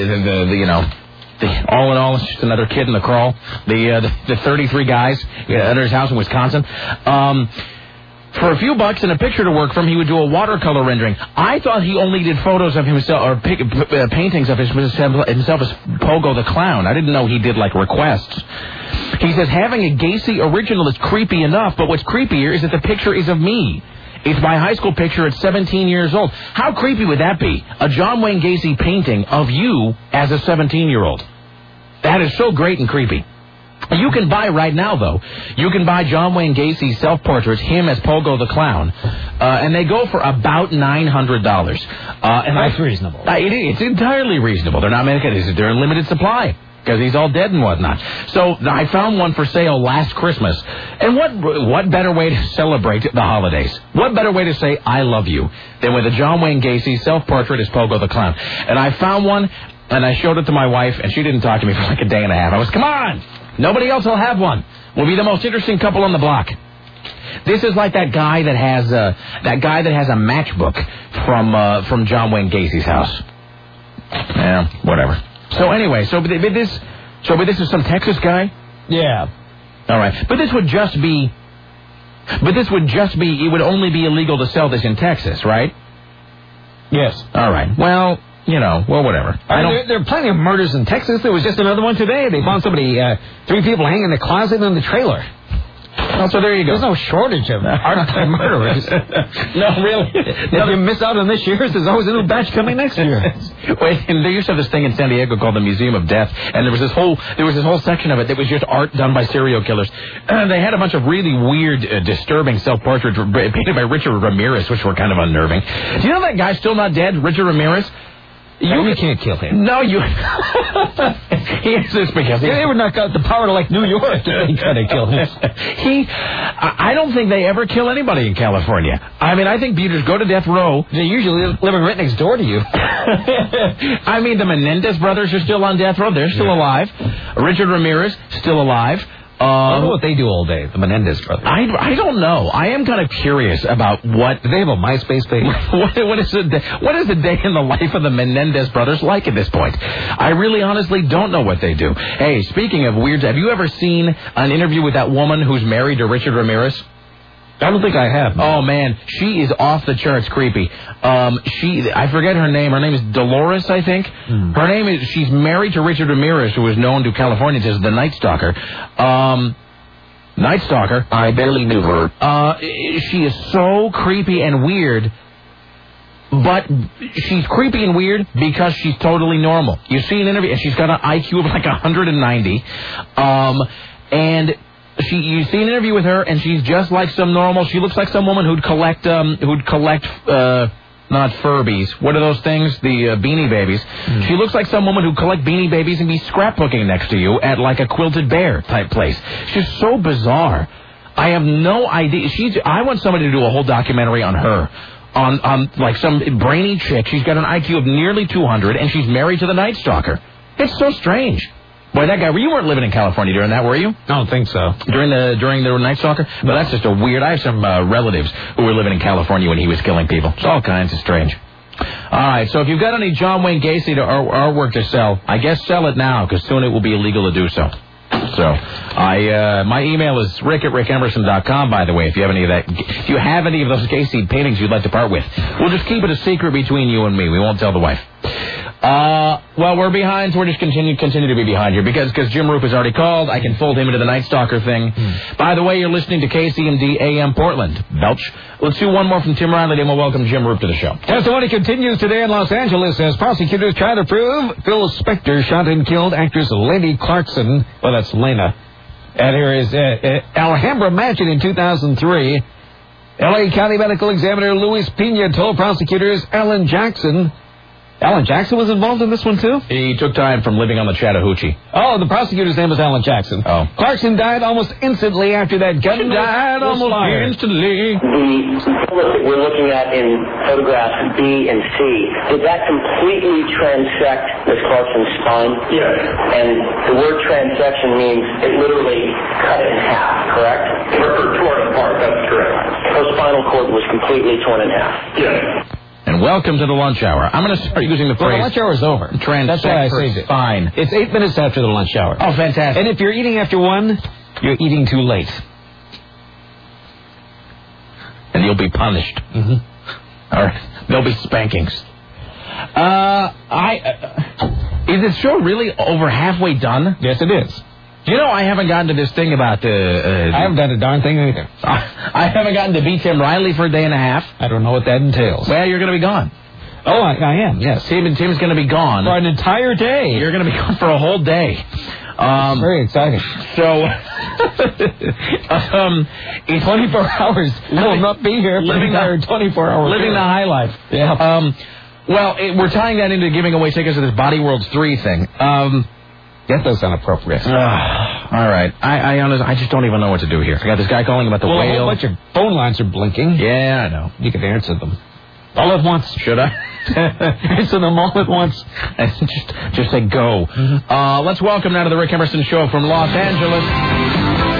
Speaker 4: all in all, it's just another kid in the crawl. The 33 guys under his house in Wisconsin. For a few bucks and a picture to work from, he would do a watercolor rendering. I thought he only did photos of himself or paintings of himself as Pogo the Clown. I didn't know he did, like, requests. He says, having a Gacy original is creepy enough, but what's creepier is that the picture is of me. It's my high school picture at 17 years old. How creepy would that be? A John Wayne Gacy painting of you as a 17-year-old. That is so great and creepy. You can buy right now, though. You can buy John Wayne Gacy's self-portraits, him as Pogo the Clown, and they go for about $900. And
Speaker 5: that's reasonable.
Speaker 4: It's entirely reasonable. They're not making it. They're in limited supply because he's all dead and whatnot. So I found one for sale last Christmas. And what better way to celebrate the holidays? What better way to say I love you than with a John Wayne Gacy self-portrait as Pogo the Clown? And I found one, and I showed it to my wife, and she didn't talk to me for like a day and a half. I was, come on! Nobody else will have one. We'll be the most interesting couple on the block. This is like that guy that has a matchbook from John Wayne Gacy's house. Yeah, whatever. So anyway, this is some Texas guy?
Speaker 5: Yeah.
Speaker 4: All right. But this would it would only be illegal to sell this in Texas, right?
Speaker 5: Yes.
Speaker 4: All right. Well, whatever.
Speaker 5: There are plenty of murders in Texas. There was just another one today. They found somebody, 3 people hanging in the closet in the trailer.
Speaker 4: Oh, so there you go.
Speaker 5: There's no shortage of hard-time murderers.
Speaker 4: No, really.
Speaker 5: If you miss out on this year's, there's always a new batch coming next year.
Speaker 4: Wait, and they used to have this thing in San Diego called the Museum of Death, and there was this whole section of it that was just art done by serial killers. And they had a bunch of really weird, disturbing self-portraits painted by Richard Ramirez, which were kind of unnerving. Do you know that guy's still not dead, Richard Ramirez?
Speaker 5: You can't kill him.
Speaker 4: No, you... He insists because...
Speaker 5: They would knock out the power to, like, New York if they try to kill him.
Speaker 4: I don't think they ever kill anybody in California. I mean, I think you just go to death row.
Speaker 5: They're usually living right next door to you.
Speaker 4: I mean, the Menendez brothers are still on death row. They're still alive. Richard Ramirez, still alive.
Speaker 5: I don't know what they do all day, the Menendez brothers.
Speaker 4: I don't know. I am kind of curious about what...
Speaker 5: Do they have a MySpace page?
Speaker 4: what is the day in the life of the Menendez brothers like at this point? I really honestly don't know what they do. Hey, speaking of weird, have you ever seen an interview with that woman who's married to Richard Ramirez?
Speaker 5: I don't think I have.
Speaker 4: Oh, man. She is off the charts creepy. I forget her name. Her name is Dolores, I think. Her name is... She's married to Richard Ramirez, who is known to Californians as the Night Stalker. Night Stalker.
Speaker 5: I barely knew her.
Speaker 4: She is so creepy and weird. But she's creepy and weird because she's totally normal. You see an interview, and she's got an IQ of like 190. And... You see an interview with her, and she's just like some normal. She looks like some woman who'd collect not Furbies. What are those things? The Beanie Babies. She looks like some woman who'd collect Beanie Babies and be scrapbooking next to you at like a Quilted Bear type place. She's so bizarre. I have no idea. I want somebody to do a whole documentary on her. On like some brainy chick. She's got an IQ of nearly 200, and she's married to the Night Stalker. It's so strange. Boy, that guy, you weren't living in California during that, were you?
Speaker 5: I don't think so.
Speaker 4: During the Night Stalker? But that's just a weird... I have some relatives who were living in California when he was killing people. It's all kinds of strange. All right, so if you've got any John Wayne Gacy artwork to sell, I guess sell it now, because soon it will be illegal to do so. So, my email is rick@rickemerson.com, by the way, if you have any of that. If you have any of those Gacy paintings you'd like to part with. We'll just keep it a secret between you and me. We won't tell the wife. Well, we're behind, so we're just continue to be behind here because Jim Roop has already called. I can fold him into the Night Stalker thing. By the way, you're listening to KCMD AM Portland. Belch. Let's do one more from Tim Riley, and we'll welcome Jim Roop to the show.
Speaker 5: Testimony continues today in Los Angeles as prosecutors try to prove Phil Spector shot and killed actress Lady Clarkson. Well, that's Lena. At her Alhambra mansion in 2003. L.A. County Medical Examiner Luis Pena told prosecutors Alan Jackson was involved in this one, too?
Speaker 4: He took time from living on the Chattahoochee.
Speaker 5: Oh, the prosecutor's name was Alan Jackson.
Speaker 4: Oh.
Speaker 5: Clarkson died almost instantly after that gun was fired.
Speaker 4: Instantly.
Speaker 9: The bullet that we're looking at in photographs B and C, did that completely transect Ms. Clarkson's spine?
Speaker 8: Yes.
Speaker 9: And the word transection means it literally cut it in half, correct?
Speaker 8: Or torn apart, that's correct.
Speaker 9: Her spinal cord was completely torn in half.
Speaker 8: Yes.
Speaker 4: And welcome to the lunch hour. I'm going to start using the phrase...
Speaker 5: Well, the lunch hour is over. That's why I saved it.
Speaker 4: Fine.
Speaker 5: It's 8 minutes after the lunch hour.
Speaker 4: Oh, fantastic.
Speaker 5: And if you're eating after 1, you're eating too late.
Speaker 4: And you'll be punished. All right. There'll be spankings. Is this show really over halfway done?
Speaker 5: Yes, it is.
Speaker 4: You know, I haven't gotten to this thing about
Speaker 5: I haven't done a darn thing either.
Speaker 4: I haven't gotten to beat Tim Riley for a day and a half.
Speaker 5: I don't know what that entails.
Speaker 4: Well, you're going to be gone.
Speaker 5: Oh, I am, yes.
Speaker 4: Tim's going to be gone.
Speaker 5: For an entire day.
Speaker 4: You're going to be gone for a whole day.
Speaker 5: It's very exciting.
Speaker 4: So,
Speaker 5: in 24 hours, we'll not be here for the entire 24 hours.
Speaker 4: Living the high life.
Speaker 5: Yeah.
Speaker 4: Well, we're tying that into giving away tickets to this Body Worlds 3 thing.
Speaker 5: That does sound appropriate.
Speaker 4: All right. I honestly, I just don't even know what to do here. I got this guy calling about the whale.
Speaker 5: A whole bunch of phone lines are blinking.
Speaker 4: Yeah, I know.
Speaker 5: You can answer them. All at once.
Speaker 4: Should I?
Speaker 5: Answer them all at once.
Speaker 4: Just say go. Let's welcome now to the Rick Emerson Show from Los Angeles.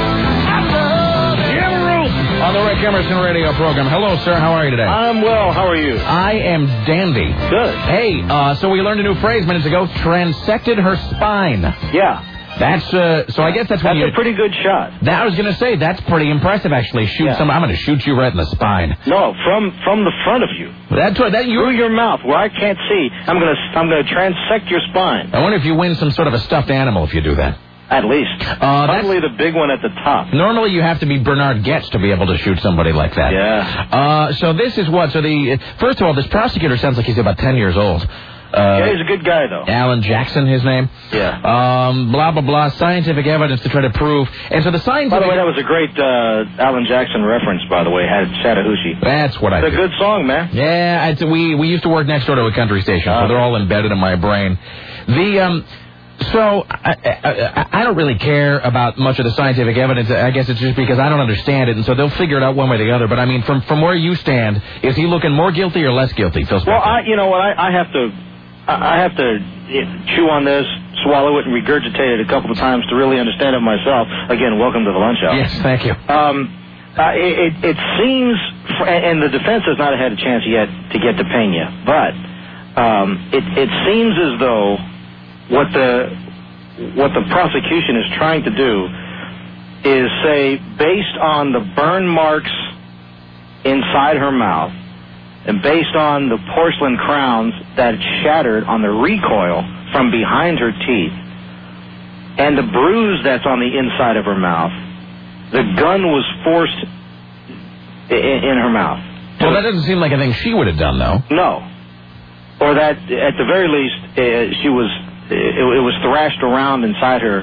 Speaker 4: On the Rick Emerson radio program. Hello, sir. How are you today?
Speaker 21: I'm well. How are you?
Speaker 4: I am dandy.
Speaker 21: Good.
Speaker 4: Hey, so we learned a new phrase minutes ago. Transected her spine.
Speaker 21: Yeah.
Speaker 4: That's so. I guess that's
Speaker 21: a pretty good shot.
Speaker 4: That I was going to say that's pretty impressive. Actually, I'm going to shoot you right in the spine.
Speaker 21: No, from the front of you.
Speaker 4: That's what through
Speaker 21: your mouth where I can't see. I'm going to transect your spine.
Speaker 4: I wonder if you win some sort of a stuffed animal if you do that.
Speaker 21: At least. Probably the big one at the top.
Speaker 4: Normally you have to be Bernard Goetz to be able to shoot somebody like that.
Speaker 21: Yeah.
Speaker 4: So this is what? So first of all, this prosecutor sounds like he's about 10 years old.
Speaker 21: Yeah, he's a good guy, though.
Speaker 4: Alan Jackson, his name.
Speaker 21: Yeah.
Speaker 4: Blah, blah, blah, scientific evidence to try to prove. And so the scientific...
Speaker 21: By the way, that was a great Alan Jackson reference, by the way, had Chattahoochee.
Speaker 4: That's what I
Speaker 21: It's a good song, man.
Speaker 4: Yeah, we used to work next door to a country station, so they're all embedded in my brain. So I don't really care about much of the scientific evidence. I guess it's just because I don't understand it, and so they'll figure it out one way or the other. But I mean, from where you stand, is he looking more guilty or less guilty, Phil Spector?
Speaker 21: Well, you know what? I have to chew on this, swallow it, and regurgitate it a couple of times to really understand it myself. Again, welcome to the Lunch Hour.
Speaker 4: Yes, thank you.
Speaker 21: It seems, and the defense has not had a chance yet to get to Pena, but it seems as though what the prosecution is trying to do is say, based on the burn marks inside her mouth and based on the porcelain crowns that shattered on the recoil from behind her teeth and the bruise that's on the inside of her mouth, the gun was forced in her mouth.
Speaker 4: Well, that doesn't seem like a thing she would have done, though.
Speaker 21: No. Or that, at the very least, she was... It was thrashed around inside her,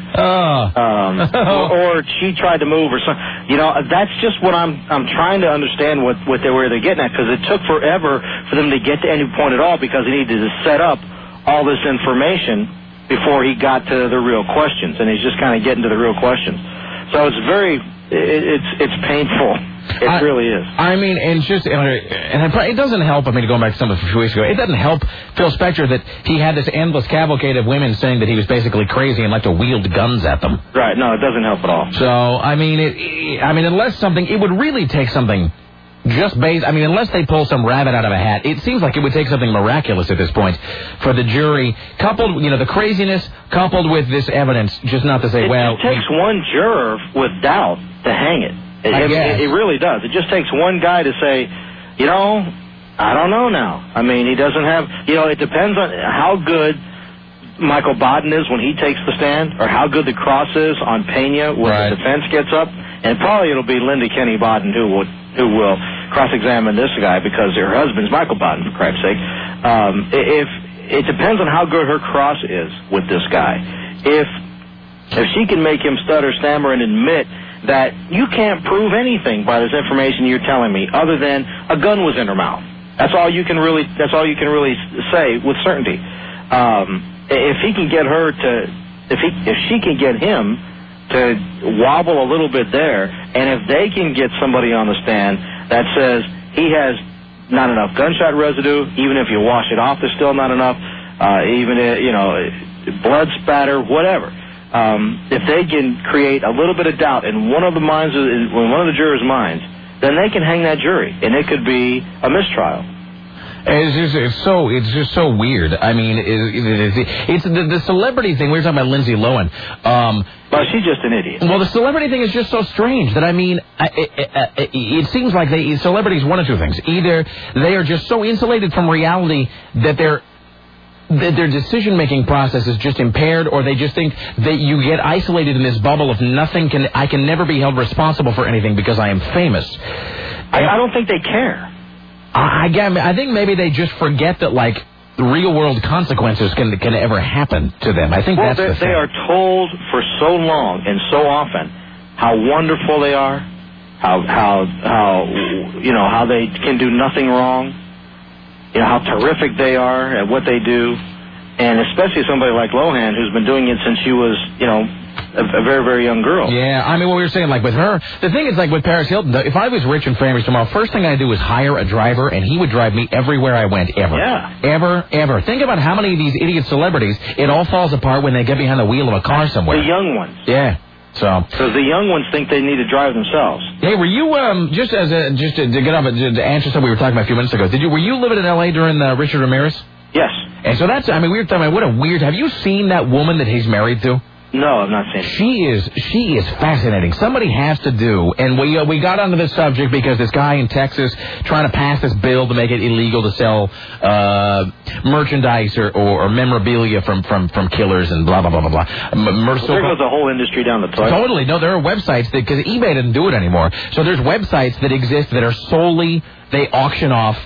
Speaker 21: or she tried to move, or something. You know, that's just what I'm trying to understand where they're getting at, because it took forever for them to get to any point at all, because he needed to set up all this information before he got to the real questions, and he's just kind of getting to the real questions. So it's painful. It really is.
Speaker 4: I mean, and it doesn't help. I mean, going back to something from a few weeks ago, it doesn't help Phil Spector that he had this endless cavalcade of women saying that he was basically crazy and liked to wield guns at them.
Speaker 21: Right. No, it doesn't help at all.
Speaker 4: So, I mean, it would really take something just based. I mean, unless they pull some rabbit out of a hat, it seems like it would take something miraculous at this point for the jury, coupled, the craziness, coupled with this evidence, just not to say,
Speaker 21: it takes one juror with doubt to hang it. It really does. It just takes one guy to say, I don't know now. I mean, he doesn't have, it depends on how good Michael Baden is when he takes the stand, or how good the cross is on Pena when the defense gets up. And probably it'll be Linda Kenny Baden who will cross-examine this guy, because her husband's Michael Baden, for Christ's sake. If it depends on how good her cross is with this guy. If she can make him stutter, stammer, and admit that you can't prove anything by this information you're telling me, other than a gun was in her mouth. That's all you can really say with certainty. If he can get her to, if she can get him to wobble a little bit there, and if they can get somebody on the stand that says he has not enough gunshot residue, even if you wash it off, there's still not enough, blood spatter, whatever. If they can create a little bit of doubt in one of the jurors' minds, then they can hang that jury, and it could be a mistrial.
Speaker 4: It's just so weird. I mean, it's the celebrity thing. We were talking about Lindsay Lohan.
Speaker 21: Well, she's just an idiot.
Speaker 4: Well, the celebrity thing is just so strange that, I mean, it seems like celebrities, one of two things. Either they are just so insulated from reality that their decision-making process is just impaired, or they just think that you get isolated in this bubble of I can never be held responsible for anything because I am famous.
Speaker 21: I don't think they care.
Speaker 4: I think maybe they just forget that, real-world consequences can ever happen to them. I think that's the thing.
Speaker 21: They are told for so long and so often how wonderful they are, how they can do nothing wrong. How terrific they are at what they do, and especially somebody like Lohan, who's been doing it since she was, a very, very young girl.
Speaker 4: Yeah, I mean, what we were saying, with her, the thing is, with Paris Hilton, if I was rich and famous tomorrow, first thing I'd do is hire a driver, and he would drive me everywhere I went, ever.
Speaker 21: Yeah.
Speaker 4: Ever. Think about how many of these idiot celebrities, it all falls apart when they get behind the wheel of a car somewhere.
Speaker 21: The young ones.
Speaker 4: Yeah. So
Speaker 21: the young ones think they need to drive themselves.
Speaker 4: Hey, were you just to get up to answer something we were talking about a few minutes ago? Were you living in L.A. during Richard Ramirez?
Speaker 21: Yes.
Speaker 4: And so we were talking about what a weird. Have you seen that woman that he's married to?
Speaker 21: No, I've not seen it.
Speaker 4: She is fascinating. Somebody has to do, and we got onto this subject because this guy in Texas trying to pass this bill to make it illegal to sell merchandise or memorabilia from killers and blah blah blah blah blah.
Speaker 21: There goes the whole industry down the toilet.
Speaker 4: Totally. No, there are websites because eBay doesn't do it anymore. So there's websites that exist that are solely they auction off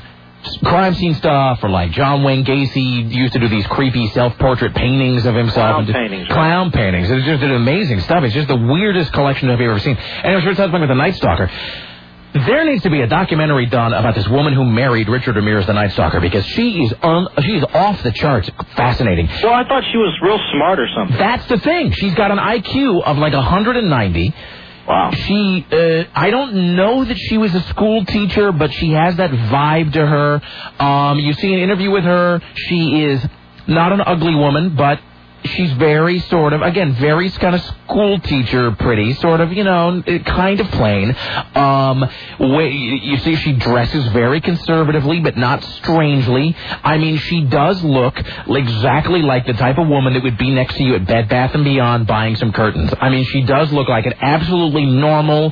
Speaker 4: crime scene stuff, or like John Wayne Gacy used to do these creepy self-portrait paintings of himself. Clown paintings. It's just amazing stuff. It's just the weirdest collection I've ever seen. And it was talking about the Night Stalker. There needs to be a documentary done about this woman who married Richard Ramirez, the Night Stalker, because she is off the charts fascinating.
Speaker 21: Well, I thought she was real smart or something.
Speaker 4: That's the thing. She's got an IQ of like 190.
Speaker 21: Wow.
Speaker 4: She, I don't know that she was a school teacher, but she has that vibe to her. You see an interview with her. She is not an ugly woman, but she's very sort of, again, very kind of school teacher pretty, sort of, kind of plain. You see she dresses very conservatively, but not strangely. I mean, she does look exactly like the type of woman that would be next to you at Bed Bath & Beyond buying some curtains. I mean, she does look like an absolutely normal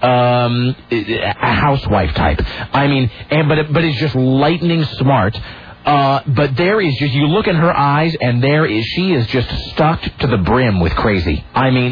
Speaker 4: a housewife type. I mean, but it's just lightning smart. But there is just, you look in her eyes, and she is just stocked to the brim with crazy. I mean,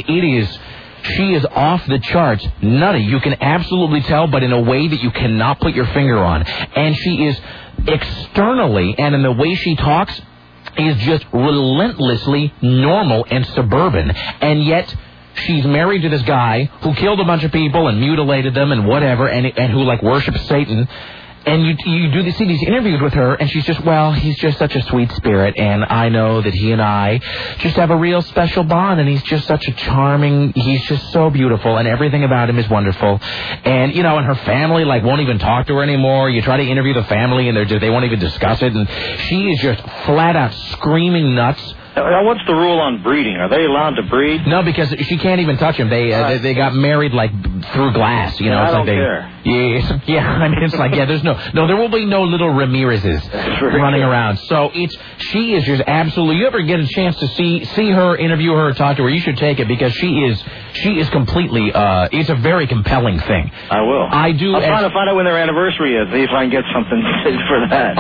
Speaker 4: she is off the charts, nutty. You can absolutely tell, but in a way that you cannot put your finger on. And she is externally, and in the way she talks, is just relentlessly normal and suburban. And yet, she's married to this guy who killed a bunch of people and mutilated them and whatever, and who, like, worships Satan. And you see these interviews with her, and she's just, well, he's just such a sweet spirit, and I know that he and I just have a real special bond, and he's just such a charming, he's just so beautiful, and everything about him is wonderful. And, and her family, like, won't even talk to her anymore. You try to interview the family, and they won't even discuss it, and she is just flat out screaming nuts.
Speaker 21: Now, what's the rule on breeding? Are they allowed to breed?
Speaker 4: No, because she can't even touch him. They got married like through glass.
Speaker 21: I don't care.
Speaker 4: Yeah. I mean, it's like there will be no little Ramirez's running around. So she is just absolutely. You ever get a chance to see her, interview her, talk to her? You should take it because she is completely. It's a very compelling thing.
Speaker 21: I will.
Speaker 4: I'm
Speaker 21: trying to find out when their anniversary is. See if I can get something for that.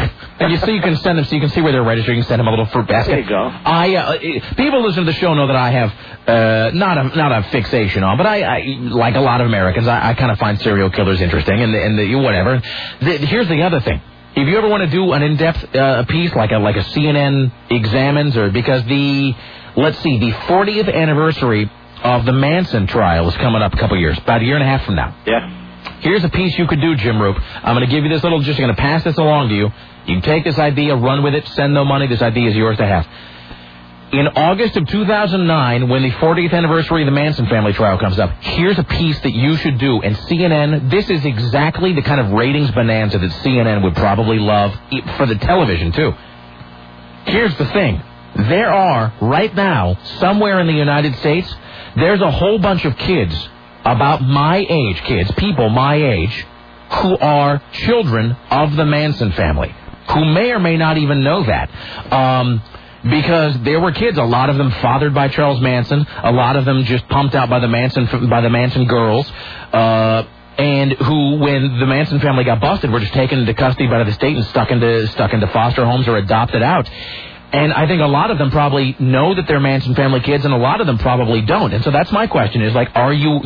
Speaker 4: You can send them so you can see where they're registered. You can send them a little fruit basket.
Speaker 21: There you go.
Speaker 4: People listen to the show know that I have not a fixation on, but I like a lot of Americans. I kind of find serial killers interesting and whatever. Here's the other thing: if you ever want to do an in-depth piece like a CNN examines, or because the 40th anniversary of the Manson trial is coming up a couple years, about a year and a half from now.
Speaker 21: Yeah.
Speaker 4: Here's a piece you could do, Jim Roop. I'm going to give you this I'm going to pass this along to you. You can take this idea, run with it, send no money. This idea is yours to have. In August of 2009, when the 40th anniversary of the Manson family trial comes up, here's a piece that you should do. And CNN, this is exactly the kind of ratings bonanza that CNN would probably love for the television, too. Here's the thing. There are, right now, somewhere in the United States, there's a whole bunch of kids, about my age, people my age, who are children of the Manson family, who may or may not even know that. Because there were kids, a lot of them fathered by Charles Manson, a lot of them just pumped out by the Manson girls, and who, when the Manson family got busted, were just taken into custody by the state and stuck into foster homes or adopted out. And I think a lot of them probably know that they're Manson family kids, and a lot of them probably don't. And so that's my question: is like, are you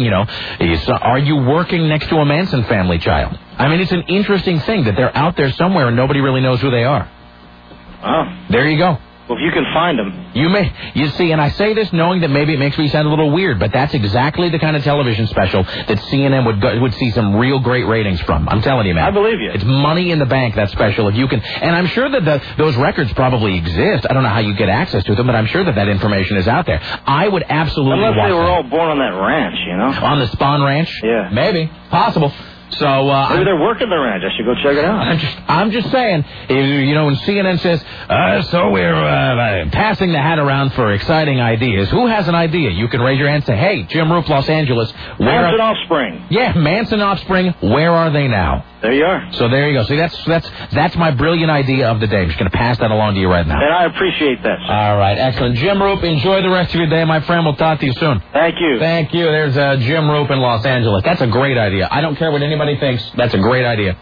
Speaker 4: working next to a Manson family child? I mean, it's an interesting thing that they're out there somewhere and nobody really knows who they are.
Speaker 21: Oh.
Speaker 4: There you go.
Speaker 21: Well, if you can find them.
Speaker 4: You see, and I say this knowing that maybe it makes me sound a little weird, but that's exactly the kind of television special that CNN would see some real great ratings from. I'm telling you, man.
Speaker 21: I believe you.
Speaker 4: It's money in the bank, that special, if you can. And I'm sure that those records probably exist. I don't know how you get access to them, but I'm sure that information is out there. I would absolutely watch
Speaker 21: Unless they were
Speaker 4: that.
Speaker 21: all born on that ranch,
Speaker 4: On the Spahn Ranch?
Speaker 21: Yeah.
Speaker 4: Maybe. Possible. So
Speaker 21: maybe they're working the ranch. I should go check it out.
Speaker 4: I'm just saying, when CNN says, so we're passing the hat around for exciting ideas. Who has an idea? You can raise your hand and say, hey, Jim Roop, Los Angeles.
Speaker 21: Manson Offspring.
Speaker 4: Yeah, Manson Offspring. Where are they now?
Speaker 21: There you are.
Speaker 4: So there you go. See, that's my brilliant idea of the day. I'm just going to pass that along to you right now.
Speaker 21: And I appreciate that, sir.
Speaker 4: All right, excellent. Jim Roop, enjoy the rest of your day, my friend. We'll talk to you soon.
Speaker 21: Thank you.
Speaker 4: Thank you. There's Jim Roop in Los Angeles. That's a great idea. I don't care what anybody thinks. That's a great idea.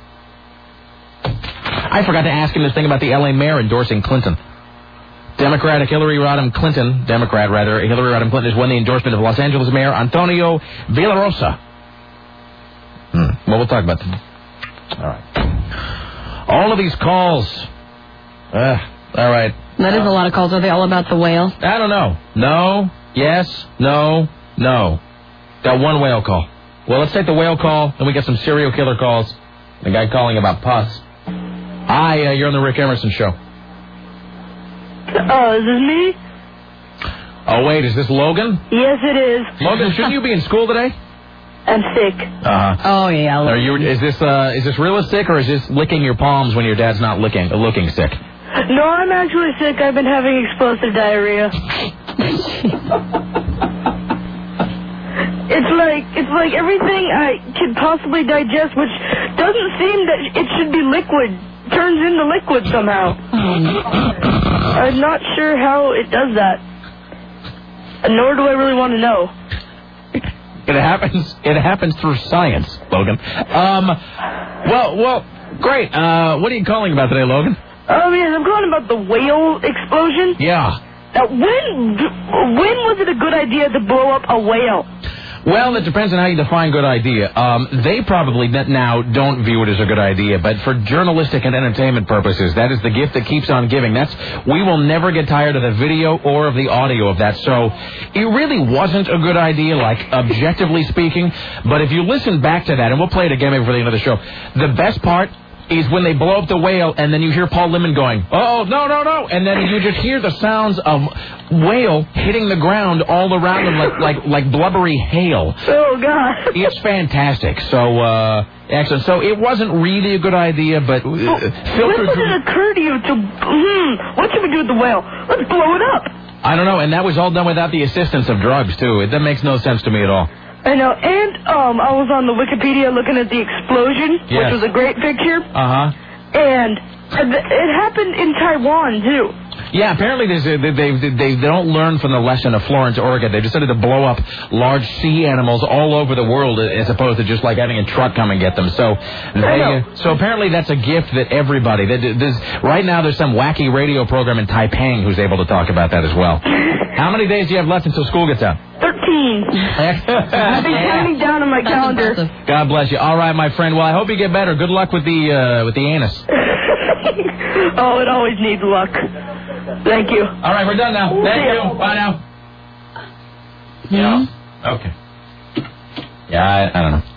Speaker 4: I forgot to ask him this thing about the L.A. mayor endorsing Clinton. Hillary Rodham Clinton has won the endorsement of Los Angeles Mayor Antonio Villarosa. Well, we'll talk about that. All right. All of these calls. All right.
Speaker 6: That is a lot of calls. Are they all about the whale?
Speaker 4: I don't know. No, yes, no, no. Got one whale call. Well, let's take the whale call, and we get some serial killer calls. The guy calling about pus. Hi, you're on the Rick Emerson Show.
Speaker 17: Is this me?
Speaker 4: Oh, wait, is this Logan?
Speaker 17: Yes, it is.
Speaker 4: Logan, shouldn't you be in school today?
Speaker 17: I'm sick.
Speaker 6: Oh, yeah.
Speaker 4: Is this realistic, or is this licking your palms when your dad's not looking sick?
Speaker 17: No, I'm actually sick. I've been having explosive diarrhea. It's like everything I could possibly digest, which doesn't seem that it should be liquid, turns into liquid somehow. I'm not sure how it does that. Nor do I really want to know.
Speaker 4: It happens through science, Logan. Well, great. What are you calling about today, Logan?
Speaker 17: Yes, I'm calling about the whale explosion.
Speaker 4: Yeah.
Speaker 17: Now, when was it a good idea to blow up a whale?
Speaker 4: Well, it depends on how you define good idea. They probably now don't view it as a good idea, but for journalistic and entertainment purposes, that is the gift that keeps on giving. We will never get tired of the video or of the audio of that. So it really wasn't a good idea, like objectively speaking. But if you listen back to that, and we'll play it again maybe for the end of the show, the best part is when they blow up the whale, and then you hear Paul Limon going, oh, no, and then you just hear the sounds of whale hitting the ground all around them like blubbery hail.
Speaker 17: Oh, God.
Speaker 4: It's fantastic. So, excellent. So it wasn't really a good idea, but...
Speaker 17: when would it occur to you to, what should we do with the whale? Let's blow it up.
Speaker 4: I don't know, and that was all done without the assistance of drugs, too. That makes no sense to me at all.
Speaker 17: I know, and I was on the Wikipedia looking at the explosion, which was a great picture. And it happened in Taiwan, too.
Speaker 4: Yeah, apparently they don't learn from the lesson of Florence, Oregon. They decided to blow up large sea animals all over the world as opposed to just like having a truck come and get them. So apparently that's a gift that everybody... right now there's some wacky radio program in Taipei who's able to talk about that as well. How many days do you have left until school gets out?
Speaker 17: 13. I've been counting down on my calendar.
Speaker 4: God bless you. All right, my friend. Well, I hope you get better. Good luck with the anus.
Speaker 17: Oh, it always needs luck. Thank you.
Speaker 4: All right, we're done now. Thank you. Bye now. Yeah. Okay. Yeah, I don't know.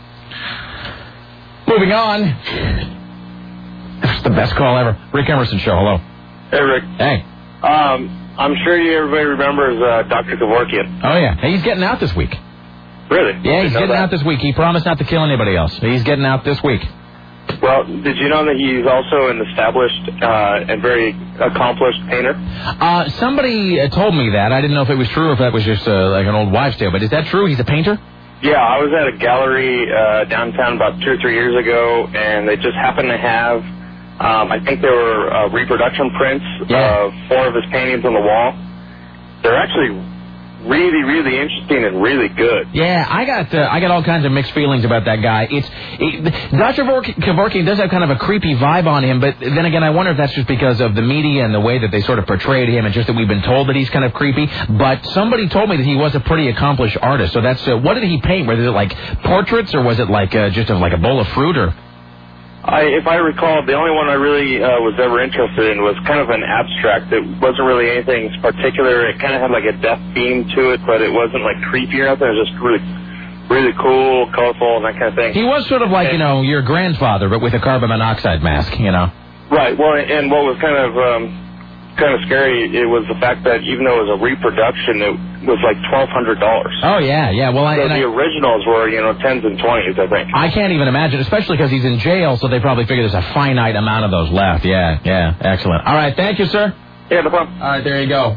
Speaker 4: Moving on. It's the best call ever. Rick Emerson Show. Hello.
Speaker 2: Hey, Rick.
Speaker 4: Hey.
Speaker 2: I'm sure everybody remembers Dr. Kevorkian.
Speaker 4: Oh, yeah. Hey, he's getting out this week.
Speaker 2: Really?
Speaker 4: Yeah, he's getting out this week. He promised not to kill anybody else. He's getting out this week.
Speaker 2: Well, did you know that he's also an established and very accomplished painter?
Speaker 4: Somebody told me that. I didn't know if it was true or if that was just like an old wives' tale. But is that true? He's a painter?
Speaker 2: Yeah, I was at a gallery downtown about 2 or 3 years ago, and they just happened to have, I think there were reproduction prints of 4 of his paintings on the wall. They're actually really, really interesting and really good.
Speaker 4: Yeah, I got all kinds of mixed feelings about that guy. Dr. Kevorkian does have kind of a creepy vibe on him, but then again, I wonder if that's just because of the media and the way that they sort of portrayed him, and just that we've been told that he's kind of creepy. But somebody told me that he was a pretty accomplished artist. So that's what did he paint? Was it like portraits, or was it like just like a bowl of fruit, or?
Speaker 2: If I recall, the only one I really was ever interested in was kind of an abstract. It wasn't really anything particular. It kind of had like a death theme to it, but it wasn't like creepy or nothing. It was just really, really cool, colorful, and that kind of thing.
Speaker 4: He was sort of like, your grandfather, but with a carbon monoxide mask,
Speaker 2: Right. Well, and what was kind of scary, it was the fact that even though it was a reproduction, it was like $1,200.
Speaker 4: Oh, yeah. Well,
Speaker 2: the originals were, 10s and 20s, I think.
Speaker 4: I can't even imagine, especially because he's in jail, so they probably figure there's a finite amount of those left. Yeah. Excellent. All right. Thank you, sir.
Speaker 2: Yeah, no problem.
Speaker 4: All right. There you go.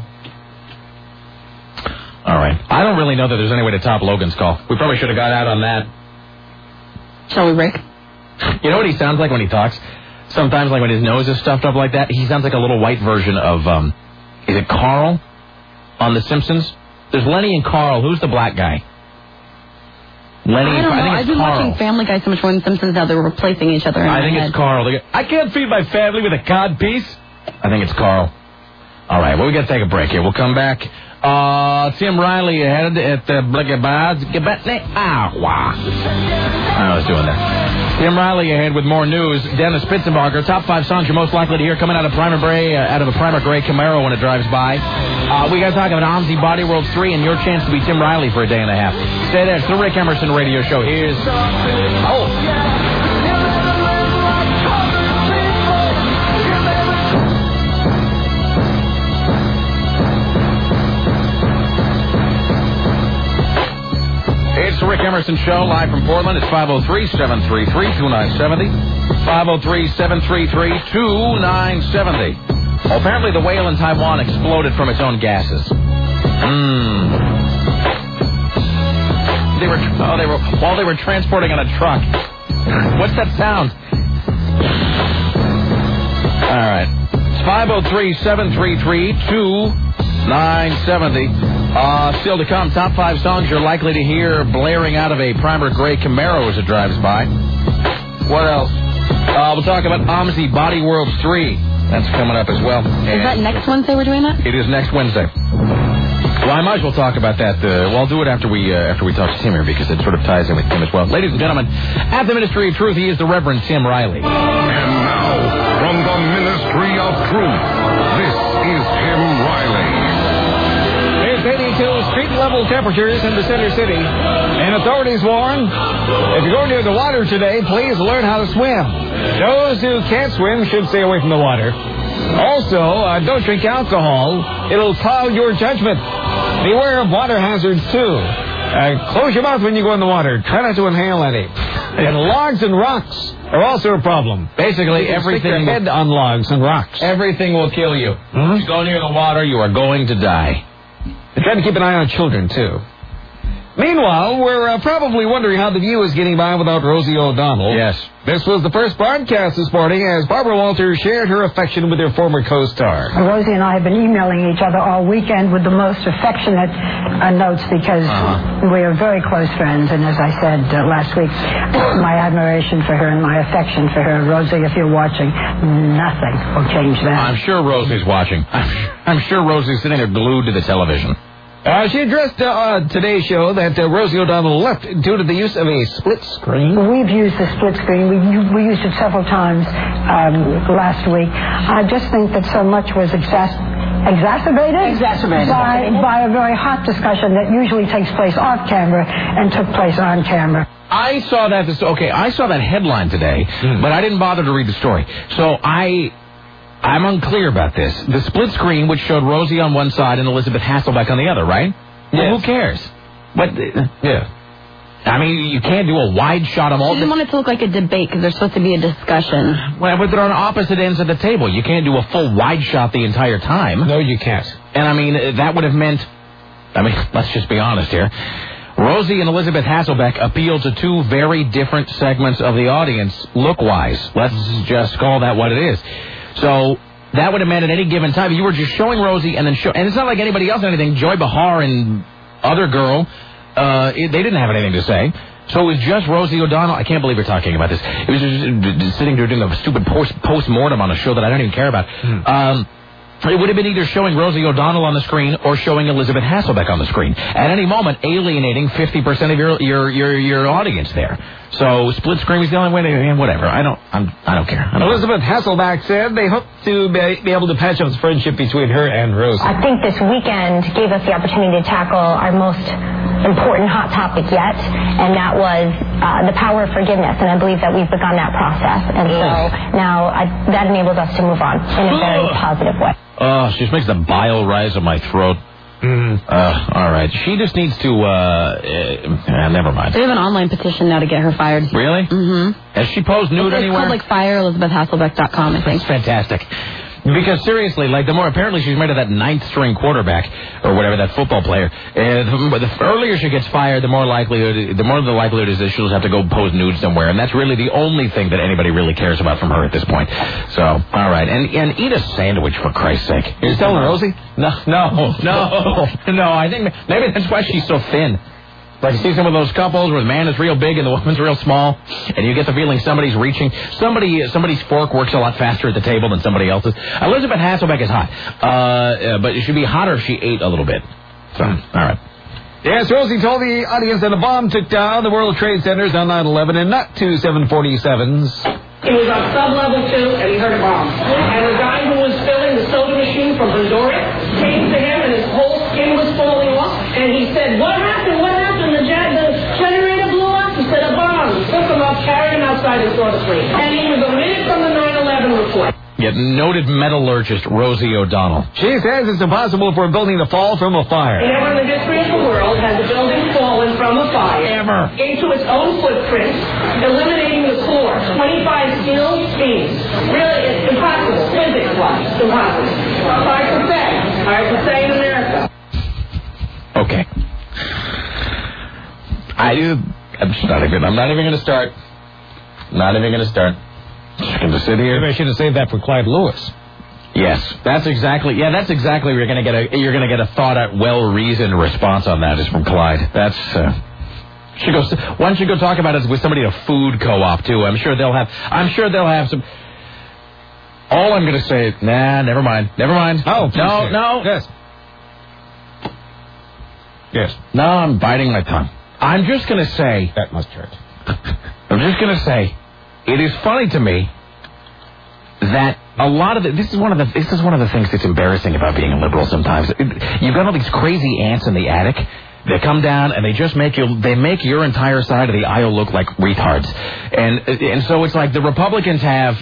Speaker 4: All right. I don't really know that there's any way to top Logan's call. We probably should have got out on that.
Speaker 6: Shall we, Rick?
Speaker 4: You know what he sounds like when he talks? Sometimes, like when his nose is stuffed up like that, he sounds like a little white version of, is it Carl on The Simpsons? There's Lenny and Carl. Who's the black guy? Lenny.
Speaker 6: I don't know.
Speaker 4: I think it's
Speaker 6: I've been
Speaker 4: Carl.
Speaker 6: watching Family Guy so much more than Simpsons now they're replacing each other in
Speaker 4: I think
Speaker 6: my head.
Speaker 4: it's Carl. I can't feed my family with a cod piece. I think it's Carl. All right, well, we got to take a break here. We'll come back. Tim Riley ahead at the I was doing that. Tim Riley ahead with more news. Dennis Spitzenbarger, top 5 songs you're most likely to hear coming out of Primer Gray, out of a Primer Gray Camaro when it drives by. We got to talk about OMSI Body World 3 and your chance to be Tim Riley for a day and a half. Stay there. It's the Rick Emerson Radio Show. Here's... It's the Rick Emerson Show, live from Portland. It's 503-733-2970. 503-733-2970. Well, apparently the whale in Taiwan exploded from its own gases. While they were transporting on a truck. What's that sound? All right. It's 503-733-2970. Still to come, top 5 songs you're likely to hear blaring out of a Primer Gray Camaro as it drives by. What else? We'll talk about OMSI Body World 3. That's coming up as well.
Speaker 6: Is that next Wednesday we're doing that?
Speaker 4: It is next Wednesday. Well, I might as well talk about that. I'll do it after we talk to Tim here because it sort of ties in with Tim as well. Ladies and gentlemen, at the Ministry of Truth, he is the Reverend Tim Riley.
Speaker 3: And now, from the Ministry of Truth, this is Tim Riley.
Speaker 5: It's 82 street-level temperatures in the center city, and authorities warn, if you go near the water today, please learn how to swim. Those who can't swim should stay away from the water. Also, don't drink alcohol. It'll cloud your judgment. Beware of water hazards, too. Close your mouth when you go in the water. Try not to inhale any. And logs and rocks are also a problem.
Speaker 4: Basically, everything...
Speaker 5: Stick your head on logs and rocks.
Speaker 4: Everything will kill you. If you go near the water, you are going to die.
Speaker 5: They're trying to keep an eye on children, too. Meanwhile, we're probably wondering how The View is getting by without Rosie O'Donnell.
Speaker 4: Yes.
Speaker 5: This was the first broadcast this morning as Barbara Walters shared her affection with her former co-star.
Speaker 1: Rosie and I have been emailing each other all weekend with the most affectionate notes because we are very close friends. And as I said last week, my admiration for her and my affection for her. Rosie, if you're watching, nothing will change that.
Speaker 4: I'm sure Rosie's watching. I'm sure Rosie's sitting there glued to the television.
Speaker 5: She addressed on today's show that Rosie O'Donnell left due to the use of a split screen.
Speaker 1: We've used the split screen. We used it several times last week. I just think that so much was exacerbated by a very hot discussion that usually takes place off camera and took place on camera.
Speaker 4: I saw that headline today, but I didn't bother to read the story. So I'm unclear about this. The split screen, which showed Rosie on one side and Elizabeth Hasselbeck on the other, right?
Speaker 5: Yes.
Speaker 4: Well, who cares? But,
Speaker 5: yeah.
Speaker 4: I mean, you can't do a wide shot of all.
Speaker 6: She didn't want it to look like a debate because there's supposed to be a discussion.
Speaker 4: Well, but they're on opposite ends of the table. You can't do a full wide shot the entire time.
Speaker 5: No, you can't.
Speaker 4: And, I mean, that would have meant... I mean, let's just be honest here. Rosie and Elizabeth Hasselbeck appeal to two very different segments of the audience, look-wise. Let's just call that what it is. So that would have meant at any given time, if you were just showing Rosie and then and it's not like anybody else anything. Joy Behar and other girl, they didn't have anything to say. So it was just Rosie O'Donnell. I can't believe we're talking about this. It was just sitting there doing a stupid post-mortem on a show that I don't even care about. It would have been either showing Rosie O'Donnell on the screen or showing Elizabeth Hasselbeck on the screen. At any moment, alienating 50% of your audience there. So split screen was the only way to, whatever. I don't care.
Speaker 5: Elizabeth Hasselbeck said they hope to be able to patch up the friendship between her and Rosie.
Speaker 22: I think this weekend gave us the opportunity to tackle our most important hot topic yet, and that was the power of forgiveness. And I believe that we've begun that process. And so now that enables us to move on in a very positive way.
Speaker 4: Oh, she just makes the bile rise in my throat. All right. She just needs to, never mind.
Speaker 6: They have an online petition now to get her fired.
Speaker 4: Really?
Speaker 6: Mm-hmm.
Speaker 4: Has she posed nude anywhere?
Speaker 6: It's called, fireelizabethhasselbeck.com, I think.
Speaker 4: That's fantastic. Because seriously, apparently she's married to that ninth-string quarterback, or whatever, that football player. The earlier she gets fired, the more the likelihood is that she'll have to go pose nude somewhere, and that's really the only thing that anybody really cares about from her at this point. So, all right, and eat a sandwich for Christ's sake.
Speaker 5: You're telling Rosie?
Speaker 4: No. I think maybe that's why she's so thin. Like you see some of those couples where the man is real big and the woman's real small, and you get the feeling somebody's reaching. Somebody's fork works a lot faster at the table than somebody else's. Elizabeth Hasselbeck is hot, but it should be hotter if she ate a little bit. So, all right.
Speaker 5: Yes, Rosie told the audience that a bomb took down the World Trade Centers on 9/11 and not two 747s.
Speaker 7: He was on sub-level 2, and he heard a bomb. And the guy who was filling the soda machine from Honduras came to him, and his whole skin was falling off. And he said, "What happened? What happened? The generator blew up." He said, "A bomb." Took him up, carried him outside, and saw the plane. And he was omitted from the 9/11 report.
Speaker 4: Yet noted metallurgist Rosie O'Donnell.
Speaker 5: She says it's impossible for a building to fall from a fire.
Speaker 7: Never in the history of the world has a building fallen from a fire.
Speaker 4: Ever.
Speaker 7: Into its own footprint, eliminating the core. 25 steel beams. Really, it's impossible. Physics-wise, it's impossible. Hard to say. Hard to say in America.
Speaker 4: Okay. I'm not even going to start. Not even going to start. Just going to sit here.
Speaker 5: Maybe I should have saved that for Clyde Lewis.
Speaker 4: Yes, that's exactly where you're going to get a thought out, well-reasoned response on that is from Clyde. That's why don't you go talk about it with somebody at a food co-op too? I'm sure they'll have some. All I'm going to say is, never mind.
Speaker 5: Oh,
Speaker 4: no.
Speaker 5: Yes.
Speaker 4: No, I'm biting my tongue. I'm just going to say
Speaker 5: that must hurt.
Speaker 4: I'm just going to say. It is funny to me that a lot of this is one of the things that's embarrassing about being a liberal sometimes. You've got all these crazy ants in the attic. They come down and they just make your entire side of the aisle look like retards. And so it's like the Republicans have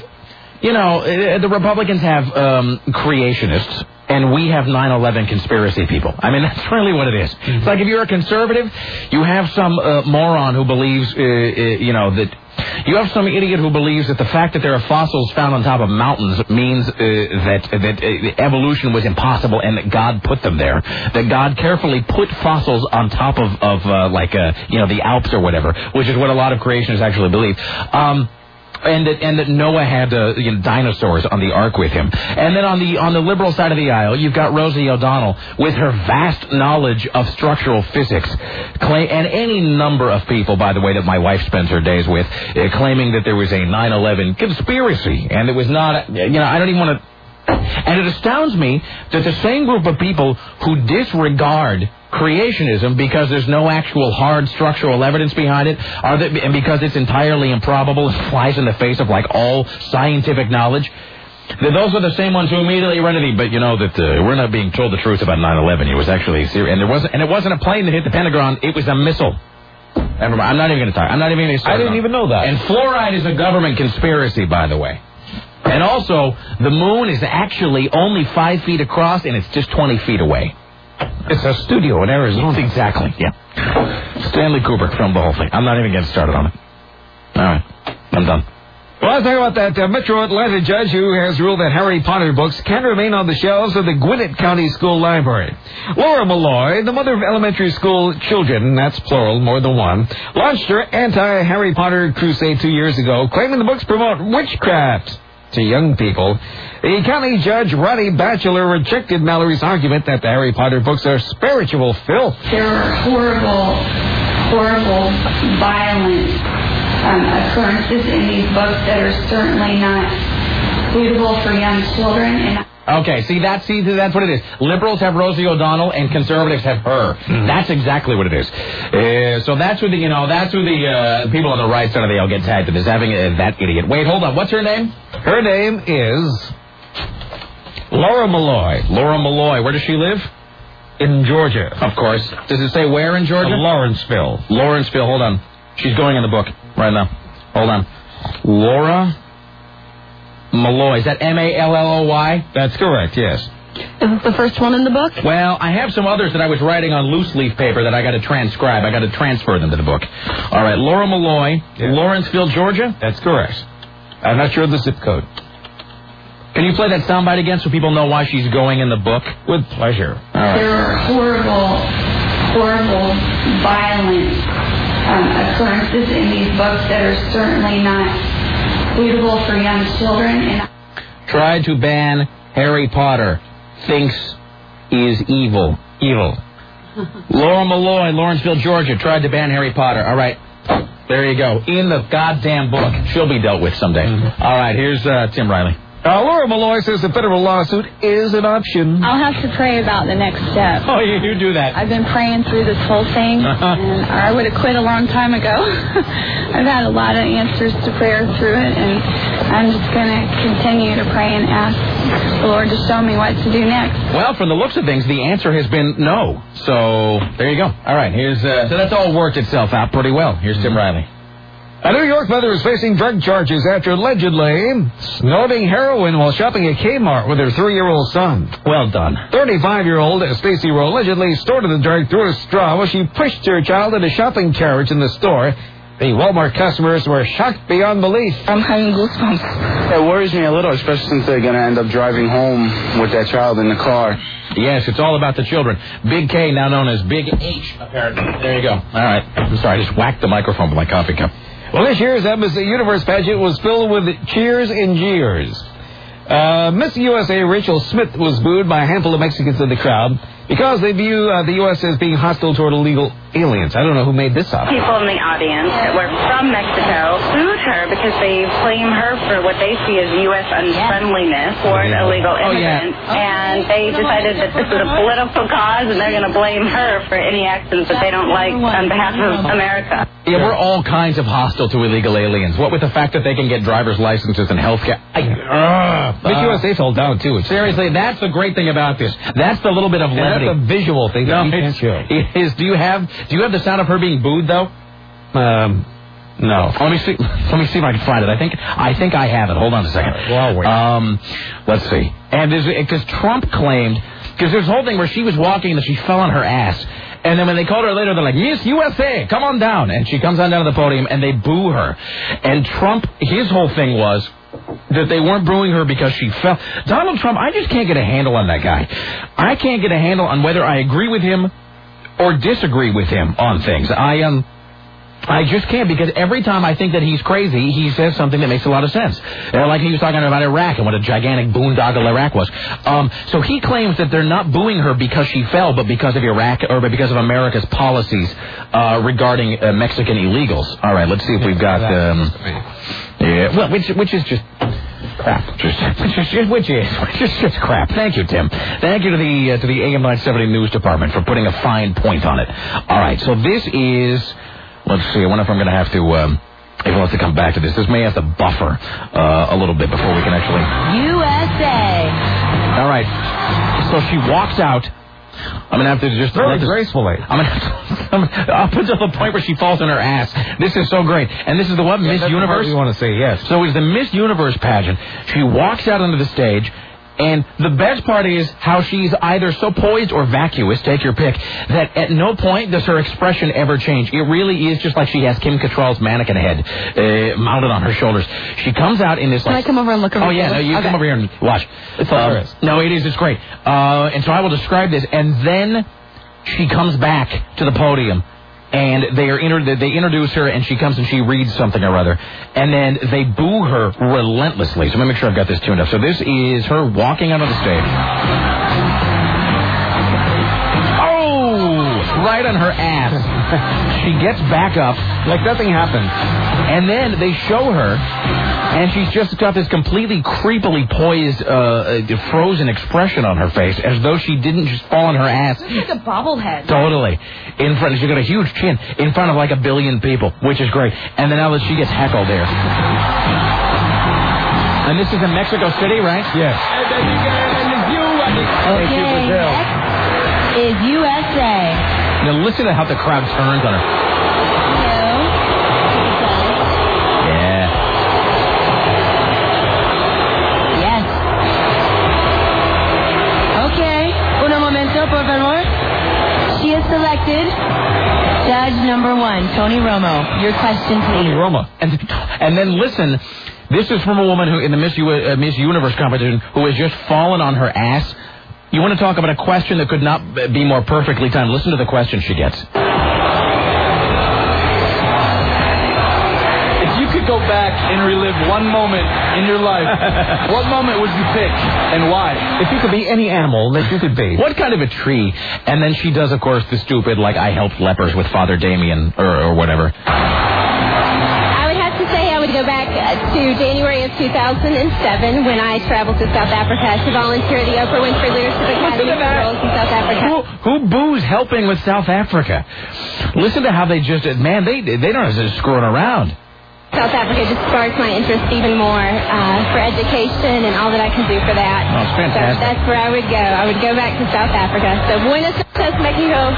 Speaker 4: creationists. And we have 9/11 conspiracy people. I mean, that's really what it is. It's like if you're a conservative, you have some moron who believes, that you have some idiot who believes that the fact that there are fossils found on top of mountains means that evolution was impossible and that God put them there. That God carefully put fossils on top of the Alps or whatever, which is what a lot of creationists actually believe. And that Noah had dinosaurs on the ark with him. And then on the liberal side of the aisle, you've got Rosie O'Donnell with her vast knowledge of structural physics, and any number of people, by the way, that my wife spends her days with, claiming that there was a 9/11 conspiracy, and it was not. I don't even want to. And it astounds me that the same group of people who disregard creationism because there's no actual hard structural evidence behind it, and because it's entirely improbable and flies in the face of all scientific knowledge, those are the same ones who immediately run to me. But we're not being told the truth about 9/11. It was actually serious, and it wasn't a plane that hit the Pentagon. It was a missile. Never mind. I'm not even going to talk. I'm not even going to.
Speaker 5: I didn't even know that.
Speaker 4: And fluoride is a government conspiracy, by the way. And also, the moon is actually only 5 feet across, and it's just 20 feet away. It's a studio in Arizona. Exactly, yeah. Stanley Kubrick filmed the whole thing. I'm not even getting started on it. All right, I'm done.
Speaker 5: Well, I'll talk about that Metro Atlanta judge who has ruled that Harry Potter books can remain on the shelves of the Gwinnett County School Library. Laura Malloy, the mother of elementary school children, that's plural, more than one, launched her anti-Harry Potter crusade 2 years ago, claiming the books promote witchcraft to young people. The county judge, Roddy Batchelor, rejected Mallory's argument that the Harry Potter books are spiritual filth.
Speaker 10: There are horrible, violent occurrences in these books that are certainly not suitable for young children. And
Speaker 4: okay, that's what it is. Liberals have Rosie O'Donnell and conservatives have her. Mm-hmm. That's exactly what it is. So that's who the people on the right side of the aisle get tagged with, is having that idiot. Wait, hold on. What's her name?
Speaker 5: Her name is Laura Malloy.
Speaker 4: Laura Malloy. Where does she live?
Speaker 5: In Georgia.
Speaker 4: Of course. Does it say where in Georgia?
Speaker 5: Lawrenceville.
Speaker 4: Lawrenceville. Hold on. She's going in the book right now. Hold on. Laura Malloy. Is that Malloy?
Speaker 5: That's correct, yes.
Speaker 6: Is this the first one in the book?
Speaker 4: Well, I have some others that I was writing on loose leaf paper that I got to transcribe. I got to transfer them to the book. All right, Laura Malloy, yeah. Lawrenceville, Georgia?
Speaker 5: That's correct. I'm not sure of the zip code.
Speaker 4: Can you play that soundbite again so people know why she's going in the book?
Speaker 5: With pleasure.
Speaker 10: All right. There are horrible, violent occurrences in these books that are certainly not suitable for young children. And
Speaker 4: tried to ban Harry Potter. Thinks is evil. Evil. Laura Malloy, Lawrenceville, Georgia, tried to ban Harry Potter. All right. There you go. In the goddamn book. She'll be dealt with someday. Mm-hmm. All right, here's Tim Riley.
Speaker 5: Laura Malloy says the federal lawsuit is an option.
Speaker 11: I'll have to pray about the next step.
Speaker 4: Oh, you do that.
Speaker 11: I've been praying through this whole thing, and I would have quit a long time ago. I've had a lot of answers to prayer through it, and I'm just going to continue to pray and ask the Lord to show me what to do next.
Speaker 4: Well, from the looks of things, the answer has been no. So there you go. All right, here's so that's all worked itself out pretty well. Here's Tim Riley.
Speaker 5: A New York mother is facing drug charges after allegedly snorting heroin while shopping at Kmart with her 3-year-old son.
Speaker 4: Well done.
Speaker 5: 35-year-old Stacey Rowe allegedly snorted the drug through a straw while she pushed her child in a shopping carriage in the store. The Walmart customers were shocked beyond belief.
Speaker 13: I'm having goosebumps. It worries me a little, especially since they're going to end up driving home with that child in the car.
Speaker 4: Yes, it's all about the children. Big K, now known as Big H, apparently. There you go. All right. I'm sorry, I just whacked the microphone with my coffee cup.
Speaker 5: Well, this year's Miss Universe pageant was filled with cheers and jeers. Miss USA Rachel Smith was booed by a handful of Mexicans in the crowd because they view the U.S. as being hostile toward illegal aliens. I don't know who made this up.
Speaker 23: People in the audience that were from Mexico booed her because they blame her for what they see as U.S. unfriendliness toward illegal immigrants. And they decided that this is a political cause and they're going to blame her for any actions that they don't like on behalf of America.
Speaker 4: Yeah, we're all kinds of hostile to illegal aliens. What with the fact that they can get driver's licenses and health care.
Speaker 5: Miss USA fell down, too.
Speaker 4: Seriously, that's the great thing about this. That's the little bit of levity.
Speaker 5: That's a visual thing that you can't show.
Speaker 4: Do you have the sound of her being booed, though?
Speaker 5: No.
Speaker 4: Let me see if I can find it. I think I have it. Hold on a second.
Speaker 5: Well, wait.
Speaker 4: Let's see. And because Trump claimed, because there's a whole thing where she was walking and she fell on her ass. And then when they called her later, they're like, Miss USA, come on down. And she comes on down to the podium and they boo her. And Trump, his whole thing was that they weren't booing her because she fell. Donald Trump, I just can't get a handle on that guy. I can't get a handle on whether I agree with him or disagree with him on things. I just can't, because every time I think that he's crazy, he says something that makes a lot of sense. Like he was talking about Iraq and what a gigantic boondoggle Iraq was. So he claims that they're not booing her because she fell, but because of Iraq or because of America's policies regarding Mexican illegals. All right, let's see if we've got. Which is just crap. Which is just crap. Thank you, Tim. Thank you to the AM 970 News Department for putting a fine point on it. All right, so this is. Let's see. I wonder if I'm going to have to. If we'll have to come back to this. This may have to buffer a little bit before we can actually.
Speaker 6: USA.
Speaker 4: All right. So she walks out. I'm going to have to just...
Speaker 5: Very gracefully.
Speaker 4: Up until the point where she falls on her ass. This is so great. And this is the what? Miss Universe?
Speaker 5: You want to say, yes.
Speaker 4: So it's the Miss Universe pageant. She walks out onto the stage, and the best part is how she's either so poised or vacuous, take your pick, that at no point does her expression ever change. It really is just like she has Kim Cattrall's mannequin head mounted on her shoulders. She comes out in this...
Speaker 6: Can I come over and look around?
Speaker 4: Oh, yeah. No, you come over here and watch.
Speaker 5: It's hilarious.
Speaker 4: No, it is. It's great. And so I will describe this. And then she comes back to the podium. And they introduce her, and she comes and she reads something or other. And then they boo her relentlessly. So let me make sure I've got this tuned up. So this is her walking onto the stage. Oh! Right on her ass. She gets back up.
Speaker 5: Like nothing happened.
Speaker 4: And then they show her, and she's just got this completely creepily poised, frozen expression on her face, as though she didn't just fall on her ass.
Speaker 6: It's like a bobblehead.
Speaker 4: Totally. In front, she's got a huge chin in front of like 1 billion people, which is great. And then now that she gets heckled there. And this is in Mexico City, right?
Speaker 5: Yes.
Speaker 6: Okay, next is USA.
Speaker 4: Now listen to how the crowd turns on her. Yeah.
Speaker 6: Yes. Okay. Un momento, por favor. She is selected. Judge number 1, Tony Romo. Your question, please.
Speaker 4: Tony Romo. And then listen. This is from a woman who, in the Miss Universe competition, who has just fallen on her ass. You want to talk about a question that could not be more perfectly timed? Listen to the question she gets.
Speaker 13: If you could go back and relive one moment in your life, what moment would you pick and why?
Speaker 5: If you could be any animal that you could be.
Speaker 4: What kind of a tree? And then she does, of course, the stupid, like, I helped lepers with Father Damien or whatever.
Speaker 22: I would have to say I would go back
Speaker 14: to January of 2007 when I traveled to South Africa to volunteer at the Oprah Winfrey Leadership Academy for Girls in South Africa.
Speaker 4: Who boos helping with South Africa? Listen to how they just, man, they don't have to screwing around.
Speaker 14: South Africa just sparked my interest even more for education and all that I can do for that.
Speaker 4: Oh, it's fantastic.
Speaker 14: So that's where I would go. I would go back to South Africa. So Buenos Aires, Mexico.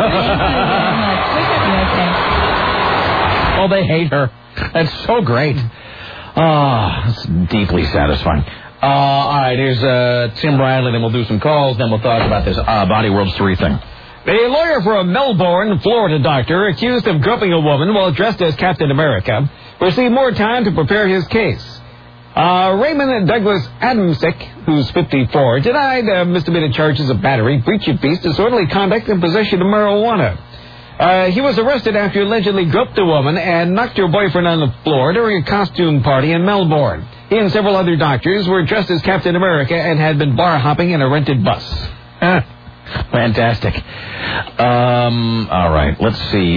Speaker 4: Oh, they hate her. That's so great. Oh, it's deeply satisfying. All right, here's Tim Bradley, then we'll do some calls, then we'll talk about this Body Worlds 3 thing.
Speaker 5: A lawyer for a Melbourne, Florida doctor accused of groping a woman while dressed as Captain America received more time to prepare his case. Raymond Douglas Adamsick, who's 54, denied misdemeanor charges of battery, breach of peace, disorderly conduct, and possession of marijuana. He was arrested after he allegedly groped a woman and knocked her boyfriend on the floor during a costume party in Melbourne. He and several other doctors were dressed as Captain America and had been bar hopping in a rented bus.
Speaker 4: Fantastic. All right, let's see.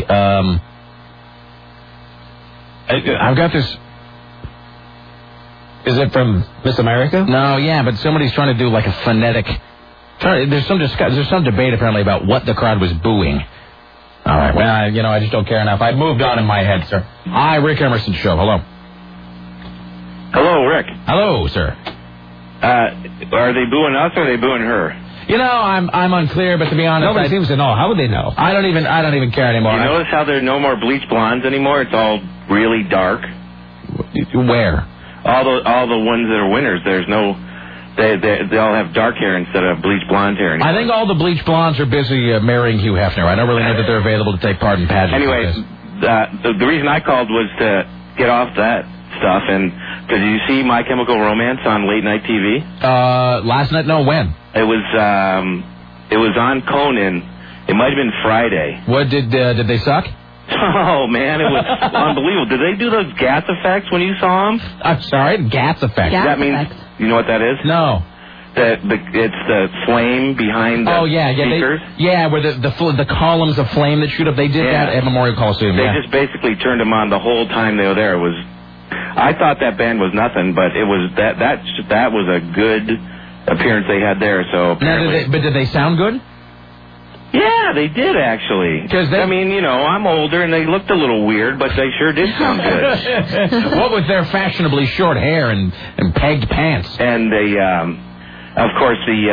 Speaker 4: I've got this.
Speaker 5: Is it from Miss America?
Speaker 4: No, yeah, but somebody's trying to do like a phonetic. There's some debate apparently about what the crowd was booing. All right, well, I just don't care enough. I've moved on in my head, sir. Hi, Rick Emerson Show. Hello.
Speaker 21: Hello, Rick.
Speaker 4: Hello, sir.
Speaker 21: Are they booing us or are they booing her?
Speaker 4: I'm unclear, but to be honest,
Speaker 5: nobody seems to know. How would they know?
Speaker 4: I don't even care anymore.
Speaker 21: You notice how there are no more bleach blondes anymore? It's all really dark.
Speaker 4: Where?
Speaker 21: All the ones that are winners. There's no. They all have dark hair instead of bleach blonde hair anymore.
Speaker 4: I think all the bleach blondes are busy marrying Hugh Hefner. I don't really know that they're available to take part in pageants.
Speaker 21: Anyway, the reason I called was to get off that stuff, and because you see My Chemical Romance on late night TV.
Speaker 4: Last night? No, when?
Speaker 21: It was on Conan. It might have been Friday.
Speaker 4: What did they suck?
Speaker 21: Oh man, it was unbelievable. Did they do those gas effects when you saw them?
Speaker 4: I'm sorry, gas effects.
Speaker 21: That means you know what that is?
Speaker 4: No.
Speaker 21: It's the flame behind the speakers.
Speaker 4: Where the columns of flame that shoot up. They did that at Memorial Coliseum.
Speaker 21: They just basically turned them on the whole time they were there. It was. I thought that band was nothing, but it was that was a good appearance they had there. So apparently,
Speaker 4: but did they sound good?
Speaker 21: Yeah, they did actually. I'm older and they looked a little weird, but they sure did sound good.
Speaker 4: What with their fashionably short hair and pegged pants?
Speaker 21: And they, of course, the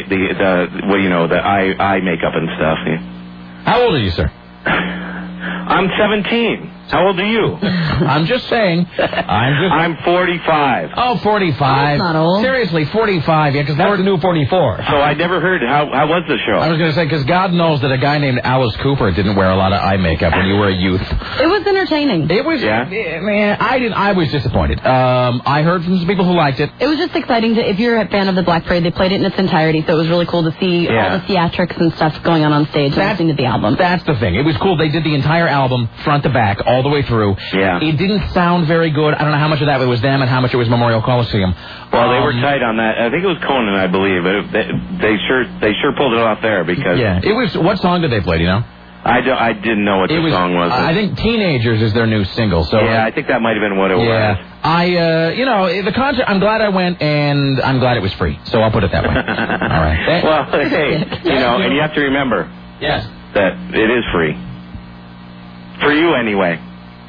Speaker 21: eye makeup and stuff. Yeah.
Speaker 4: How old are you, sir?
Speaker 21: I'm 17. How old are you?
Speaker 4: I'm just saying.
Speaker 21: I'm 45.
Speaker 4: Oh, 45.
Speaker 6: That's not old.
Speaker 4: Seriously, 45. Yeah, because that's the new 44.
Speaker 21: So I never heard. How was the show?
Speaker 4: I was going to say, because God knows that a guy named Alice Cooper didn't wear a lot of eye makeup when you were a youth.
Speaker 6: It was entertaining.
Speaker 4: It was. Yeah. Man, I was disappointed. I heard from some people who liked it.
Speaker 6: It was just exciting if you're a fan of the Black Parade, they played it in its entirety, so it was really cool to see all the theatrics and stuff going on stage and listening to the album.
Speaker 4: That's the thing. It was cool. They did the entire album, front to back, all the way through.
Speaker 21: Yeah.
Speaker 4: It didn't sound very good. I don't know how much of that was them and how much it was Memorial Coliseum.
Speaker 21: Well, they were tight on that. I think it was Conan, I believe. They sure pulled it off there because.
Speaker 4: Yeah. It was. What song did they play? Do you know?
Speaker 21: I didn't know what the song was.
Speaker 4: I think Teenagers is their new single. So
Speaker 21: yeah, I think that might have been what it was.
Speaker 4: The concert. I'm glad I went, and I'm glad it was free. So I'll put it that way. All right.
Speaker 21: Well, hey, and you have to remember.
Speaker 4: Yes.
Speaker 21: That it is free. For you, anyway.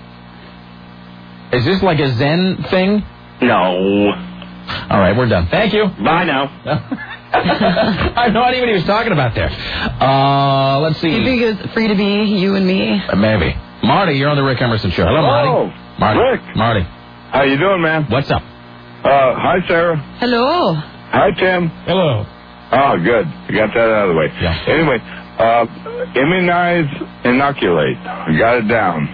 Speaker 4: Is this like a Zen thing?
Speaker 21: No.
Speaker 4: All right, we're done. Thank you.
Speaker 21: Bye now.
Speaker 4: I have no idea what he was talking about there. Let's see.
Speaker 6: Do you think it was free to be you and me?
Speaker 4: Maybe. Marty, you're on the Rick Emerson Show. Hello, Marty.
Speaker 12: Oh,
Speaker 4: Marty.
Speaker 12: Rick.
Speaker 4: Marty.
Speaker 12: How you doing, man?
Speaker 4: What's up?
Speaker 12: Hi, Sarah.
Speaker 6: Hello.
Speaker 12: Hi, Tim.
Speaker 5: Hello.
Speaker 12: Oh, good. You got that out of the way.
Speaker 4: Yeah.
Speaker 12: Anyway, immunize, inoculate. I got it down.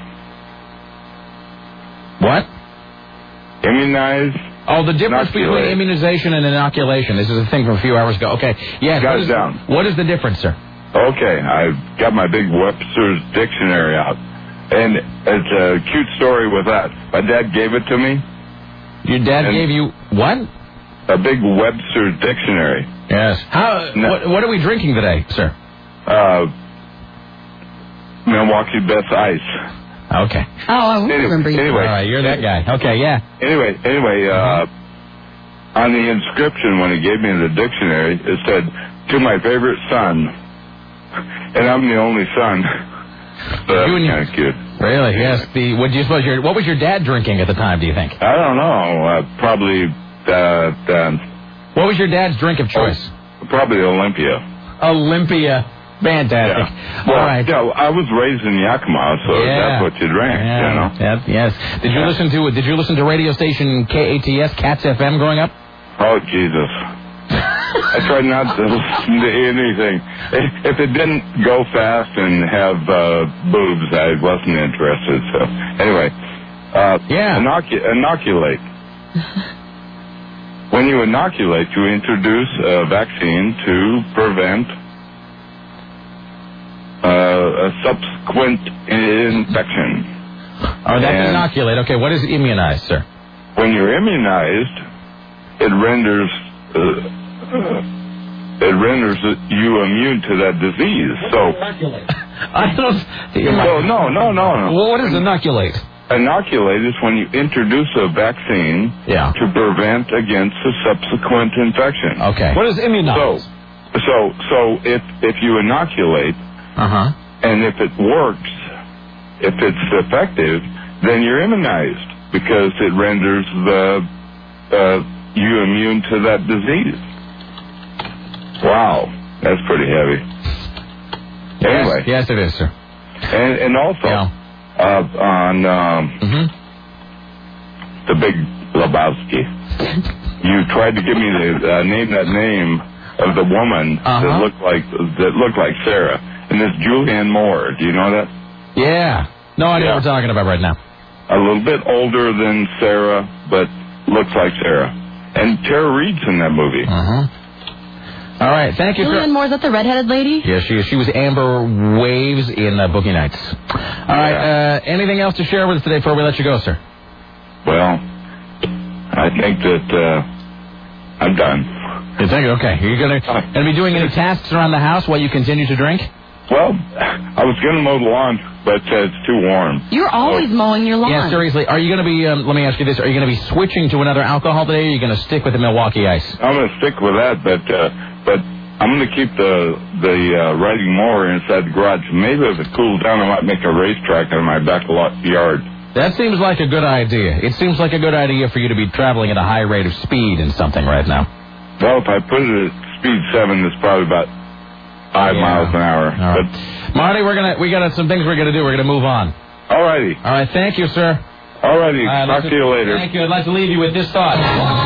Speaker 4: What?
Speaker 12: Immunize.
Speaker 4: Oh, the difference between immunization and inoculation. This is a thing from a few hours ago. Okay. Yeah.
Speaker 12: Got it down.
Speaker 4: What is the difference, sir?
Speaker 12: Okay. I've got my big Webster's dictionary out. And it's a cute story with that. My dad gave it to me.
Speaker 4: Your dad gave you what?
Speaker 12: A big Webster's dictionary.
Speaker 4: Yes. What are we drinking today, sir?
Speaker 12: Milwaukee Best Ice.
Speaker 4: Okay.
Speaker 6: Oh, I remember you.
Speaker 15: Anyway.
Speaker 4: All right, you're that guy. Okay, yeah.
Speaker 15: Anyway, on the inscription when he gave me the dictionary, it said, "To my favorite son," and I'm the only son. So that's kind of cute.
Speaker 4: Really? Yes. What was your dad drinking at the time? Do you think?
Speaker 15: I don't know. Probably.
Speaker 4: What was your dad's drink of choice?
Speaker 15: Probably Olympia.
Speaker 4: Olympia. Fantastic.
Speaker 15: Yeah. Well,
Speaker 4: all right.
Speaker 15: Yeah, I was raised in Yakima, so that's what you drank.
Speaker 4: Yeah.
Speaker 15: You know.
Speaker 4: Yes. Did you listen to radio station KATS, Cats FM, growing up?
Speaker 15: Oh Jesus. I tried not to listen to anything. If it didn't go fast and have boobs, I wasn't interested. So anyway, inoculate. When you inoculate, you introduce a vaccine to prevent a subsequent infection.
Speaker 4: Oh, that's inoculate. Okay, what is immunize, sir?
Speaker 15: When you're immunized, it renders you immune to that disease. So
Speaker 4: I don't.
Speaker 15: No.
Speaker 4: Well, what is inoculate?
Speaker 15: Inoculate is when you introduce a vaccine to prevent against a subsequent infection.
Speaker 4: Okay. What is immunize?
Speaker 15: So if you inoculate, and if it works, if it's effective, then you're immunized because it renders you immune to that disease. Wow, that's pretty heavy. Anyway.
Speaker 4: Yes, it is, sir.
Speaker 15: And also, on the Big Lebowski, you tried to give me the name of the woman that looked like Sarah, and it's Julianne Moore. Do you know that?
Speaker 4: Yeah. No idea what we're talking about right now.
Speaker 15: A little bit older than Sarah, but looks like Sarah. And Tara Reid's in that movie.
Speaker 4: All right, thank you.
Speaker 6: Julianne Moore, is that the redheaded lady?
Speaker 4: Yeah, she is. She was Amber Waves in Boogie Nights. All right, anything else to share with us today before we let you go, sir?
Speaker 15: Well, I think that I'm done.
Speaker 4: You think? Okay. Are you going to be doing any tasks around the house while you continue to drink?
Speaker 15: Well, I was going to mow the lawn, but it's too warm.
Speaker 6: You're always mowing your lawn.
Speaker 4: Yeah, seriously. Are you going to be, let me ask you this, are you going to be switching to another alcohol today, or are you going to stick with the Milwaukee Ice?
Speaker 15: I'm going to stick with that, but I'm going to keep the riding mower inside the garage. Maybe if it cools down, I might make a racetrack in my back yard.
Speaker 4: That seems like a good idea. It seems like a good idea for you to be traveling at a high rate of speed in something right now.
Speaker 15: Well, if I put it at speed 7, it's probably about 5 miles an hour.
Speaker 4: All right. But Marty, we got some things we're gonna do. We're gonna move on.
Speaker 15: All righty.
Speaker 4: All right. Thank you, sir.
Speaker 15: All righty. Talk to you later.
Speaker 4: Thank you. I'd like to leave you with this thought.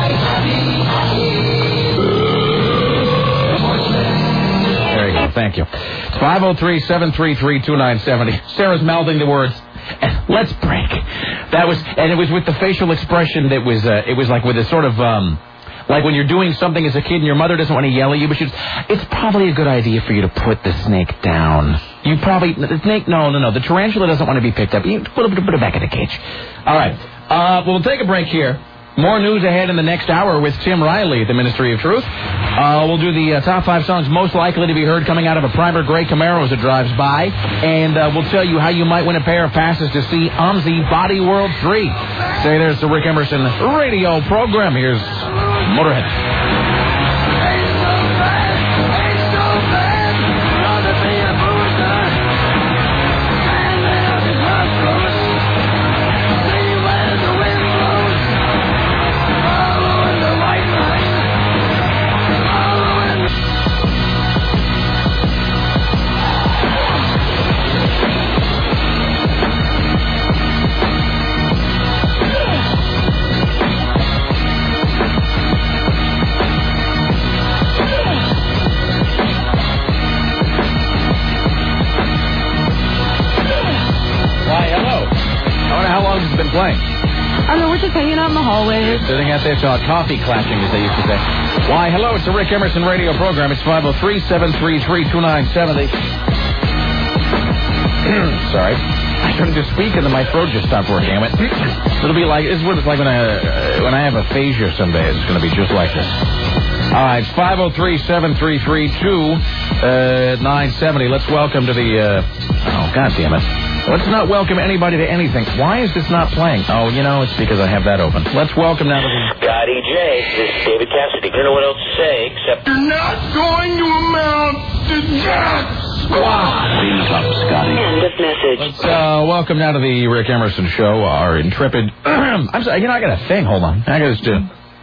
Speaker 4: There you go. Thank you. 503-733-2970. Sarah's mouthing the words. Let's break. And it was with the facial expression that was. It was like with a sort of. Like when you're doing something as a kid and your mother doesn't want to yell at you, but it's probably a good idea for you to put the snake down. The snake, no. The tarantula doesn't want to be picked up. You put it back in the cage. All right. We'll take a break here. More news ahead in the next hour with Tim Riley at the Ministry of Truth. We'll do the top 5 songs most likely to be heard coming out of a primer gray Camaro as it drives by. And we'll tell you how you might win a pair of passes to see OMSI Body World 3. Say there's the Rick Emerson radio program. Here's Motorhead. Playing.
Speaker 6: I know, we're just hanging out in the hallway.
Speaker 4: Sitting out there, coffee clashing, as they used to say. Why, hello, it's the Rick Emerson radio program. It's 503-733-2970. Sorry. I started to speak and then my throat just stopped working. I went, it'll be like, this is what it's like when I have aphasia someday. It's going to be just like this. All right, it's 503-733-2970. Let's welcome to the, oh, God damn it. Let's not welcome anybody to anything. Why is this not playing? Oh, it's because I have that open. Let's welcome now to the...
Speaker 16: Scotty J, this is David Cassidy. I don't know what else to say except...
Speaker 3: You're not going to amount to jack squat.
Speaker 16: Clean up, Scotty. End of message.
Speaker 4: Let's welcome now to the Rick Emerson Show, our intrepid... I'm sorry, I got a thing. Hold on. I got to do...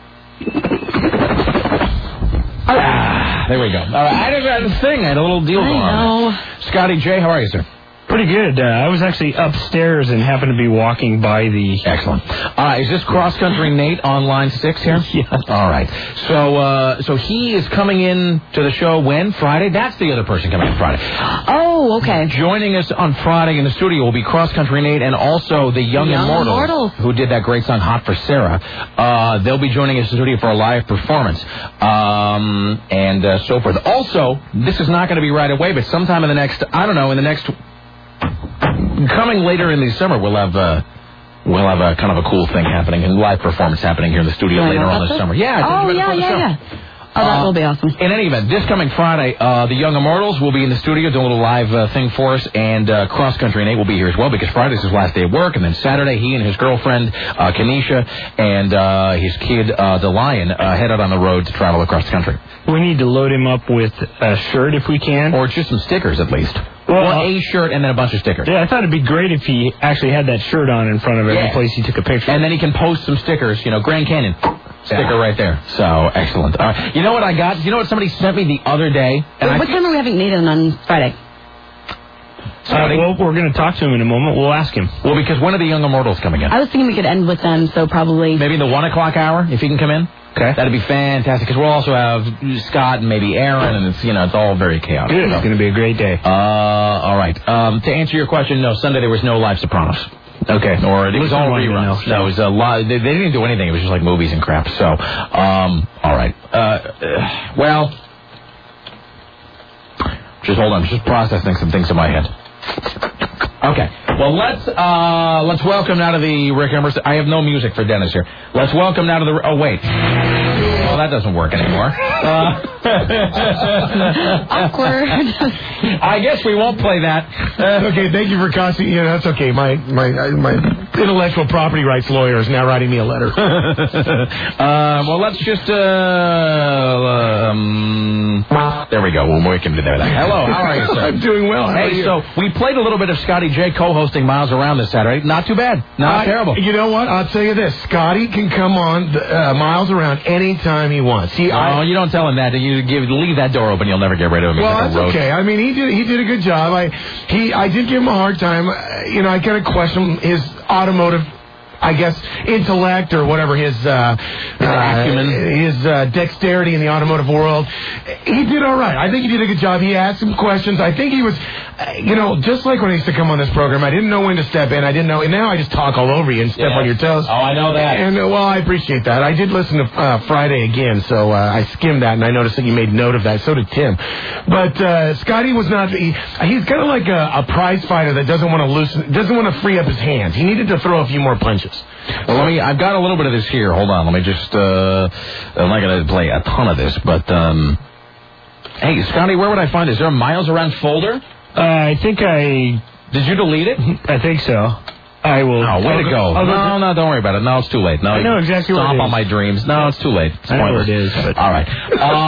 Speaker 4: There we go. All right, I just had a thing. I had a little deal going on. Scotty J, how are you, sir?
Speaker 18: Pretty good. I was actually upstairs and happened to be walking by the...
Speaker 4: Excellent. Is this Cross Country Nate on line 6 here?
Speaker 18: Yes.
Speaker 4: All right. So he is coming in to the show when? Friday? That's the other person coming in Friday.
Speaker 6: Oh, okay.
Speaker 4: Joining us on Friday in the studio will be Cross Country Nate and also the Young Immortals, who did that great song Hot for Sarah. They'll be joining us in the studio for a live performance and so forth. Also, this is not going to be right away, but sometime in the next, coming later in the summer, we'll have a kind of a cool thing happening, a live performance happening here in the studio later on this summer. Yeah.
Speaker 6: Oh, yeah. Oh, that will be awesome.
Speaker 4: In any event, this coming Friday, the Young Immortals will be in the studio doing a little live thing for us, and Cross Country Nate will be here as well, because Friday's his last day of work, and then Saturday he and his girlfriend, Kenesha, and his kid, the Lion, head out on the road to travel across the country.
Speaker 18: We need to load him up with a shirt if we can.
Speaker 4: Or just some stickers at least.
Speaker 18: Well,
Speaker 4: a shirt and then a bunch of stickers.
Speaker 18: Yeah, I thought it'd be great if he actually had that shirt on in front of every place he took a picture.
Speaker 4: And then he can post some stickers, Grand Canyon. Sticker right there. So, excellent. You know what I got? You know what somebody sent me the other day?
Speaker 6: And what time are we having Nathan on Friday?
Speaker 18: Well, we're going to talk to him in a moment. We'll ask him.
Speaker 4: Well, because when are the Young Immortals coming in?
Speaker 6: I was thinking we could end with them, so probably...
Speaker 4: Maybe the 1 o'clock hour, if he can come in?
Speaker 18: Okay.
Speaker 4: That'd be fantastic, because we'll also have Scott and maybe Aaron, and it's all very chaotic.
Speaker 18: Good. It's going to be a great day.
Speaker 4: All right. To answer your question, no, Sunday there was no live Sopranos.
Speaker 18: Okay.
Speaker 4: Or it was all reruns. No, it was a lot. They didn't do anything. It was just like movies and crap. So, all right. Well, just hold on. I'm just processing some things in my head. Okay. Well, let's welcome now to the Rick Emerson. I have no music for Dennis here. Let's welcome now to the... Oh, wait. Well, that doesn't work anymore.
Speaker 6: Awkward.
Speaker 4: I guess we won't play that.
Speaker 19: Okay, thank you for costing. That's okay. My intellectual property rights lawyer is now writing me a letter.
Speaker 4: Well, let's just... there we go. We'll make him do that. Hello, how are you, sir?
Speaker 19: I'm doing well. How are you?
Speaker 4: So we played a little bit of Scotty J co-hosting Miles Around this Saturday. Not too bad. Not terrible.
Speaker 19: You know what? I'll tell you this. Scotty can come on Miles Around anytime he wants.
Speaker 4: You don't tell him that. Leave that door open. You'll never get rid of him.
Speaker 19: Well, that's okay. I mean, he did a good job. I did give him a hard time. I kind of question his automotive, I guess, intellect or whatever, his acumen, his dexterity in the automotive world. He did all right. I think he did a good job. He asked some questions. I think he was, just like when I used to come on this program, I didn't know when to step in. I didn't know. And now I just talk all over you and step on your toes.
Speaker 4: Oh, I know that.
Speaker 19: And, I appreciate that. I did listen to Friday again, so I skimmed that, and I noticed that you made note of that. So did Tim. But Scotty was not... He's kind of like a prize fighter that doesn't want to free up his hands. He needed to throw a few more punches.
Speaker 4: Well, I've got a little bit of this here. Hold on. Let me just... I'm not going to play a ton of this, but... Hey, Scotty, where would I find this? Is there a Miles Around folder?
Speaker 18: I think
Speaker 4: Did you delete it?
Speaker 18: I think so. I will...
Speaker 4: Oh, way to go. No, don't worry about it. No, it's too late. No,
Speaker 18: I know exactly what it is.
Speaker 4: Stomp on my dreams. No, it's too late. It's
Speaker 18: I know what it is. But...
Speaker 4: All right.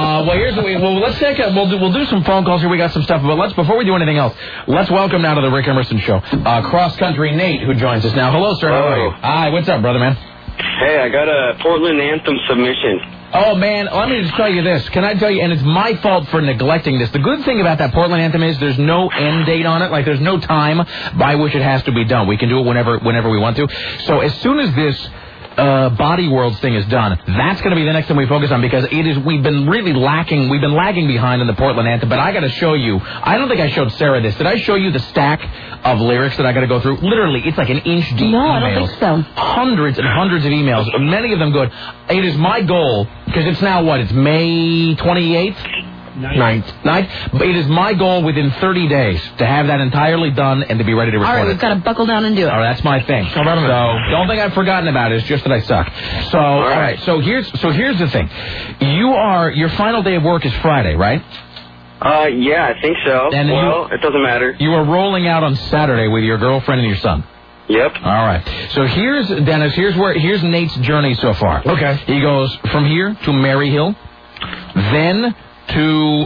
Speaker 4: Let's take we'll do some phone calls here. We got some stuff, but before we do anything else, let's welcome now to the Rick Emerson Show, Cross Country Nate, who joins us now. Hello, sir.
Speaker 8: Hello.
Speaker 4: How are you? Hi, what's up, brother, man?
Speaker 8: Hey, I got a Portland Anthem submission.
Speaker 4: Oh, man, let me just tell you this. Can I tell you, and it's my fault for neglecting this. The good thing about that Portland Anthem is there's no end date on it. Like, there's no time by which it has to be done. We can do it whenever we want to. So as soon as this Body Worlds thing is done, that's going to be the next thing we focus on, because we've been lagging behind in the Portland Anthem. But I got to show you, I don't think I showed Sarah this. Did I show you the stack of lyrics that I got to go through? Literally, it's like an inch deep.
Speaker 6: No,
Speaker 4: emails.
Speaker 6: I don't think so.
Speaker 4: Hundreds and hundreds of emails, many of them good. It is my goal, because it's now It's May 28th? 9th. But it is my goal within 30 days to have that entirely done and to be ready to record it.
Speaker 6: All right, we've got to buckle down and do it.
Speaker 4: All right, that's my thing. So don't think I've forgotten about it. It's just that I suck. So all right. So here's the thing. Your final day of work is Friday, right?
Speaker 8: Yeah, I think so.
Speaker 4: And
Speaker 8: it doesn't matter.
Speaker 4: You were rolling out on Saturday with your girlfriend and your son.
Speaker 8: Yep.
Speaker 4: All right. So here's Dennis. Here's Nate's journey so far.
Speaker 19: Okay.
Speaker 4: He goes from here to Maryhill, then to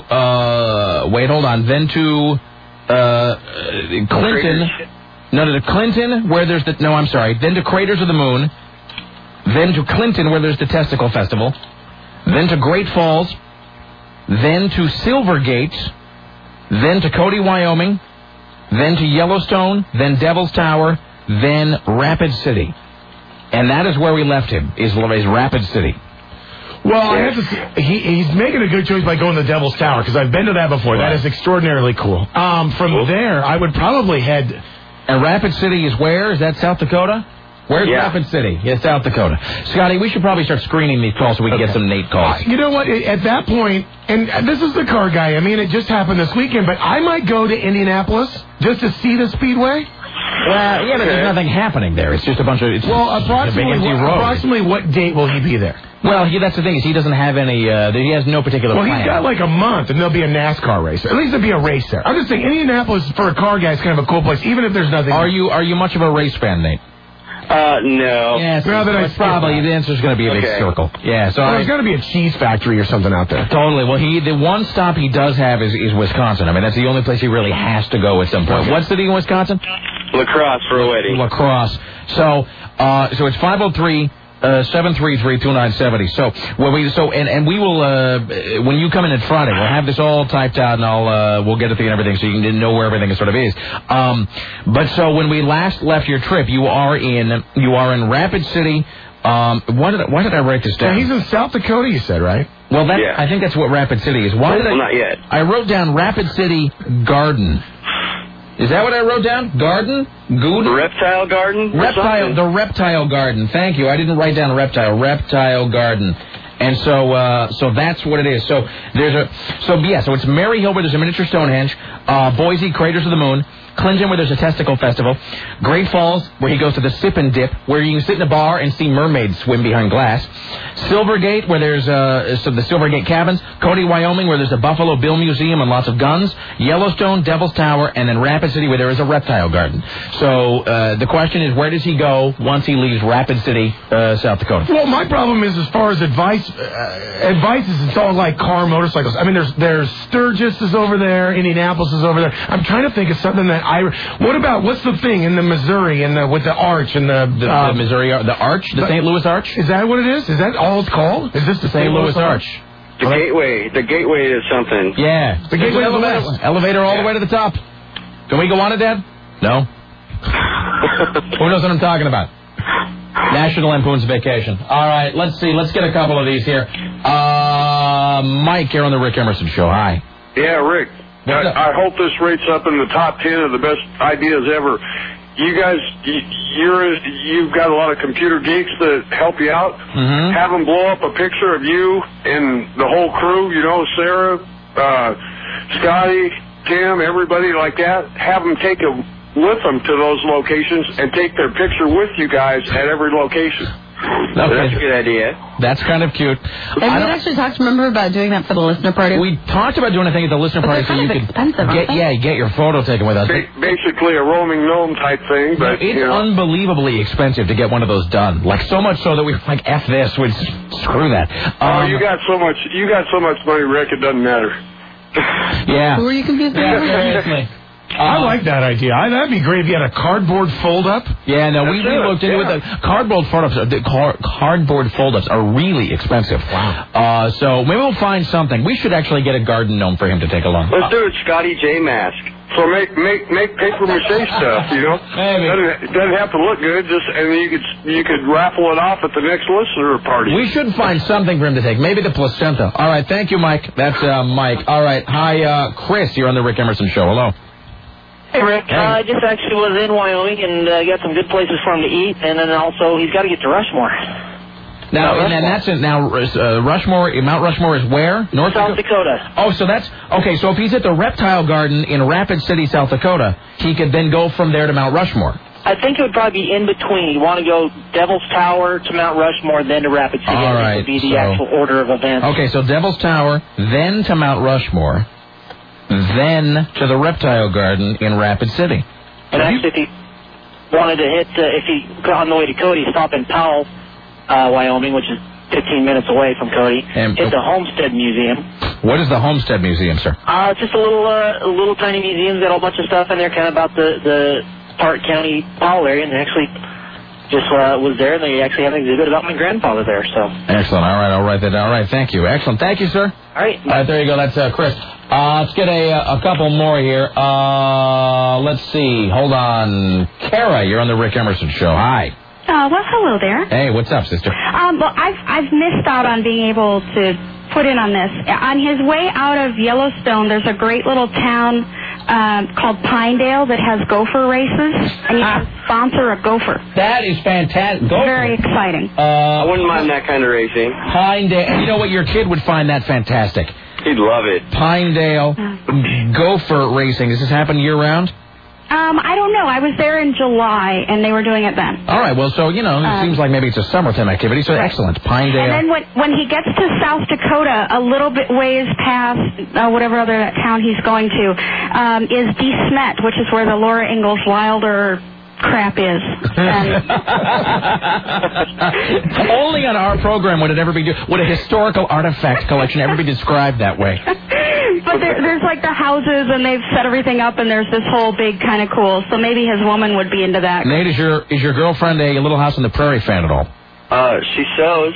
Speaker 4: then to Clinton. No, to Clinton, where there's then to Craters of the Moon, then to Clinton, where there's the Testicle Festival, then to Great Falls, then to Silvergate, then to Cody, Wyoming, then to Yellowstone, then Devil's Tower, then Rapid City. And that is where we left him, is Rapid City.
Speaker 19: Well, I have to say, he's making a good choice by going to Devil's Tower, because I've been to that before. Right. That is extraordinarily cool. From there, I would probably head...
Speaker 4: And Rapid City is where? Is that South Dakota? Where's Rapid City? Yeah, South Dakota. Scotty, we should probably start screening these calls so we can get some Nate calls.
Speaker 19: You know what? At that point, and this is the car guy. I mean, it just happened this weekend, but I might go to Indianapolis just to see the Speedway.
Speaker 4: Well, yeah, but there's nothing happening there. It's just a bunch of...
Speaker 19: Approximately what date will he be there?
Speaker 4: Well, that's the thing, is he doesn't have any... he has no particular plan.
Speaker 19: Well, he's got like a month, and there'll be a NASCAR race. At least there'll be a race there. I'm just saying, Indianapolis, for a car guy, is kind of a cool place, even if there's nothing...
Speaker 4: Are you much of a race fan, Nate?
Speaker 8: No.
Speaker 4: Yes, probably the answer's going to be a big circle. Yeah, so
Speaker 19: there's got to be a cheese factory or something out there.
Speaker 4: Totally. Well, the one stop he does have is Wisconsin. I mean, that's the only place he really has to go at some point. What city in Wisconsin?
Speaker 8: La Crosse for a wedding.
Speaker 4: La Crosse. So it's 503. 733-2970. So we will when you come in at Friday, we'll have this all typed out and we'll get it to you and everything so you can know where everything sort of is. But so when we last left your trip, you are in Rapid City. Why did I write this down?
Speaker 19: Yeah, he's in South Dakota, you said, right?
Speaker 4: Well, I think that's what Rapid City is.
Speaker 8: Not yet.
Speaker 4: I wrote down Rapid City Garden. Is that what I wrote down? Garden?
Speaker 8: Reptile Garden?
Speaker 4: The Reptile Garden. Thank you. I didn't write down Reptile Garden. And so that's what it is. So it's Maryhill, where there's a miniature Stonehenge, Boise, Craters of the Moon, Clinton, where there's a testicle festival, Great Falls, where he goes to the Sip and Dip, where you can sit in a bar and see mermaids swim behind glass, Silvergate, where there's the Silvergate Cabins, Cody, Wyoming, where there's the Buffalo Bill Museum and lots of guns, Yellowstone, Devil's Tower, and then Rapid City, where there is a reptile garden. So the question is, where does he go once he leaves Rapid City, South Dakota?
Speaker 19: Well, my problem is, as far as advice is, it's all like car, motorcycles. I mean, there's Sturgis is over there, Indianapolis is over there. I'm trying to think of something that what's the thing in the Missouri and with the arch and the
Speaker 4: Missouri, the arch, the St. Louis Arch?
Speaker 19: Is that what it is? Is that all it's called? Is this the
Speaker 4: St. Louis Arch?
Speaker 8: The Gateway. The Gateway is something.
Speaker 4: Yeah.
Speaker 19: The Gateway
Speaker 4: elevator all the way to the top. Can we go on it, Dad? No. Who knows what I'm talking about? National Lampoon's Vacation. All right, let's see. Let's get a couple of these here. Mike here on the Rick Emerson Show. Hi.
Speaker 12: Yeah, Rick. I hope this rates up in the top 10 of the best ideas ever. You guys, you've got a lot of computer geeks that help you out.
Speaker 4: Mm-hmm.
Speaker 12: Have them blow up a picture of you and the whole crew, Sarah, Scotty, Tim, everybody like that. Have them take it with them to those locations and take their picture with you guys at every location.
Speaker 4: Okay.
Speaker 8: That's a good idea.
Speaker 4: That's kind of cute.
Speaker 6: And we actually talked, remember, about doing that for the listener party?
Speaker 4: We talked about doing a thing at the listener party so you could get your photo taken with us.
Speaker 12: Basically a roaming gnome type thing, but
Speaker 4: it's unbelievably expensive to get one of those done. Like so much so that we were like, F this, screw that.
Speaker 12: You got so much money, Rick, it doesn't matter.
Speaker 4: Yeah.
Speaker 6: Who are you confused with?
Speaker 4: Seriously.
Speaker 19: I like that idea. That'd be great if you had a cardboard fold-up.
Speaker 4: Yeah, no, we looked into it. The cardboard fold-ups are really expensive.
Speaker 19: Wow.
Speaker 4: So maybe we'll find something. We should actually get a garden gnome for him to take along.
Speaker 8: Let's do it, Scotty J mask.
Speaker 12: So make paper mache stuff,
Speaker 4: Maybe.
Speaker 12: It doesn't have to look good, and you could raffle it off at the next listener party.
Speaker 4: We should find something for him to take. Maybe the placenta. All right, thank you, Mike. That's Mike. All right, hi, Chris. You're on the Rick Emerson Show. Hello.
Speaker 16: Hey, Rick. I just actually was in Wyoming and got some good places for him to eat, and then also he's got to get to Rushmore.
Speaker 4: Now, Rushmore, Mount Rushmore is where?
Speaker 16: South Dakota.
Speaker 4: Oh, so that's okay. So if he's at the Reptile Garden in Rapid City, South Dakota, he could then go from there to Mount Rushmore.
Speaker 16: I think it would probably be in between. You want to go Devil's Tower to Mount Rushmore, then to Rapid City.
Speaker 4: All right,
Speaker 16: would be the actual order of events.
Speaker 4: Okay, so Devil's Tower, then to Mount Rushmore. then to the Reptile Garden in Rapid City.
Speaker 16: And actually, if he wanted to hit, if he got on the way to Cody, stop in Powell, Wyoming, which is 15 minutes away from Cody, hit the Homestead Museum.
Speaker 4: What is the Homestead Museum, sir?
Speaker 16: It's just a little tiny museum. Got a whole bunch of stuff in there, kind of about the Stark County, Powell area, and actually just was there, and they actually have an exhibit about my grandfather there. So
Speaker 4: excellent. All right, I'll write that down. All right, thank you. Excellent. Thank you, sir.
Speaker 16: All right.
Speaker 4: There you go. That's Chris. Let's get a couple more here. Let's see. Hold on. Kara, you're on the Rick Emerson Show. Hi.
Speaker 9: Well, hello there.
Speaker 4: Hey, what's up, sister?
Speaker 9: Well, I've missed out on being able to put in on this. On his way out of Yellowstone, there's a great little town called Pinedale that has gopher races, and you can sponsor a gopher.
Speaker 4: That is fantastic.
Speaker 9: Very exciting.
Speaker 8: I wouldn't mind that kind of racing.
Speaker 4: Pinedale. You know what? Your kid would find that fantastic.
Speaker 8: He'd love it.
Speaker 4: Pinedale gopher racing. Does this happen year-round?
Speaker 9: I don't know. I was there in July, and they were doing it then.
Speaker 4: All right. Well, so, it seems like maybe it's a summertime activity, so excellent. Pinedale.
Speaker 9: And then when he gets to South Dakota, a little bit ways past whatever other town he's going to, is DeSmet, which is where the Laura Ingalls Wilder crap is.
Speaker 4: Only on our program would it ever be, would a historical artifact collection ever be described that way.
Speaker 9: But there's like the houses, and they've set everything up, and there's this whole big kind of cool. So maybe his woman would be into that.
Speaker 4: Nate, is your girlfriend a Little House on the Prairie fan at all?
Speaker 8: She sews.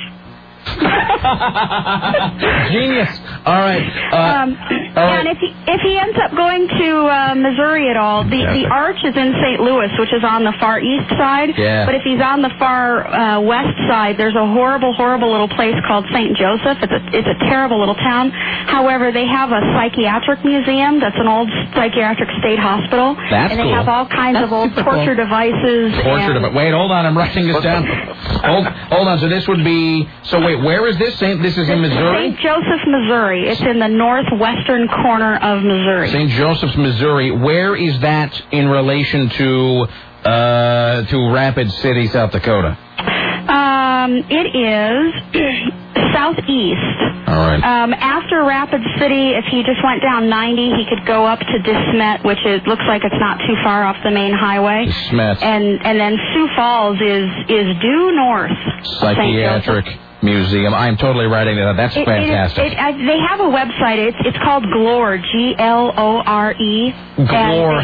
Speaker 4: Genius. All right.
Speaker 9: And if he ends up going to Missouri at all, the Arch is in St. Louis, which is on the far east side.
Speaker 4: Yeah.
Speaker 9: But if he's on the far west side, there's a horrible, horrible little place called St. Joseph. It's a terrible little town. However, they have a psychiatric museum that's an old psychiatric state hospital.
Speaker 4: That's
Speaker 9: and they
Speaker 4: cool.
Speaker 9: have all kinds of old torture devices.
Speaker 4: Wait, hold on. I'm writing this down. Hold on. So this would be. So wait. Where is this? This is in Missouri?
Speaker 9: St. Joseph, Missouri. It's in the northwestern corner of Missouri.
Speaker 4: St. Joseph's, Missouri. Where is that in relation to Rapid City, South Dakota?
Speaker 9: It is southeast.
Speaker 4: All right.
Speaker 9: After Rapid City, if he just went down 90, he could go up to DeSmet, which looks like it's not too far off the main highway.
Speaker 4: DeSmet.
Speaker 9: And then Sioux Falls is due north.
Speaker 4: Psychiatric Museum. I'm totally writing that. That's fantastic.
Speaker 9: They have a website. It's called Glore, Glore.
Speaker 4: Glore.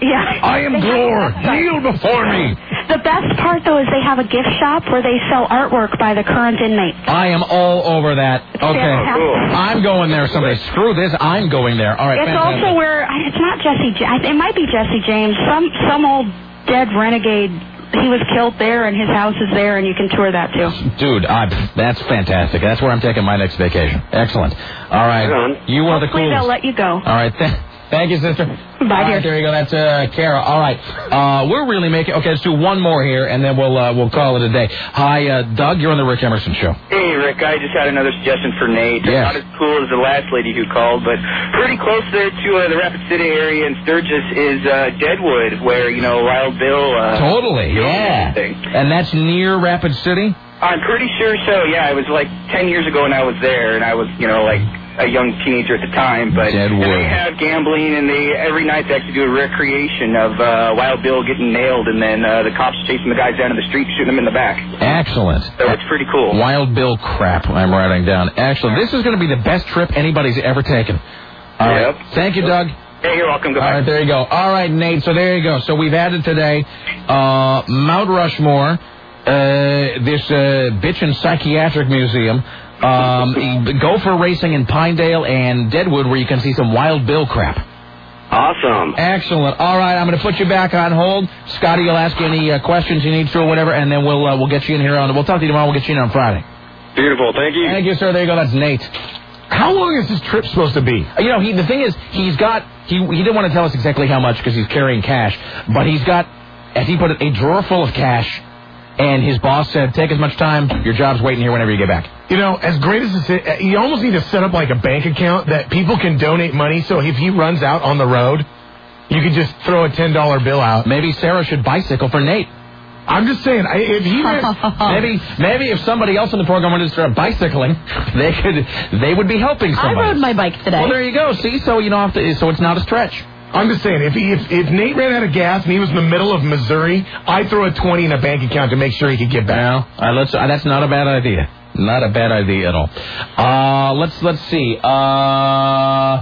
Speaker 4: I am Glore. Kneel before me.
Speaker 9: The best part, though, is they have a gift shop where they sell artwork by the current inmates.
Speaker 4: I am all over that. Okay. I'm going there someday. Screw this. I'm going there. All right.
Speaker 9: It's
Speaker 4: fantastic.
Speaker 9: also where, it's not Jesse, it might be Jesse James, some old dead renegade. He was killed there, and his house is there, and you can tour that, too.
Speaker 4: Dude, that's fantastic. That's where I'm taking my next vacation. Excellent. All right. You are the coolest.
Speaker 9: Hopefully they'll let you go.
Speaker 4: All right. Thank you, sister.
Speaker 9: Bye, dear.
Speaker 4: There you go. That's Kara. All right. We're really making... Okay, let's do one more here, and then we'll call it a day. Hi, Doug. You're on the Rick Emerson Show.
Speaker 8: Hey, Rick. I just had another suggestion for Nate.
Speaker 4: Yes.
Speaker 8: Not as cool as the last lady who called, but pretty close there to the Rapid City area in Sturgis is Deadwood, where, Wild Bill...
Speaker 4: Totally, yeah. And that's near Rapid City?
Speaker 8: I'm pretty sure so, yeah. It was like 10 years ago when I was there, and I was, like a young teenager at the time. But
Speaker 4: Deadwood.
Speaker 8: And they have gambling, and every night they actually do a recreation of Wild Bill getting nailed, and then the cops chasing the guys down in the street, shooting them in the back.
Speaker 4: Excellent.
Speaker 8: So it's pretty cool.
Speaker 4: Wild Bill crap, I'm writing down. Excellent. This is going to be the best trip anybody's ever taken. All right. Thank you, Doug.
Speaker 8: Hey, you're welcome. Goodbye.
Speaker 4: All right, there you go. All right, Nate, so there you go. So we've added today Mount Rushmore, this bitchin' psychiatric museum, gopher racing in Pinedale and Deadwood, where you can see some Wild Bill crap.
Speaker 8: Awesome.
Speaker 4: Excellent. All right, I'm going to put you back on hold. Scotty will ask you any questions you need to or whatever, and then we'll get you in here we'll talk to you tomorrow. We'll get you in on Friday.
Speaker 8: Beautiful. Thank you.
Speaker 4: Thank you, sir. There you go. That's Nate.
Speaker 19: How long is this trip supposed to be?
Speaker 4: The thing is, he didn't want to tell us exactly how much because he's carrying cash, but he's got, as he put it, a drawer full of cash. And his boss said, take as much time. Your job's waiting here whenever you get back.
Speaker 19: As great as this is, you almost need to set up like a bank account that people can donate money. So if he runs out on the road, you could just throw a $10 bill out.
Speaker 4: Maybe Sarah should bicycle for Nate.
Speaker 19: I'm just saying, if he
Speaker 4: maybe if somebody else in the program wanted to start bicycling, they would be helping somebody.
Speaker 6: I rode my bike today.
Speaker 4: Well, there you go. See, so you don't have to. So it's not a stretch.
Speaker 19: I'm just saying, if Nate ran out of gas and he was in the middle of Missouri, I'd throw a 20 in a bank account to make sure he could get back.
Speaker 4: No, that's not a bad idea. Not a bad idea at all. Let's see. All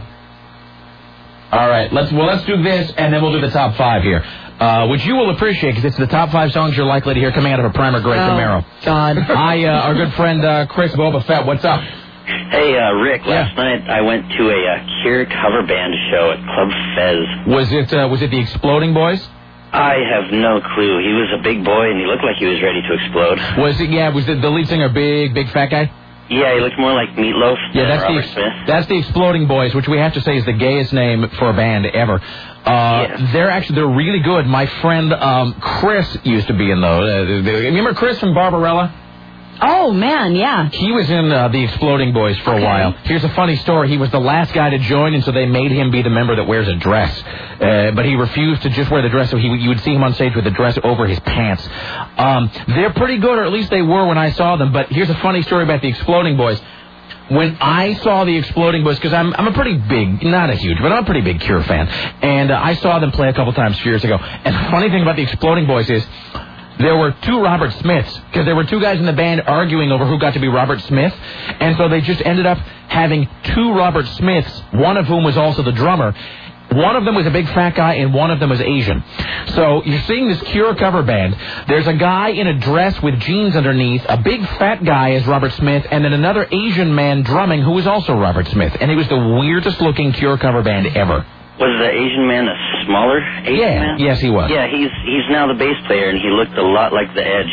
Speaker 4: right, let's do this, and then we'll do the top 5 here. Which you will appreciate because it's the top 5 songs you're likely to hear coming out of a Primer Grey Camaro.
Speaker 6: God.
Speaker 4: Hi, our good friend Chris Boba Fett. What's up?
Speaker 2: Hey, Rick, last night I went to a Cure cover band show at Club Fez.
Speaker 4: Was it the Exploding Boys?
Speaker 2: I have no clue. He was a big boy and he looked like he was ready to explode.
Speaker 4: Was the lead singer big fat guy?
Speaker 2: Yeah, he looked more like Meatloaf than Robert Smith.
Speaker 4: That's the Exploding Boys, which we have to say is the gayest name for a band ever. They're really good. My friend Chris used to be in those. Remember Chris from Barbarella?
Speaker 6: Oh, man, yeah.
Speaker 4: He was in the Exploding Boys for a while. Here's a funny story. He was the last guy to join, and so they made him be the member that wears a dress. But he refused to just wear the dress, so you would see him on stage with the dress over his pants. They're pretty good, or at least they were when I saw them. But here's a funny story about the Exploding Boys. When I saw the Exploding Boys, because I'm a pretty big, not a huge, but I'm a pretty big Cure fan, and I saw them play a couple times years ago. And the funny thing about the Exploding Boys is there were 2 Robert Smiths, because there were 2 guys in the band arguing over who got to be Robert Smith, and so they just ended up having 2 Robert Smiths, one of whom was also the drummer. One of them was a big fat guy, and one of them was Asian. So you're seeing this Cure cover band. There's a guy in a dress with jeans underneath, a big fat guy as Robert Smith, and then another Asian man drumming who was also Robert Smith. And it was the weirdest looking Cure cover band ever.
Speaker 2: Was the Asian man a smaller Asian man?
Speaker 4: Yes, he was.
Speaker 2: Yeah, he's now the bass player, and he looked a lot like the Edge.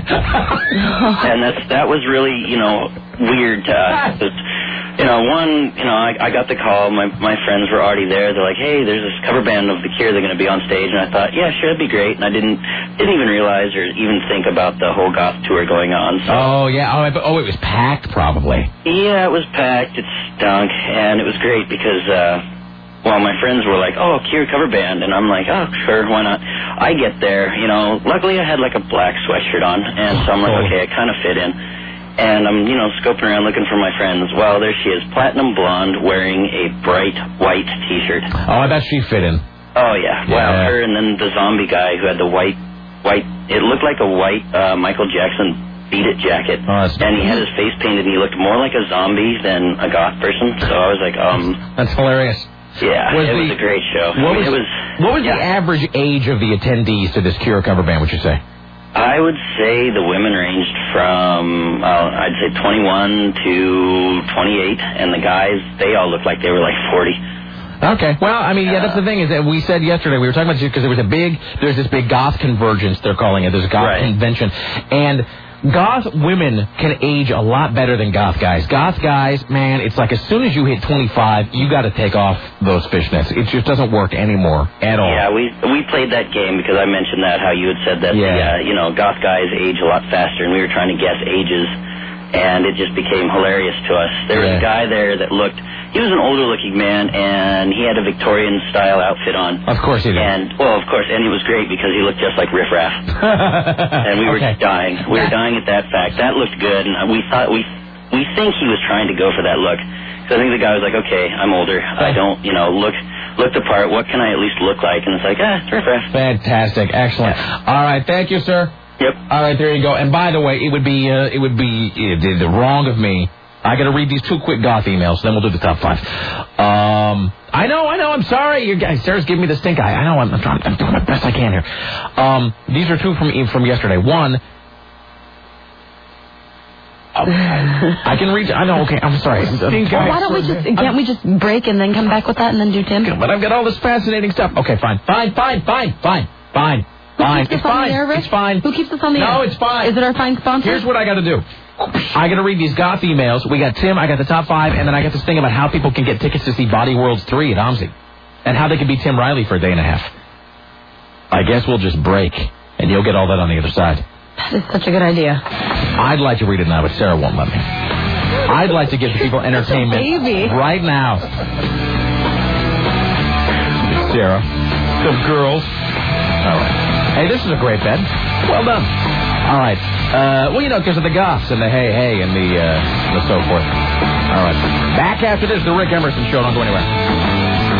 Speaker 2: And that was really, weird to us. I got the call. My friends were already there. They're like, hey, there's this cover band of The Cure. They're going to be on stage. And I thought, yeah, sure, that'd be great. And I didn't even realize or even think about the whole goth tour going on. So.
Speaker 4: Oh, yeah. Oh, it was packed, probably.
Speaker 2: Yeah, it was packed. It stunk. And it was great because... my friends were like, oh, Cure cover band. And I'm like, oh, sure, why not? I get there, luckily I had like a black sweatshirt on. And so I'm like, okay, I kind of fit in. And I'm, scoping around looking for my friends. Well, there she is, platinum blonde, wearing a bright white T-shirt.
Speaker 4: Oh, I bet she fit in.
Speaker 2: Oh, yeah. Wow, her and then the zombie guy who had the white, it looked like a white Michael Jackson Beat It jacket.
Speaker 4: Oh,
Speaker 2: and he had his face painted and he looked more like a zombie than a goth person. So I was like,
Speaker 4: That's hilarious.
Speaker 2: Yeah, it was a great show.
Speaker 4: What was the average age of the attendees to this Cure cover band, would you say?
Speaker 2: I would say the women ranged from, I'd say 21 to 28, and the guys, they all looked like they were like 40.
Speaker 4: Okay. Well, I mean, that's the thing is that we said yesterday, we were talking about this because there's this big goth convergence, they're calling it, there's a goth convention, and goth women can age a lot better than goth guys. Goth guys, man, it's like as soon as you hit 25, you got to take off those fishnets. It just doesn't work anymore at all.
Speaker 2: Yeah, we played that game because I mentioned that, how you had said that, goth guys age a lot faster, and we were trying to guess ages, and it just became hilarious to us. There was a guy there that he was an older-looking man, and he had a Victorian-style outfit on.
Speaker 4: Of course he did.
Speaker 2: And it was great because he looked just like Riff Raff. And we were dying. We were dying at that fact. That looked good, and we thought we think he was trying to go for that look. So I think the guy was like, okay, I'm older. I don't, look the part. What can I at least look like? And it's like, it's Riff Raff.
Speaker 4: Fantastic. Excellent. All right. Thank you, sir.
Speaker 2: Yep.
Speaker 4: All right, there you go. And by the way, it would be the wrong of me. I got to read these 2 quick goth emails, then we'll do the top 5. I know. I'm sorry. You guys, Sarah's giving me the stink eye. I know. I'm doing my best I can here. These are 2 from yesterday. One. I can read. I know. Okay. I'm sorry.
Speaker 6: Why don't we can't we just break and then come back with that and then do Tim?
Speaker 4: But I've got all this fascinating stuff. Okay. Fine. It's fine.
Speaker 6: Who keeps us on the air?
Speaker 4: No, it's fine.
Speaker 6: Is it our fine sponsor?
Speaker 4: Here's what I got to do. I got to read these goth emails. We got Tim, I got the top 5, and then I got this thing about how people can get tickets to see Body Worlds 3 at OMSI, and how they can be Tim Riley for a day and a half. I guess we'll just break, and you'll get all that on the other side.
Speaker 6: That is such a good idea.
Speaker 4: I'd like to read it now, but Sarah won't let me. I'd like to give people entertainment right now. Sarah, some girls. All right. Hey, this is a great bed. Well done. All right. Well, you know, because of the goths and the hey and the so forth. All right. Back after this, the Rick Emerson Show. Don't go anywhere.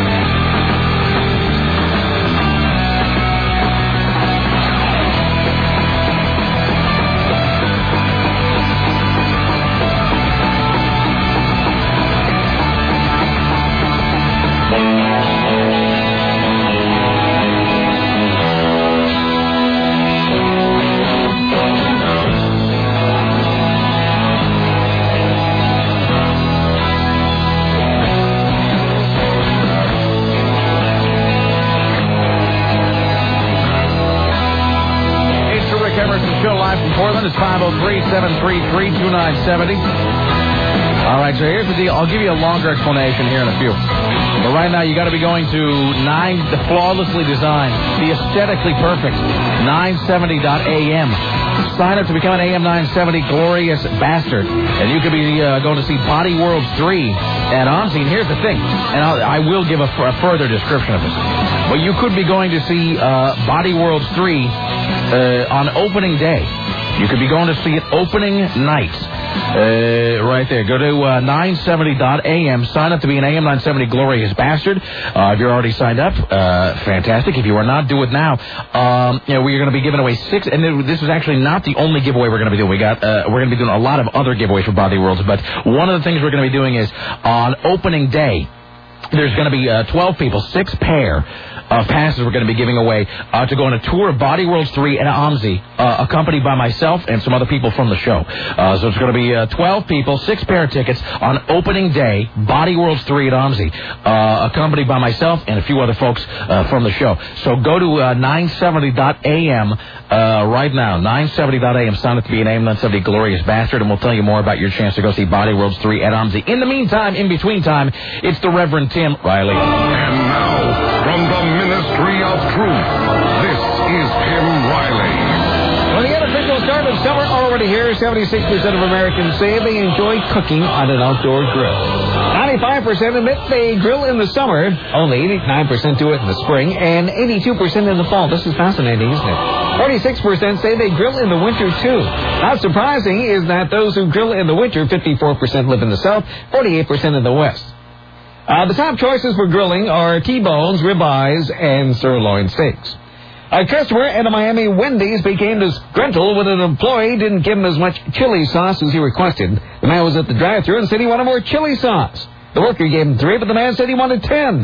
Speaker 4: It's 503-733-2970. All right, so here's the deal. I'll give you a longer explanation here in a few. But right now, you got to be going to the flawlessly designed, the aesthetically perfect 970.am. Sign up to become an AM 970 glorious bastard, and you could be going to see Body Worlds 3 at OMSI. And here's the thing, and I will give a further description of this. But you could be going to see Body Worlds 3 on opening day. You could be going to see it opening night. Right there. Go to 970.am. Sign up to be an AM 970 glorious bastard. If you're already signed up, fantastic. If you are not, do it now. We're going to be giving away 6, and this is actually not the only giveaway we're going to be doing. We're going to be doing a lot of other giveaways for Body Worlds, but one of the things we're going to be doing is on opening day, there's going to be 12 people, 6 pair of passes we're going to be giving away to go on a tour of Body Worlds 3 at OMSI, accompanied by myself and some other people from the show. So it's going to be 12 people, 6 pair of tickets on opening day, Body Worlds 3 at OMSI, accompanied by myself and a few other folks from the show. So go to 970.am right now, 970.am. Sign up to be an AM 970 glorious bastard, and we'll tell you more about your chance to go see Body Worlds 3 at OMSI. In the meantime, in between time, it's the Reverend Tim Riley.
Speaker 3: And now, from the Ministry of Truth, this is Tim Riley.
Speaker 5: Well, the unofficial start of summer already here. 76% of Americans say they enjoy cooking on an outdoor grill. 95% admit they grill in the summer. Only 89% do it in the spring, and 82% in the fall. This is fascinating, isn't it? 46% say they grill in the winter, too. Not surprising is that those who grill in the winter, 54% live in the south, 48% in the west. The top choices for grilling are T-bones, ribeyes, and sirloin steaks. A customer at a Miami Wendy's became disgruntled when an employee didn't give him as much chili sauce as he requested. The man was at the drive-thru and said he wanted more chili sauce. The worker gave him 3, but the man said he wanted 10.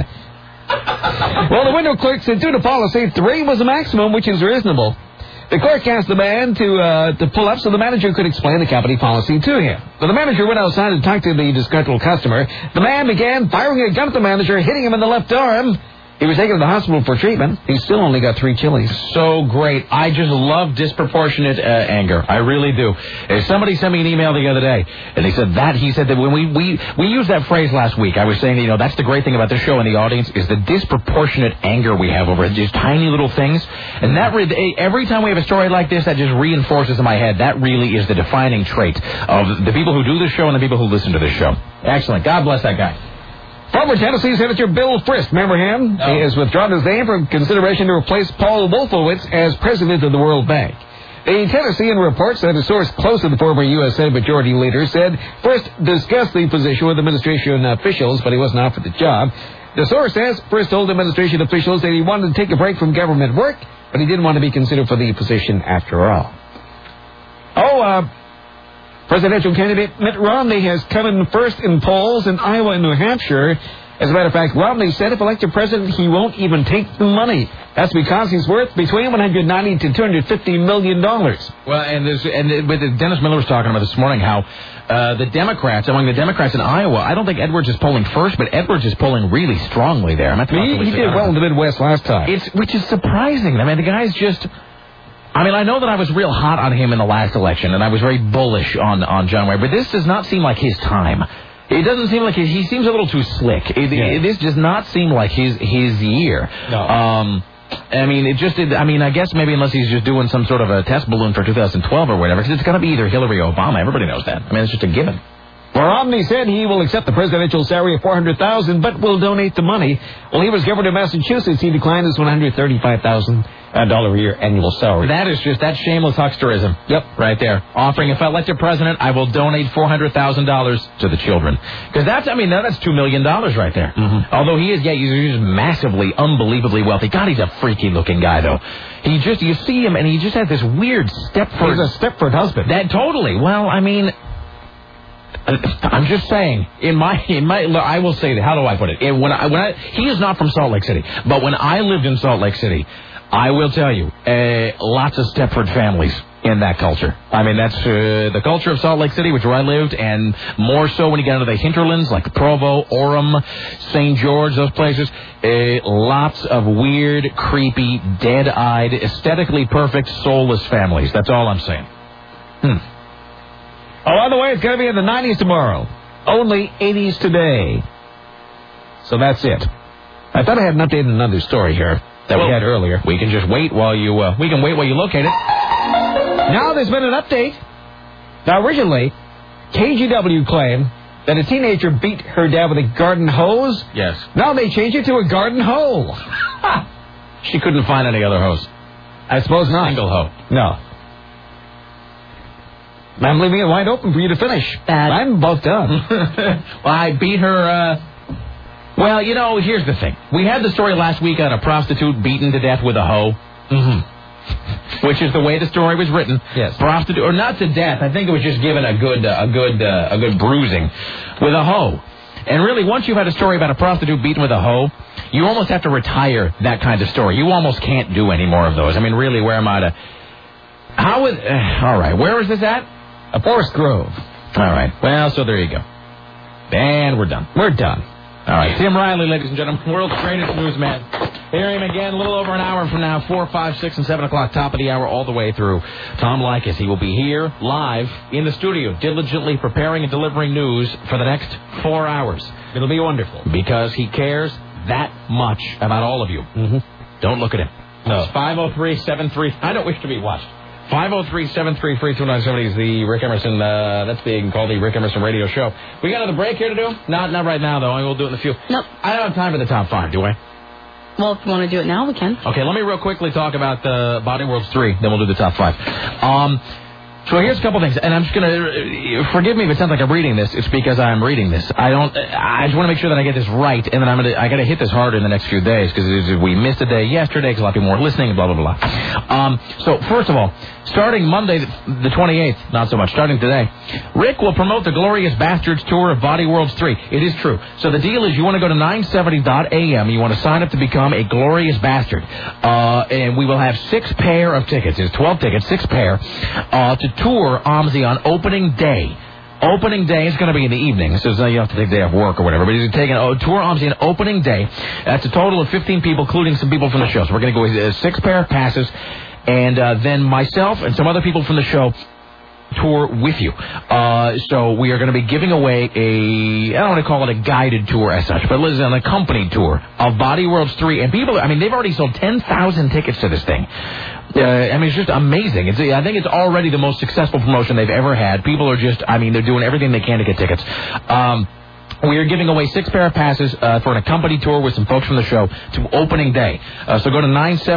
Speaker 5: Well, the window clerk said due to policy, 3 was the maximum, which is reasonable. The clerk asked the man to pull up so the manager could explain the company policy to him. But the manager went outside and talked to the disgruntled customer. The man began firing a gun at the manager, hitting him in the left arm. He was taken to the hospital for treatment. He still only got 3 chilies.
Speaker 4: So great. I just love disproportionate anger. I really do. Somebody sent me an email the other day, and he said that when we used that phrase last week, I was saying, that's the great thing about this show and the audience is the disproportionate anger we have over just tiny little things. And that every time we have a story like this, that just reinforces in my head, that really is the defining trait of the people who do this show and the people who listen to this show. Excellent. God bless that guy.
Speaker 5: Former Tennessee Senator Bill Frist, remember him? He has withdrawn his name from consideration to replace Paul Wolfowitz as president of the World Bank. The Tennessean reports that a source close to the former U.S. Senate Majority Leader said Frist discussed the position with administration officials, but he wasn't offered the job. The source says Frist told administration officials that he wanted to take a break from government work, but he didn't want to be considered for the position after all. Presidential candidate Mitt Romney has come in first in polls in Iowa and New Hampshire. As a matter of fact, Romney said if elected president, he won't even take the money. That's because he's worth between $190 to $250 million.
Speaker 4: Well, but Dennis Miller was talking about this morning how among the Democrats in Iowa, I don't think Edwards is polling first, but Edwards is polling really strongly there.
Speaker 5: He did well in the Midwest last time.
Speaker 4: Which is surprising. I mean, the guy's just... I know that I was real hot on him in the last election, and I was very bullish on John Wayne, but this does not seem like his time. It doesn't seem like he seems a little too slick. This does not seem like his year. No. I guess maybe unless he's just doing some sort of a test balloon for 2012 or whatever, because it's going to be either Hillary or Obama. Everybody knows that. It's just a given.
Speaker 5: For Romney said he will accept the presidential salary of $400,000, but will donate the money. Well, he was governor of Massachusetts. He declined his $135,000 a year annual salary.
Speaker 4: That's shameless hucksterism. Yep, right there. Offering, if elected president, I will donate $400,000 to the children. Because that's $2 million right there. Mm-hmm. Although he's massively, unbelievably wealthy. God, he's a freaky looking guy, though. You see him, and he just has this weird Stepford.
Speaker 5: He's a Stepford husband.
Speaker 4: That totally. Well, I'm just saying, I will say that, how do I put it? He is not from Salt Lake City, but when I lived in Salt Lake City, I will tell you, lots of Stepford families in that culture. That's the culture of Salt Lake City, which is where I lived, and more so when you get into the hinterlands, like Provo, Orem, St. George, those places. Lots of weird, creepy, dead-eyed, aesthetically perfect, soulless families. That's all I'm saying.
Speaker 5: Oh, by the way, it's going to be in the 90s tomorrow. Only 80s today. So that's it. I thought I had an update on another story here that we had earlier.
Speaker 4: We can just wait while you locate it.
Speaker 5: Now there's been an update. Now, originally, KGW claimed that a teenager beat her dad with a garden hose.
Speaker 4: Yes.
Speaker 5: Now they changed it to a garden hole.
Speaker 4: She couldn't find any other hose.
Speaker 5: I suppose not.
Speaker 4: Single hoe.
Speaker 5: No. I'm leaving it wide open for you to finish.
Speaker 6: Bad.
Speaker 5: I'm about done.
Speaker 4: Well, I beat her, Well, here's the thing. We had the story last week on a prostitute beaten to death with a hoe. Mm-hmm. Which is the way the story was written.
Speaker 5: Yes.
Speaker 4: Prostitute, or not to death. I think it was just given a good bruising with a hoe. And really, once you've had a story about a prostitute beaten with a hoe, you almost have to retire that kind of story. You almost can't do any more of those. Really, where am I to... all right, where is this at?
Speaker 5: A Forest Grove.
Speaker 4: All right. Well, so there you go. And we're done.
Speaker 5: We're done.
Speaker 4: All right. Tim Riley, ladies and gentlemen, world's greatest newsman. Hear him again a little over an hour from now, 4, 5, 6, and 7 o'clock, top of the hour, all the way through. Tom Leykis, he will be here, live, in the studio, diligently preparing and delivering news for the next 4 hours.
Speaker 5: It'll be wonderful.
Speaker 4: Because he cares that much about all of you.
Speaker 5: Mm-hmm.
Speaker 4: Don't look at him.
Speaker 5: No.
Speaker 4: It's 503-73. I don't wish to be watched. 503-733-2970 is the Rick Emerson, that's being called the Rick Emerson Radio Show. We got another break here to do? Not right now, though. We'll do it in a few.
Speaker 6: Nope.
Speaker 4: I don't have time for the top 5, do I?
Speaker 6: Well, if you want to do it now, we can.
Speaker 4: Okay, let me real quickly talk about Body Worlds 3, then we'll do the top 5. So here's a couple things, and I'm just going to, forgive me if it sounds like I'm reading this, it's because I'm reading this. I just want to make sure that I get this right, and then I got to hit this harder in the next few days, because we missed a day yesterday, because a lot of people weren't listening, blah, blah, blah. So, first of all, starting Monday, the 28th, not so much, starting today, Rick will promote the Glorious Bastards tour of Body Worlds 3. It is true. So the deal is you want to go to 970.am, you want to sign up to become a Glorious Bastard, and we will have 6 pair of tickets. It's 12 tickets, 6 pair, to tour OMSI on opening day. Opening day is going to be in the evening, so you have to take a day off work or whatever. But he's taking a tour OMSI on opening day. That's a total of 15 people, including some people from the show. So we're going to go with 6 pair of passes, and then myself and some other people from the show tour with you. So we are going to be giving away I don't want to call it a guided tour as such, but listen, an accompanied tour of Body Worlds 3. And people, they've already sold 10,000 tickets to this thing. It's just amazing. I think it's already the most successful promotion they've ever had. People are just, they're doing everything they can to get tickets. We are giving away 6 pair of passes for an accompanied tour with some folks from the show to opening day. So go to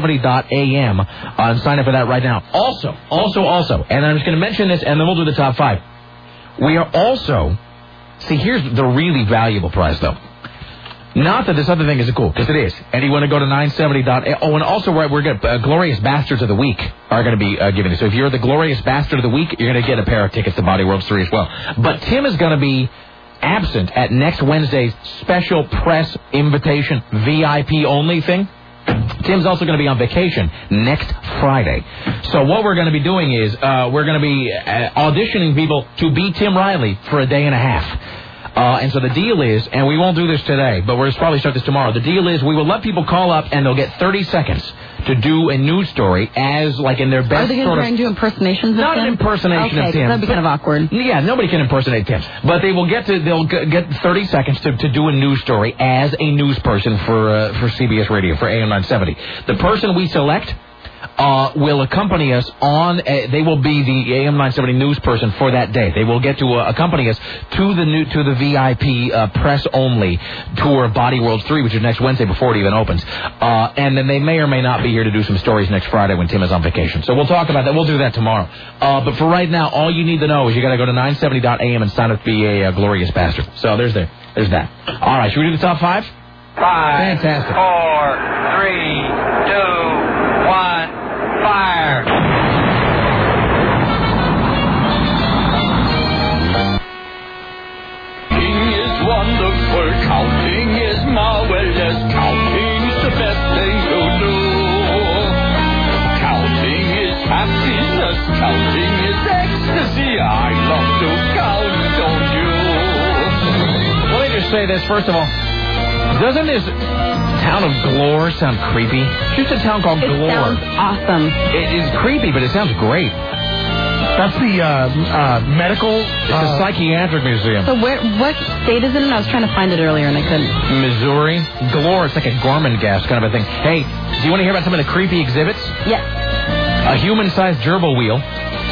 Speaker 4: 970.am and sign up for that right now. Also, and I'm just going to mention this, and then we'll do the top 5. We are also, here's the really valuable prize, though. Not that this other thing isn't cool, because it is. And you want to go to 970.am. Oh, and also we're going to, Glorious Bastards of the Week are going to be giving it. So if you're the Glorious Bastard of the Week, you're going to get a pair of tickets to Body Worlds 3 as well. But Tim is going to be absent at next Wednesday's special press invitation VIP only thing. Tim's also going to be on vacation next Friday. So what we're going to be doing is we're going to be auditioning people to be Tim Riley for a day and a half. And so the deal is, and we won't do this today, but we'll probably start this tomorrow. The deal is we will let people call up and they'll get 30 seconds to do a news story as, like, in their best.
Speaker 6: Are they going to try and do impersonations of
Speaker 4: Not
Speaker 6: Tim?
Speaker 4: an impersonation of Tim.
Speaker 6: That'd be kind of awkward.
Speaker 4: Yeah, nobody can impersonate Tim. But they'll get 30 seconds to do a news story as a news person for CBS Radio, for AM 970. The person we select will accompany us on. They will be the AM 970 news person for that day. They will get to accompany us to the VIP press only tour of Body Worlds 3, which is next Wednesday before it even opens. And then they may or may not be here to do some stories next Friday when Tim is on vacation. So we'll talk about that. We'll do that tomorrow. But for right now, all you need to know is you got to go to 970.am and sign up to be a glorious bastard. So there's that. All right, should we do the top 5?
Speaker 1: 5,
Speaker 4: Fantastic.
Speaker 1: 4, 3, 2, 1, fire.
Speaker 17: Counting is wonderful, counting is marvelous, counting's the best thing to do. Counting is happiness, counting is ecstasy. I love to count, don't you?
Speaker 4: Let me just say this, first of all. Doesn't this town of Glore sound creepy? It's just a town called Glore.
Speaker 6: It sounds awesome.
Speaker 4: It is creepy, but it sounds great.
Speaker 19: That's the medical...
Speaker 4: It's a psychiatric museum.
Speaker 6: So what state is it in? I was trying to find it earlier and I couldn't.
Speaker 4: Missouri. Glore, it's like a Gorman gas kind of a thing. Hey, do you want to hear about some of the creepy exhibits?
Speaker 6: Yes.
Speaker 4: A human-sized gerbil wheel.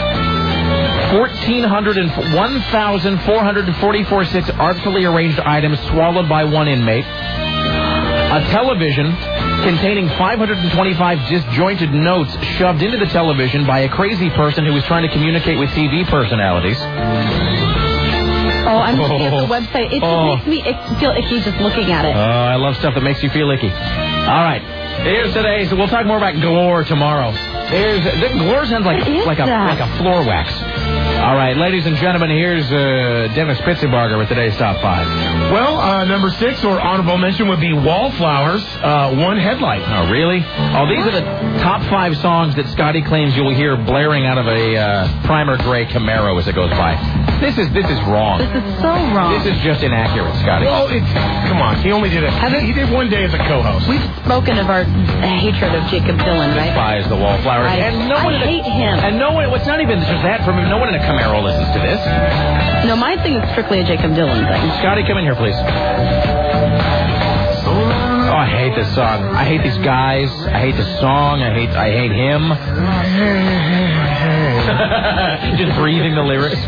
Speaker 4: 1,446 artfully arranged items swallowed by one inmate. A television containing 525 disjointed notes shoved into the television by a crazy person who was trying to communicate with TV personalities.
Speaker 6: Oh, I'm looking at the website. It just makes me feel icky just looking at it.
Speaker 4: Oh, I love stuff that makes you feel icky. All right. Here's today. So we'll talk more about Glore tomorrow. Glore sounds like a floor wax. All right, ladies and gentlemen, here's Dennis Pitzenbarger with today's top 5.
Speaker 19: Well, number 6, or honorable mention, would be Wallflowers, One Headlight.
Speaker 4: Oh, really? Oh, these are the top 5 songs that Scotty claims you'll hear blaring out of a primer gray Camaro as it goes by. This is wrong.
Speaker 6: This is so wrong.
Speaker 4: This is just inaccurate, Scotty.
Speaker 19: Well, come on. He only did it. He did one day as a co-host.
Speaker 6: We've spoken of our hatred of Jacob Dylan, right?
Speaker 4: Despises the Wallflowers.
Speaker 6: I hate him.
Speaker 4: And no one, what's not even just that from him, no one in a Camaro listens to this.
Speaker 6: No, my thing is strictly a Jacob Dylan thing.
Speaker 4: Scotty, come in here, please. Oh, I hate this song. I hate these guys. I hate the song. I hate him. Just breathing the lyrics.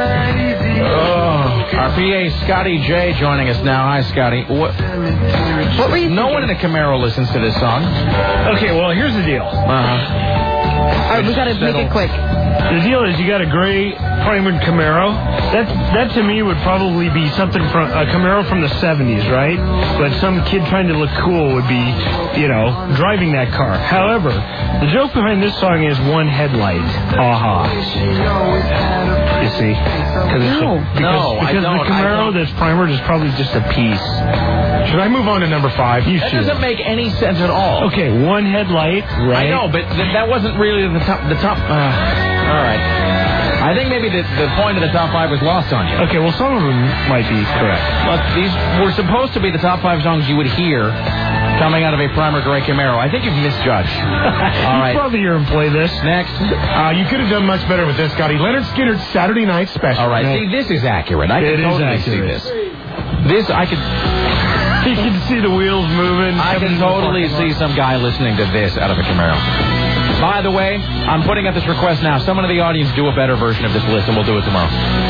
Speaker 4: Our PA, Scotty J, joining us now. Hi, Scotty. What were you No one in a Camaro listens to this song.
Speaker 20: Okay, well, here's the deal.
Speaker 6: All right, we got to make it quick.
Speaker 20: The deal is you got a gray primered Camaro. That to me would probably be something from a Camaro from the 70s, right? But some kid trying to look cool would be, driving that car. However, the joke behind this song is one headlight. Aha. You see? Because the Camaro that's primered is probably just a piece.
Speaker 19: Should I move on to number 5?
Speaker 4: That doesn't make any sense at all.
Speaker 20: Okay, one headlight, right?
Speaker 4: I know, but that wasn't really the top. All right. I think maybe the point of the top 5 was lost on you.
Speaker 20: Okay, well, some of them might be correct.
Speaker 4: Look, these were supposed to be the top 5 songs you would hear coming out of a primer gray Camaro. I think you've misjudged. All right.
Speaker 20: Probably hear him play this.
Speaker 4: Next.
Speaker 19: You could have done much better with this, Scotty. Leonard Skinner's Saturday Night Special.
Speaker 4: All right. See, this is accurate. I can totally see this. I could...
Speaker 20: You can see the wheels moving.
Speaker 4: I can totally see some guy listening to this out of a Camaro. By the way, I'm putting up this request now. Someone in the audience do a better version of this list, and we'll do it tomorrow.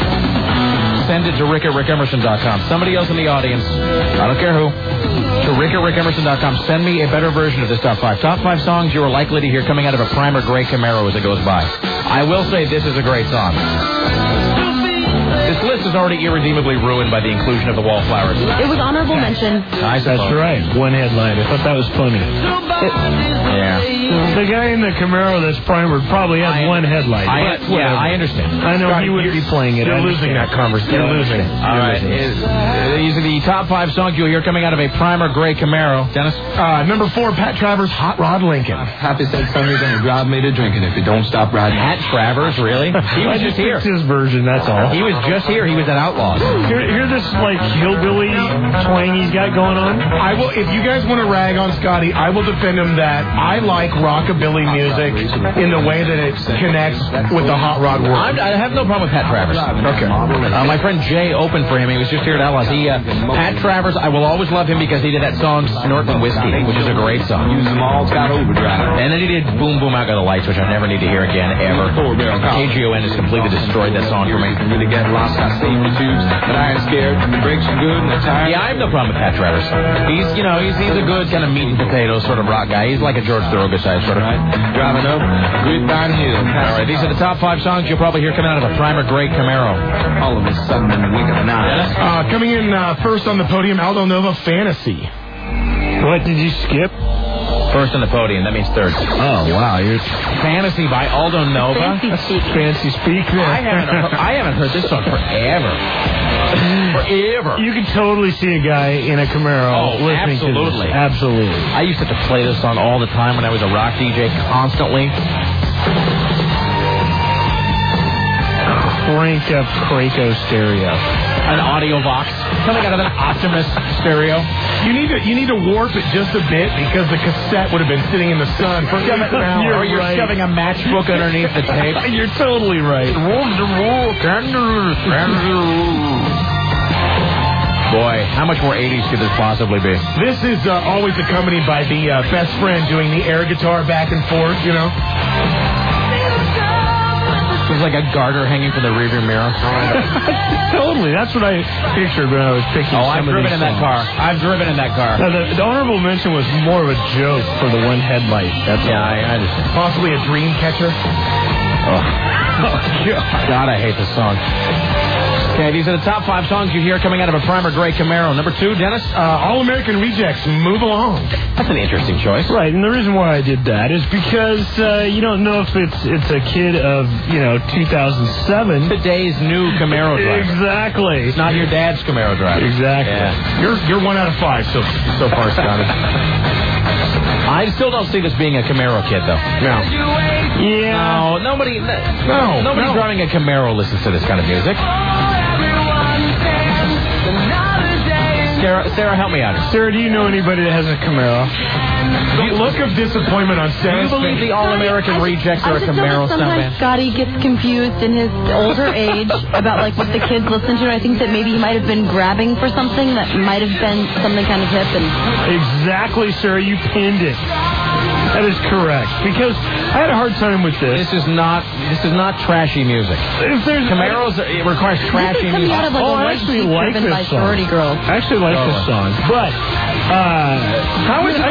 Speaker 4: Send it to rick@rickemerson.com. Somebody else in the audience, I don't care who, to rick@rickemerson.com. Send me a better version of this top 5. Top 5 songs you are likely to hear coming out of a primer gray Camaro as it goes by. I will say this is a great song. This list is already irredeemably ruined by the inclusion of the Wallflowers.
Speaker 6: It was honorable mention.
Speaker 20: That's right. One headlight. I thought that was funny.
Speaker 4: Yeah.
Speaker 20: The guy in the Camaro that's primered probably has one headlight.
Speaker 4: I understand.
Speaker 20: I know Scotty, he wouldn't be playing it.
Speaker 19: You're losing that conversation. You're losing.
Speaker 4: All right. These are the top 5 songs you'll hear coming out of a primer gray Camaro. Dennis?
Speaker 19: Number 4, Pat Travers' Hot Rod Lincoln.
Speaker 24: Happy said somebody's going to drive me to drinking if you don't stop riding.
Speaker 4: Pat Travers, really? He was just here.
Speaker 20: His version, that's all.
Speaker 4: He was just Just here, he was at Outlaws.
Speaker 20: Hear this, like, hillbilly twang he's got going on?
Speaker 19: I will. If you guys want to rag on Scotty, I will defend him that I like rockabilly music in the way that it connects with the hot rod world.
Speaker 4: I have no problem with Pat Travers.
Speaker 19: Okay.
Speaker 4: My friend Jay opened for him. He was just here at Outlaws. Pat Travers, I will always love him because he did that song Snortin' Whiskey, which is a great song.
Speaker 5: Use them all, Scott Overdrive.
Speaker 4: And then he did Boom Boom Out Go the Lights, which I never need to hear again, ever. KGON has completely destroyed that song for me.
Speaker 5: Really get lost, got safety tubes, but I ain't scared. The brakes are good and the tires.
Speaker 4: Yeah, I have no problem with Pat Travers. He's a good kind of meat and potatoes sort of rock guy. He's like a George Thorogood side sort of.
Speaker 5: Driving up Grapevine Hill.
Speaker 4: All right, these are the top 5 songs you'll probably hear coming out of a Primer Gray Camaro.
Speaker 5: All of a sudden in the wink of an eye.
Speaker 19: Coming in first on the podium, Aldo Nova, Fantasy.
Speaker 20: What, did you skip?
Speaker 4: First on the podium, that means third.
Speaker 20: Oh, wow.
Speaker 4: Fantasy by Aldo Nova.
Speaker 20: Fancy speak there.
Speaker 4: I haven't heard this song forever. Forever.
Speaker 20: You can totally see a guy in a Camaro listening to this. Absolutely.
Speaker 4: I used to have to play this song all the time when I was a rock DJ, constantly.
Speaker 20: Crank up Craco stereo.
Speaker 4: An audio box coming out of an Optimus stereo.
Speaker 19: You need to warp it just a bit because the cassette would have been sitting in the sun for an hour.
Speaker 4: Or you're shoving a matchbook underneath the tape.
Speaker 20: You're totally right.
Speaker 4: Boy, how much more 80s could this possibly be?
Speaker 19: This is always accompanied by the best friend doing the air guitar back and forth, you know.
Speaker 4: There's like a garter hanging from the rearview mirror.
Speaker 20: Totally. That's what I pictured when I was picking
Speaker 4: I've driven in that car. I've driven in that car.
Speaker 20: Now, the honorable mention was more of a joke for the one headlight. That's
Speaker 4: I understand.
Speaker 19: Possibly a dream catcher.
Speaker 4: Oh, God, I hate this song. Okay, these are the top 5 songs you hear coming out of a Primer Gray Camaro. Number 2, Dennis?
Speaker 19: All-American Rejects, Move Along.
Speaker 4: That's an interesting choice.
Speaker 20: Right, and the reason why I did that is because you don't know if it's a kid of, 2007.
Speaker 4: Today's new Camaro driver.
Speaker 20: Exactly.
Speaker 4: It's not your dad's Camaro driver.
Speaker 20: Exactly.
Speaker 4: Yeah.
Speaker 19: You're 1 out of 5 so far, Scotty.
Speaker 4: I still don't see this being a Camaro kid, though.
Speaker 19: No.
Speaker 20: Yeah.
Speaker 4: No, nobody driving a Camaro listens to this kind of music. Sarah, help me out.
Speaker 20: Sarah, do you know anybody that has a Camaro?
Speaker 19: The look of disappointment on Sarah's
Speaker 4: face. Do you believe the All-American Rejects are a Camaro stunt band?
Speaker 6: Sometimes Scotty gets confused in his older age about like what the kids listen to. I think that maybe he might have been grabbing for something that might have been something kind of hip.
Speaker 20: Exactly, Sarah. You pinned it. That is correct. Because I had a hard time with this.
Speaker 4: This is not trashy music. Camaros, it requires trashy music.
Speaker 6: Out of, like,
Speaker 20: I actually like this song. I actually like this song. But
Speaker 4: how is it?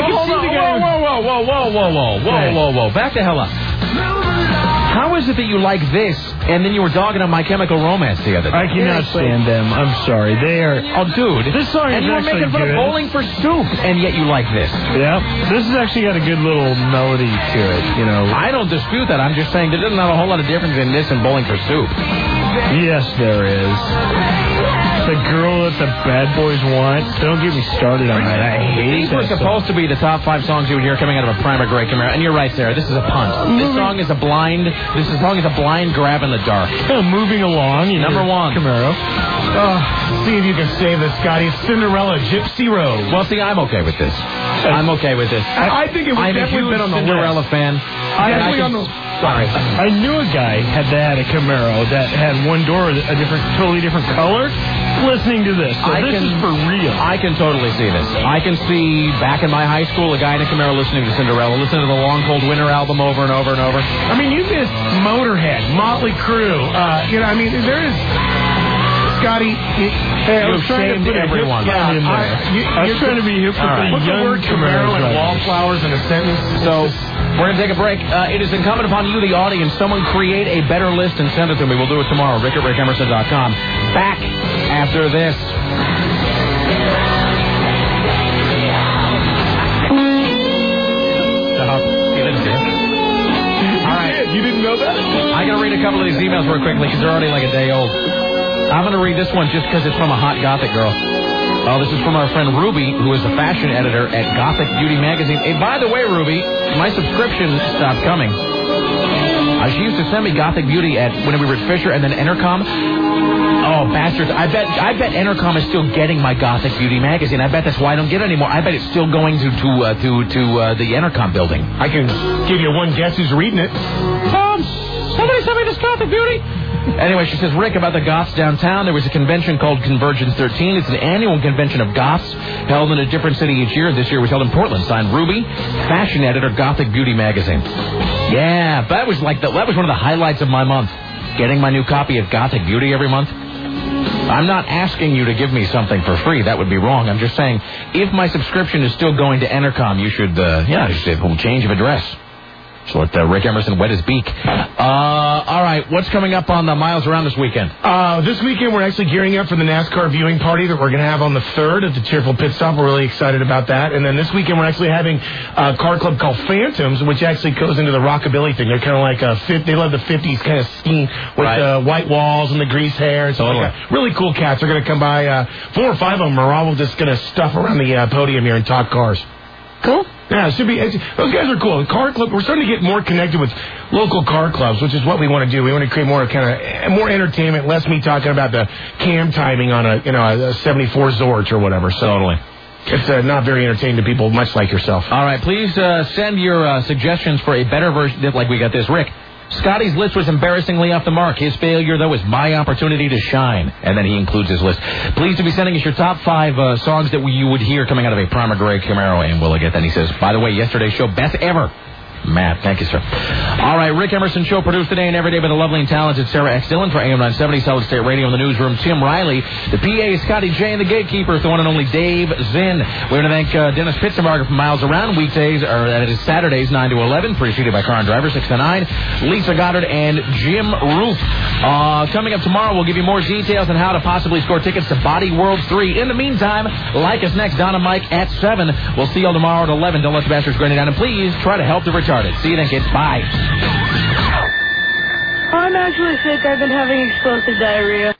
Speaker 4: Whoa. Back the hell up. How is it that you like this, and then you were dogging on My Chemical Romance the other day?
Speaker 20: I cannot stand them. I'm sorry. They are...
Speaker 4: Oh, dude.
Speaker 20: This song
Speaker 4: is actually good. And you were making fun of Bowling for Soup, and yet you like this.
Speaker 20: Yeah. This has actually got a good little melody to it,
Speaker 4: I don't dispute that. I'm just saying there doesn't have a whole lot of difference in this and Bowling for Soup.
Speaker 20: Yes, there is. The girl that the bad boys want. Don't get me started on that. I hate
Speaker 4: These were supposed to be the top 5 songs you would hear coming out of a Primer Gray Camaro. And you're right, Sarah. This is a punt. This song is a blind grab in the dark.
Speaker 20: Moving along.
Speaker 4: Number 1.
Speaker 20: Camaro.
Speaker 19: See if you can save this, Scotty. It's Cinderella, Gypsy Rose.
Speaker 4: Well, see, I'm okay with this. I think it would definitely been on the Cinderella fan. Sorry.
Speaker 20: I knew a guy had a Camaro that had one door a totally different color. Listening to this, this is for real.
Speaker 4: I can totally see this. I can see back in my high school a guy in a Camaro listening to Cinderella, listening to the Long Cold Winter album over and over and over.
Speaker 19: I mean, you missed Motorhead, Motley Crue. There is. Scotty,
Speaker 20: I was trying to put everyone. I was trying to be hip with the young
Speaker 19: Camaro and wallflowers in a sentence.
Speaker 4: So we're going to take a break. It is incumbent upon you, the audience. Someone create a better list and send it to me. We'll do it tomorrow. Rick at rickemerson.com. Back after this. Stop. All right.
Speaker 19: You didn't know that?
Speaker 4: I'm going to read a couple of these emails real quickly because they're already like a day old. I'm going to read this one just because it's from a hot gothic girl. Oh, this is from our friend Ruby, who is the fashion editor at Gothic Beauty Magazine. Hey, by the way, Ruby, my subscription stopped coming. She used to send me Gothic Beauty when we were at Fisher and then Entercom. Oh, bastards. I bet Entercom is still getting my Gothic Beauty magazine. I bet that's why I don't get it anymore. I bet it's still going to the Entercom building.
Speaker 19: I can give you one guess who's reading it.
Speaker 4: Somebody send me this Gothic Beauty. Anyway, she says, Rick, about the Goths downtown, there was a convention called Convergence 13. It's an annual convention of Goths held in a different city each year. This year was held in Portland. Signed Ruby, fashion editor, Gothic Beauty magazine. Yeah, that was one of the highlights of my month. Getting my new copy of Gothic Beauty every month. I'm not asking you to give me something for free. That would be wrong. I'm just saying, if my subscription is still going to Entercom, you should, change of address. So let Rick Emerson wet his beak. All right, what's coming up on the Miles Around this weekend?
Speaker 19: This weekend we're actually gearing up for the NASCAR viewing party that we're going to have on the 3rd at the Cheerful Pit Stop. We're really excited about that. And then this weekend we're actually having a car club called Phantoms, which actually goes into the rockabilly thing. They're kind of like they love the 50s kind of scheme with the white walls and the greased hair. And stuff like that. Really cool cats. They're going to come by. 4 or 5 of them are all just going to stuff around the podium here and talk cars.
Speaker 6: Cool.
Speaker 19: Yeah, it should be. Those guys are cool. The car club. We're starting to get more connected with local car clubs, which is what we want to do. We want to create more more entertainment, less me talking about the cam timing on a 74 Zorch or whatever. So totally. It's not very entertaining to people, much like yourself.
Speaker 4: All right, please send your suggestions for a better version. Like we got this, Rick. Scotty's list was embarrassingly off the mark. His failure, though, is my opportunity to shine. And then he includes his list. Please to be sending us your top 5 songs that you would hear coming out of a Primer Gray Camaro. And we'll get that. He says, by the way, yesterday's show, best ever. Matt, thank you, sir. All right, Rick Emerson Show produced today and every day by the lovely and talented Sarah X. Dillon for AM 970 Solid State Radio in the newsroom. Tim Riley, the PA, Scotty J, and the gatekeeper, the one and only Dave Zinn. We want to thank Dennis Pitzenbarger from Miles Around weekdays, or that is Saturdays 9 to 11, preceded by Car and Driver 6 to 9, Lisa Goddard and Jim Roof. Coming up tomorrow, we'll give you more details on how to possibly score tickets to Body World 3. In the meantime, like us next, Don and Mike at 7. We'll see you all tomorrow at 11. Don't let the bastards grind it down, and please try to help the retarded. See you then, kids. Bye.
Speaker 7: I'm actually sick. I've been having explosive diarrhea.